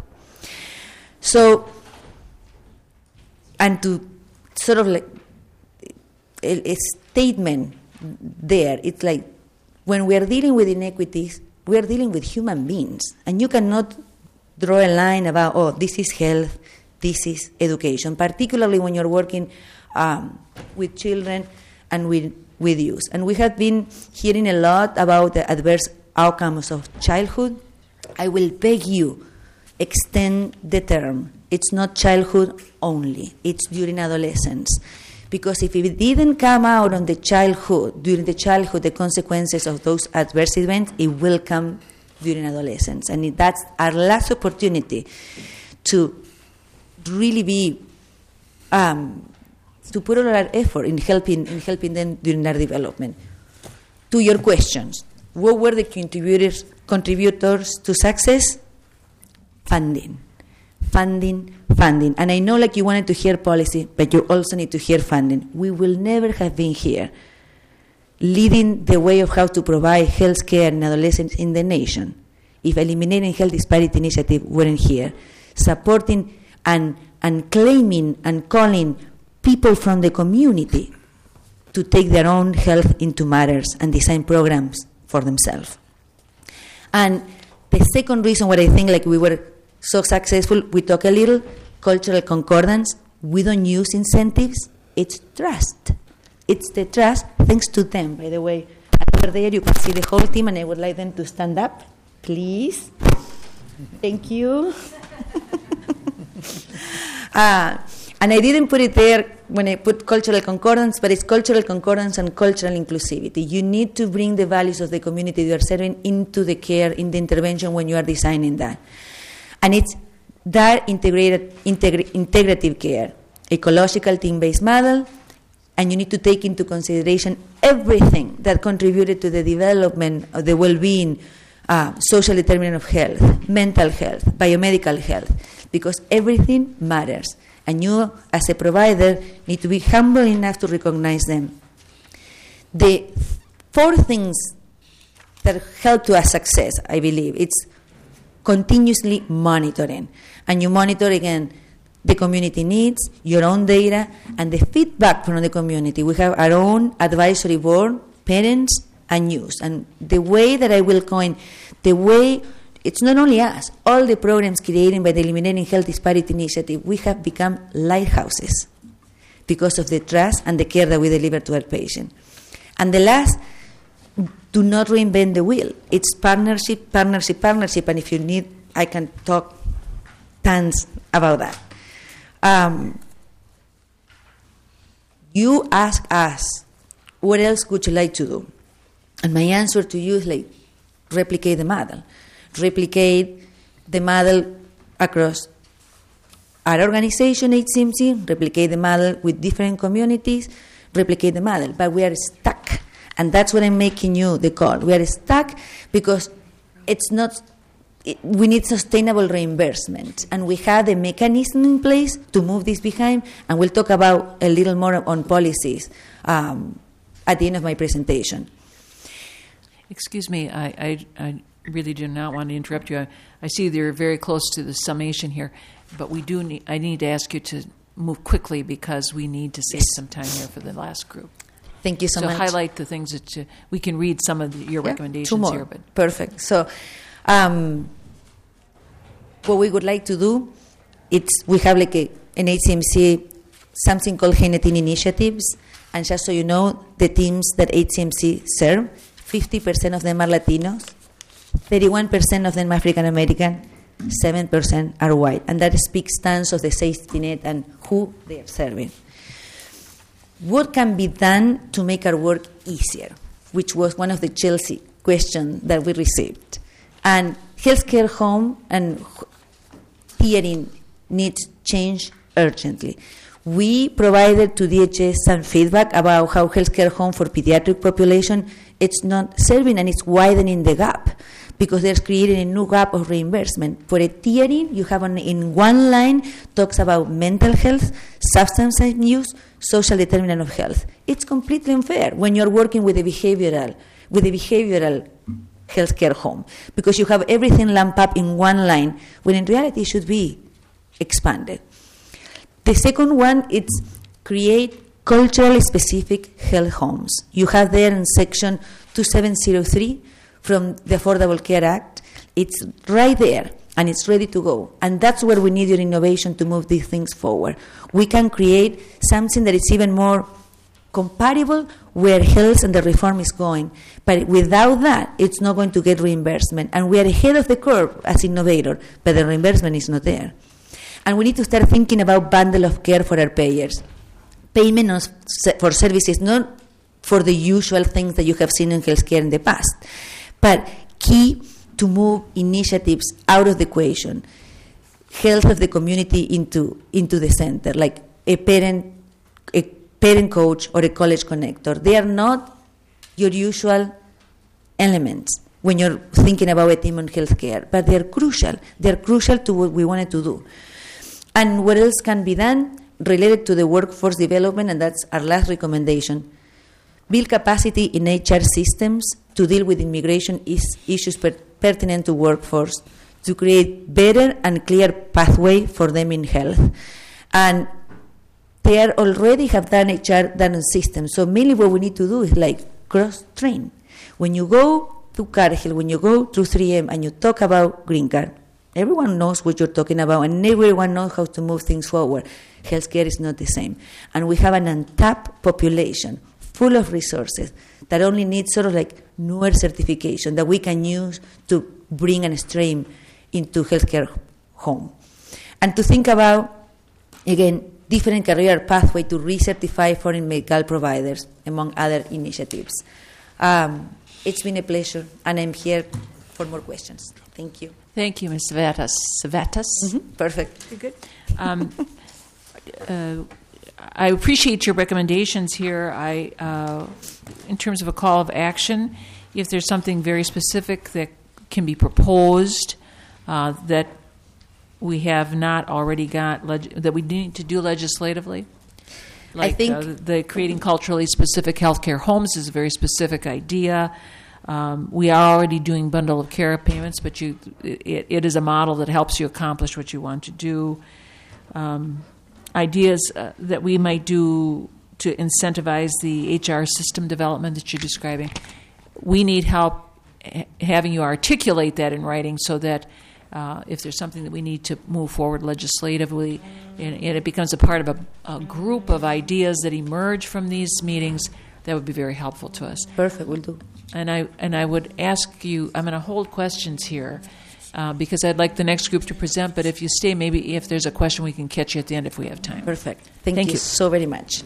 So, and to sort of like a statement there, it's like when we are dealing with inequities, we are dealing with human beings, and you cannot draw a line about, oh, this is health, this is education, particularly when you're working with children and with youth. And we have been hearing a lot about the adverse outcomes of childhood. I will beg you, extend the term. It's not childhood only, it's during adolescence. Because if it didn't come out on the childhood, during the childhood, the consequences of those adverse events, it will come during adolescence. And that's our last opportunity to really be, to put all our effort in helping them during their development. To your questions, what were the contributors to success? Funding. And I know like you wanted to hear policy, but you also need to hear funding. We will never have been here leading the way of how to provide health care in adolescents in the nation if Eliminating Health Disparity Initiative weren't here, supporting and claiming and calling people from the community to take their own health into matters and design programs for themselves. And the second reason why I think like we were so successful, we talk a little cultural concordance. We don't use incentives. It's trust. It's the trust, thanks to them, by the way. Over there you can see the whole team, and I would like them to stand up, please. Thank you. And I didn't put it there when I put cultural concordance, but it's cultural concordance and cultural inclusivity. You need to bring the values of the community you are serving into the care, in the intervention when you are designing that. And it's that integrative care, ecological team-based model, and you need to take into consideration everything that contributed to the development of the well-being, social determinant of health, mental health, biomedical health. because everything matters. And you, as a provider, need to be humble enough to recognize them. The 4 things that help to our success, I believe, it's continuously monitoring. And you monitor, again, the community needs, your own data, and the feedback from the community. We have our own advisory board, parents, and youth. And the way that I will coin, it's not only us, all the programs created by the Eliminating Health Disparity Initiative, we have become lighthouses because of the trust and the care that we deliver to our patient. And the last, do not reinvent the wheel. It's partnership, partnership, partnership, and if you need, I can talk tons about that. You ask us, what else would you like to do? And my answer to you is like, replicate the model. Replicate the model across our organization, HCMC, replicate the model with different communities, replicate the model. But we are stuck. And that's what I'm making you the call. We are stuck because we need sustainable reimbursement. And we have the mechanism in place to move this behind. And we'll talk about a little more on policies at the end of my presentation. Excuse me, I really do not want to interrupt you. I see you're very close to the summation here, but I need to ask you to move quickly because we need to save some time here for the last group. Thank you so much. So highlight the things that we can read some of your recommendations 2 more. here. But perfect. So what we would like to do, we have like an HCMC, something called Genetic Initiatives, and just so you know, the teams that HCMC serve, 50% of them are Latinos, 31% of them African American, 7% are white, and that speaks tons of the safety net and who they are serving. What can be done to make our work easier, which was one of the Chelsea questions that we received. And healthcare home and tiering needs change urgently. We provided to DHS some feedback about how healthcare home for pediatric population, it's not serving and it's widening the gap because there's creating a new gap of reimbursement. For a tiering, you have in one line talks about mental health, substance use, social determinant of health. It's completely unfair when you're working with a behavioral healthcare home because you have everything lumped up in one line when in reality it should be expanded. The second one is create culturally specific health homes. You have there in section 2703 from the Affordable Care Act. It's right there and it's ready to go. And that's where we need your innovation to move these things forward. We can create something that is even more compatible where health and the reform is going. But without that, it's not going to get reimbursement. And we are ahead of the curve as innovator, but the reimbursement is not there. And we need to start thinking about bundle of care for our payers. Payment for services, not for the usual things that you have seen in healthcare in the past, but key to move initiatives out of the equation. Health of the community into the center, like a parent coach or a college connector. They are not your usual elements when you're thinking about a team on healthcare, but they're crucial. They're crucial to what we wanted to do. And what else can be done related to the workforce development, and that's our last recommendation. Build capacity in HR systems to deal with immigration issues pertinent to workforce, to create better and clear pathway for them in health. And they already have done HR done on systems. So mainly what we need to do is like cross-train. When you go to Cargill, when you go to 3M and you talk about green card, everyone knows what you're talking about and everyone knows how to move things forward. Healthcare is not the same. And we have an untapped population full of resources that only needs sort of like newer certification that we can use to bring and stream into healthcare home. And to think about, again, different career pathway to recertify foreign medical providers, among other initiatives. It's been a pleasure, and I'm here for more questions. Thank you. Thank you, Ms. Savatas. Mm-hmm. Perfect. You're good. I appreciate your recommendations here. In terms of a call of action, if there's something very specific that can be proposed that we have not already got that we need to do legislatively? Like, I think the creating culturally specific healthcare homes is a very specific idea. We are already doing bundle of care payments, but it is a model that helps you accomplish what you want to do. Ideas that we might do to incentivize the HR system development that you're describing. We need help having you articulate that in writing so that if there's something that we need to move forward legislatively, and it becomes a part of a group of ideas that emerge from these meetings, that would be very helpful to us. Perfect, will do. And I would ask you, I'm going to hold questions here because I'd like the next group to present, but if you stay, maybe if there's a question, we can catch you at the end if we have time. Perfect. Thank you so very much.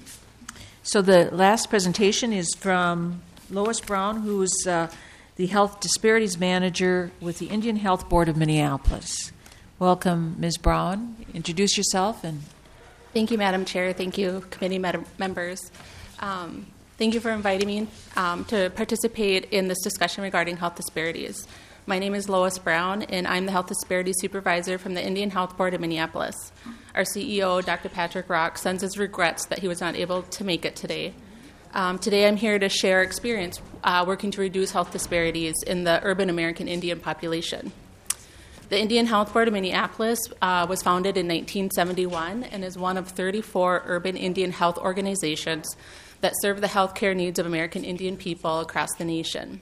So the last presentation is from Lois Brown, who is the Health Disparities Manager with the Indian Health Board of Minneapolis. Welcome, Ms. Brown. Introduce yourself. Thank you, Madam Chair. Thank you, committee members. Thank you for inviting me to participate in this discussion regarding health disparities. My name is Lois Brown, and I'm the Health Disparities Supervisor from the Indian Health Board of Minneapolis. Our CEO, Dr. Patrick Rock, sends his regrets that he was not able to make it today. Today I'm here to share experience working to reduce health disparities in the urban American Indian population. The Indian Health Board of Minneapolis was founded in 1971 and is one of 34 urban Indian health organizations that serve the health care needs of American Indian people across the nation.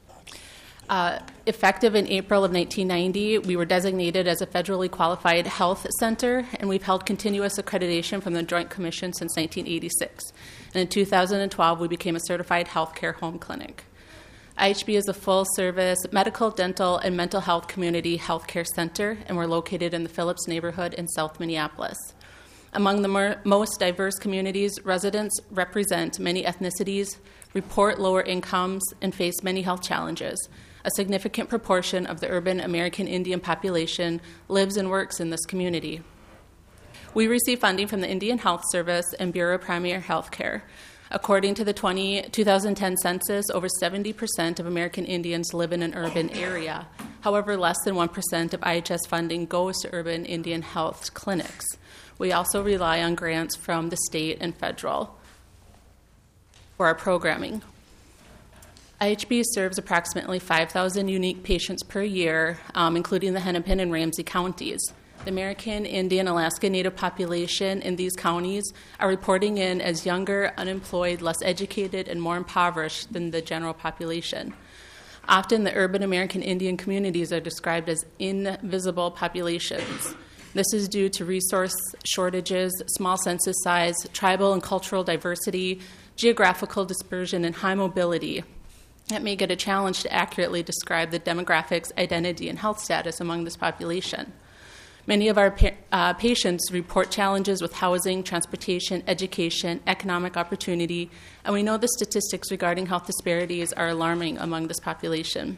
Effective in April of 1990, we were designated as a federally qualified health center, and we've held continuous accreditation from the Joint Commission since 1986. And in 2012, we became a certified healthcare home clinic. IHB is a full-service medical, dental, and mental health community healthcare center, and we're located in the Phillips neighborhood in South Minneapolis. Among the most diverse communities, residents represent many ethnicities, report lower incomes, and face many health challenges. A significant proportion of the urban American Indian population lives and works in this community. We receive funding from the Indian Health Service and Bureau of Primary Health Care. According to the 2010 census, over 70% of American Indians live in an urban area. However, less than 1% of IHS funding goes to urban Indian health clinics. We also rely on grants from the state and federal for our programming. IHB serves approximately 5,000 unique patients per year, including the Hennepin and Ramsey counties. The American Indian Alaska Native population in these counties are reporting in as younger, unemployed, less educated, and more impoverished than the general population. Often, the urban American Indian communities are described as invisible populations. This is due to resource shortages, small census size, tribal and cultural diversity, geographical dispersion, and high mobility. It may get a challenge to accurately describe the demographics, identity, and health status among this population. Many of our patients report challenges with housing, transportation, education, economic opportunity, and we know the statistics regarding health disparities are alarming among this population.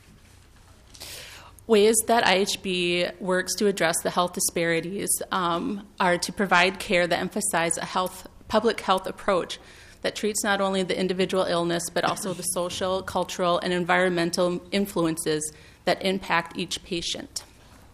Ways that IHB works to address the health disparities are to provide care that emphasize a public health approach that treats not only the individual illness but also the social, cultural, and environmental influences that impact each patient.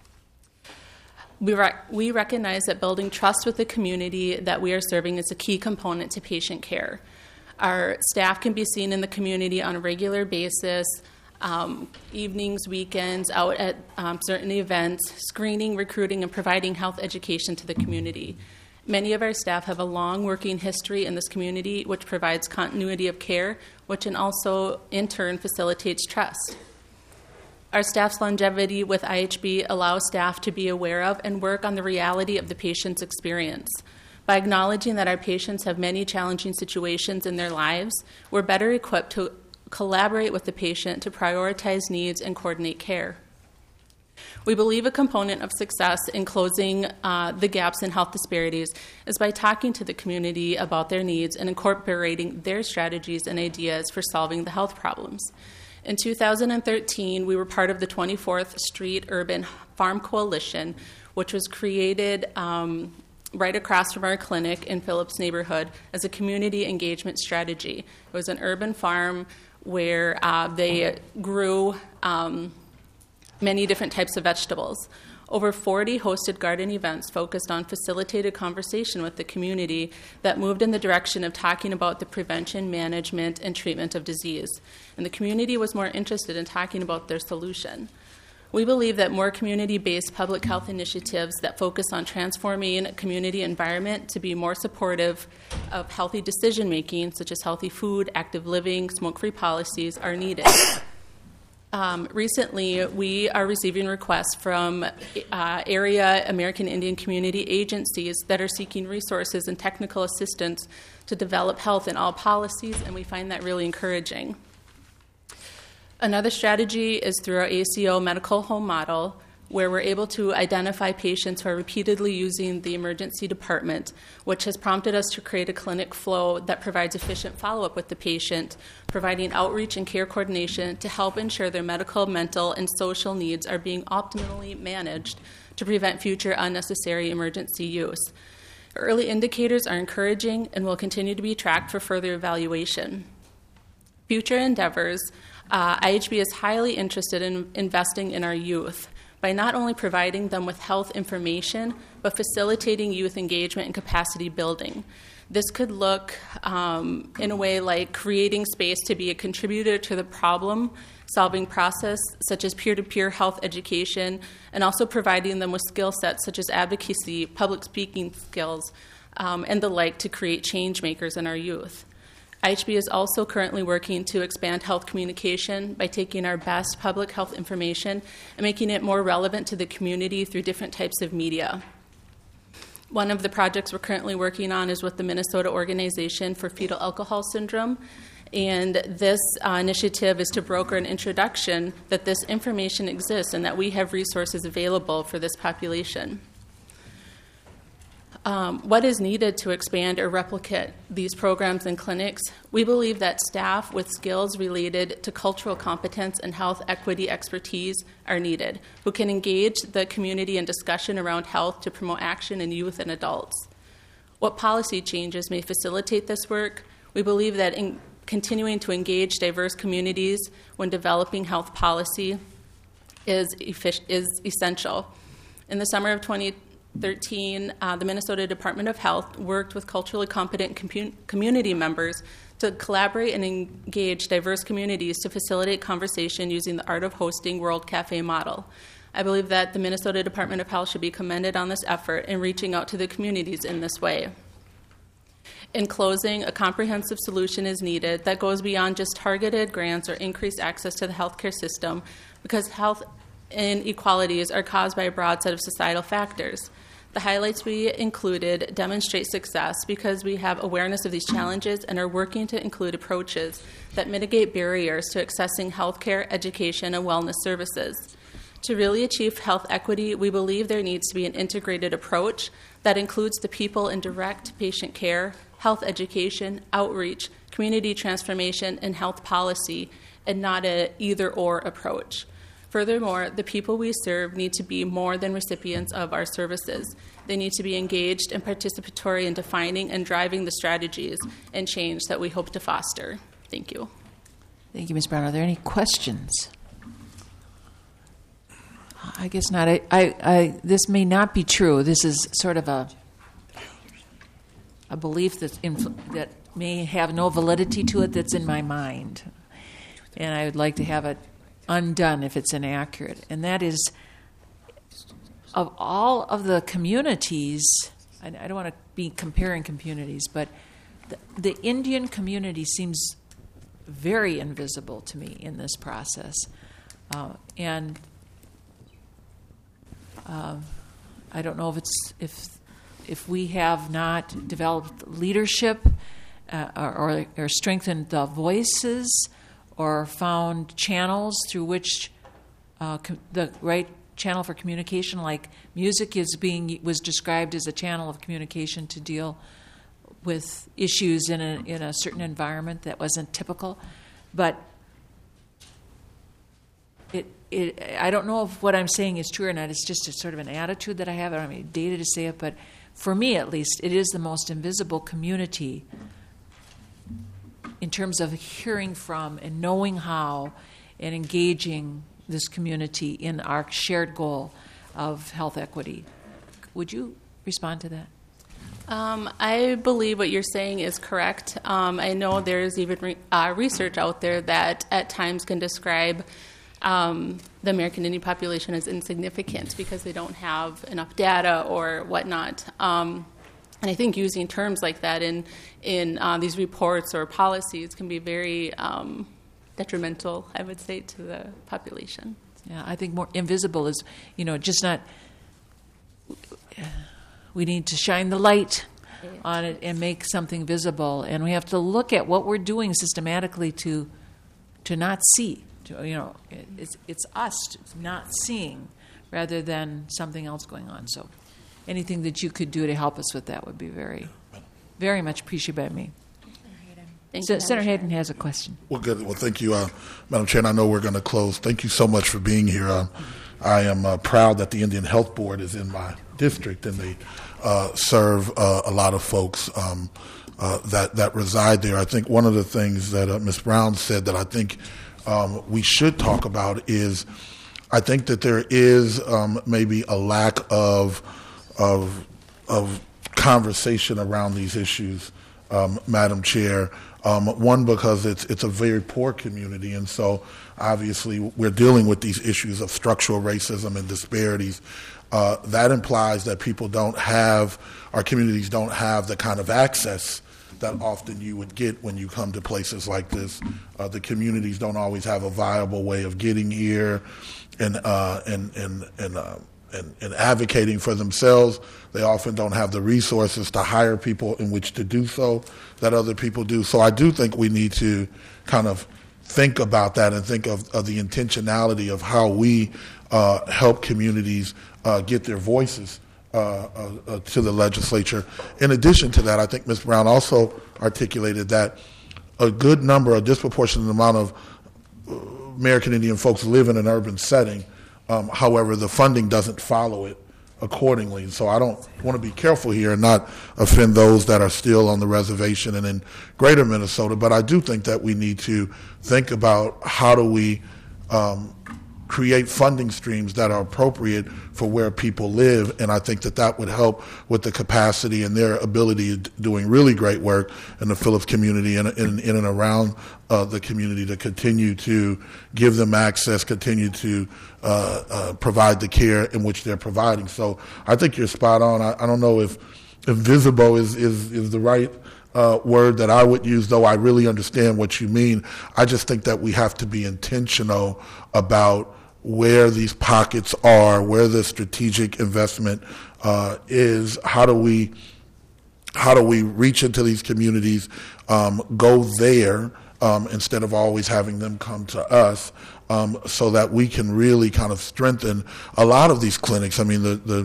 We recognize that building trust with the community that we are serving is a key component to patient care. Our staff can be seen in the community on a regular basis, evenings, weekends, out at certain events, screening, recruiting, and providing health education to the community. Many of our staff have a long working history in this community, which provides continuity of care, which also, in turn, facilitates trust. Our staff's longevity with IHB allows staff to be aware of and work on the reality of the patient's experience. By acknowledging that our patients have many challenging situations in their lives, we're better equipped to collaborate with the patient to prioritize needs and coordinate care. We believe a component of success in closing the gaps in health disparities is by talking to the community about their needs and incorporating their strategies and ideas for solving the health problems. In 2013, we were part of the 24th Street Urban Farm Coalition, which was created right across from our clinic in Phillips neighborhood as a community engagement strategy. It was an urban farm where they grew many different types of vegetables. Over 40 hosted garden events focused on facilitated conversation with the community that moved in the direction of talking about the prevention, management, and treatment of disease. And the community was more interested in talking about their solution. We believe that more community-based public health initiatives that focus on transforming a community environment to be more supportive of healthy decision-making, such as healthy food, active living, smoke-free policies, are needed. Recently, we are receiving requests from area American Indian community agencies that are seeking resources and technical assistance to develop health in all policies, and we find that really encouraging. Another strategy is through our ACO medical home model, where we're able to identify patients who are repeatedly using the emergency department, which has prompted us to create a clinic flow that provides efficient follow-up with the patient, providing outreach and care coordination to help ensure their medical, mental, and social needs are being optimally managed to prevent future unnecessary emergency use. Early indicators are encouraging and will continue to be tracked for further evaluation. Future endeavors, IHB is highly interested in investing in our youth by not only providing them with health information, but facilitating youth engagement and capacity building. This could look in a way like creating space to be a contributor to the problem-solving process, such as peer-to-peer health education, and also providing them with skill sets such as advocacy, public speaking skills, and the like to create change makers in our youth. IHB is also currently working to expand health communication by taking our best public health information and making it more relevant to the community through different types of media. One of the projects we're currently working on is with the Minnesota Organization for Fetal Alcohol Syndrome, and this initiative is to broker an introduction that this information exists and that we have resources available for this population. What is needed to expand or replicate these programs and clinics? We believe that staff with skills related to cultural competence and health equity expertise are needed, who can engage the community in discussion around health to promote action in youth and adults. What policy changes may facilitate this work? We believe that in continuing to engage diverse communities when developing health policy is essential. In the summer of 2013, the Minnesota Department of Health worked with culturally competent community members to collaborate and engage diverse communities to facilitate conversation using the Art of Hosting World Cafe model. I believe that the Minnesota Department of Health should be commended on this effort in reaching out to the communities in this way. In closing, a comprehensive solution is needed that goes beyond just targeted grants or increased access to the healthcare system, because health inequalities are caused by a broad set of societal factors. The highlights we included demonstrate success because we have awareness of these challenges and are working to include approaches that mitigate barriers to accessing healthcare, education, and wellness services. To really achieve health equity, we believe there needs to be an integrated approach that includes the people in direct patient care, health education, outreach, community transformation, and health policy, and not an either-or approach. Furthermore, the people we serve need to be more than recipients of our services. They need to be engaged and participatory in defining and driving the strategies and change that we hope to foster. Thank you. Thank you, Ms. Brown. Are there any questions? I guess not. This may not be true. This is sort of a belief that may have no validity to it that's in my mind. And I would like to have it undone if it's inaccurate. And that is, of all of the communities, I don't want to be comparing communities, but the Indian community seems very invisible to me in this process. And I don't know if we have not developed leadership or strengthened the voices or found channels through which the right channel for communication, like music was described as a channel of communication to deal with issues in a certain environment that wasn't typical. But I don't know if what I'm saying is true or not. It's just a sort of an attitude that I have. I don't have any data to say it, but for me at least, it is the most invisible community in terms of hearing from and knowing how and engaging this community in our shared goal of health equity. Would you respond to that? I believe what you're saying is correct. I know there's even research out there that at times can describe the American Indian population as insignificant because they don't have enough data or whatnot. And I think using terms like that in these reports or policies can be very detrimental, I would say, to the population. Yeah, I think more invisible is, just not. We need to shine the light on it and make something visible, and we have to look at what we're doing systematically to not see. It's us not seeing rather than something else going on. So, anything that you could do to help us with that would be very, very much appreciated by me. Senator Hayden has a question. Well, good. Well, thank you, Madam Chair. And I know we're going to close. Thank you so much for being here. I am proud that the Indian Health Board is in my district, and they serve a lot of folks that reside there. I think one of the things that Ms. Brown said that I think we should talk about is I think that there is maybe a lack of conversation around these issues, Madam Chair. One, because it's a very poor community, and so obviously we're dealing with these issues of structural racism and disparities. That implies that our communities don't have the kind of access that often you would get when you come to places like this. The communities don't always have a viable way of getting here and advocating for themselves. They often don't have the resources to hire people in which to do so that other people do. So I do think we need to kind of think about that and think of the intentionality of how we help communities get their voices to the legislature. In addition to that, I think Ms. Brown also articulated that a disproportionate amount of American Indian folks live in an urban setting. However, the funding doesn't follow it accordingly. So I don't want to be careful here and not offend those that are still on the reservation and in greater Minnesota, but I do think that we need to think about how do we create funding streams that are appropriate for where people live, and I think that would help with the capacity and their ability of doing really great work in the Phillips community and in and around the community to continue to give them access, continue to provide the care in which they're providing. So I think you're spot on. I don't know if visible is the right word that I would use, though I really understand what you mean. I just think that we have to be intentional about where these pockets are, where the strategic investment is. How do we reach into these communities, go there instead of always having them come to us, so that we can really kind of strengthen a lot of these clinics. I mean,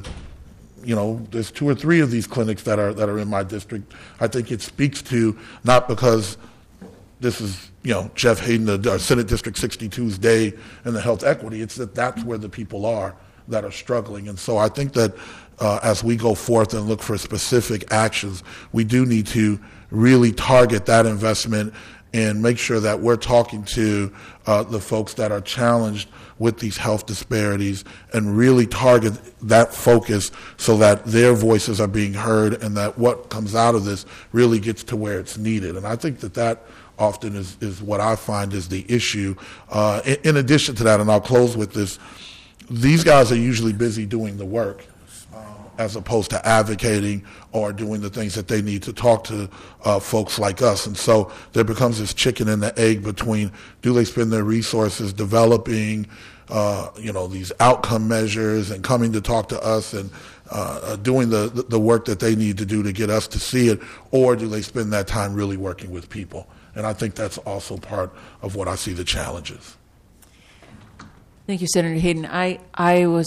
there's 2 or 3 of these clinics that are in my district. I think it speaks to, not because this is Jeff Hayden, the Senate District 62's day in the health equity, it's that's where the people are that are struggling. And so I think that as we go forth and look for specific actions, we do need to really target that investment and make sure that we're talking to the folks that are challenged with these health disparities and really target that focus so that their voices are being heard and that what comes out of this really gets to where it's needed. And I think that often is what I find is the issue. In addition to that, and I'll close with this, these guys are usually busy doing the work as opposed to advocating or doing the things that they need to talk to folks like us. And so there becomes this chicken and the egg between, do they spend their resources developing these outcome measures and coming to talk to us and doing the work that they need to do to get us to see it, or do they spend that time really working with people? And I think that's also part of what I see the challenges. Thank you, Senator Hayden. I was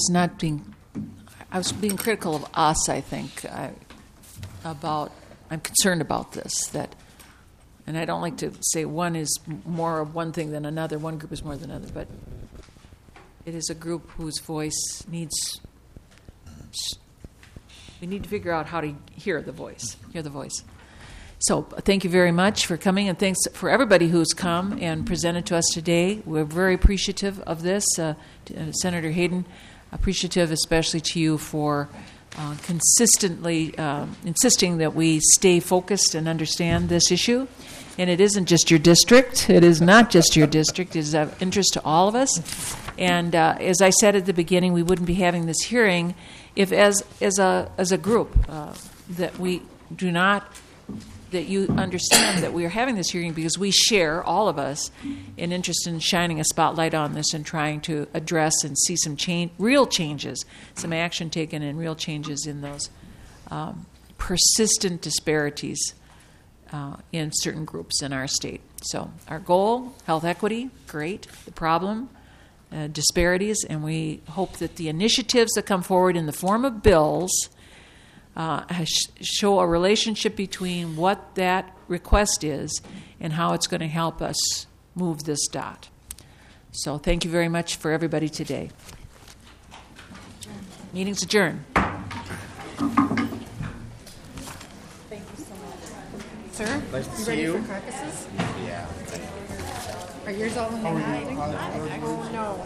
being critical of us, I think, I'm concerned about this, and I don't like to say one is more of one thing than another, one group is more than another, but it is a group whose voice we need to figure out how to hear the voice. So thank you very much for coming, and thanks for everybody who's come and presented to us today. We're very appreciative of this. Senator Hayden, appreciative, especially to you, for consistently insisting that we stay focused and understand this issue. And it isn't just your district. It is not just your district. It is of interest to all of us. And as I said at the beginning, we wouldn't be having this hearing if, as a group, that we do not, that you understand that we are having this hearing because we share, all of us, an interest in shining a spotlight on this and trying to address and see some real changes, some action taken and real changes in those persistent disparities in certain groups in our state. So our goal, health equity, great. The problem, disparities, and we hope that the initiatives that come forward in the form of bills show a relationship between what that request is and how it's going to help us move this dot. So thank you very much for everybody today. Meeting's adjourned. Sir, Nice to you see ready you. for carcasses? Yeah. Are yours all in the night? Oh, no.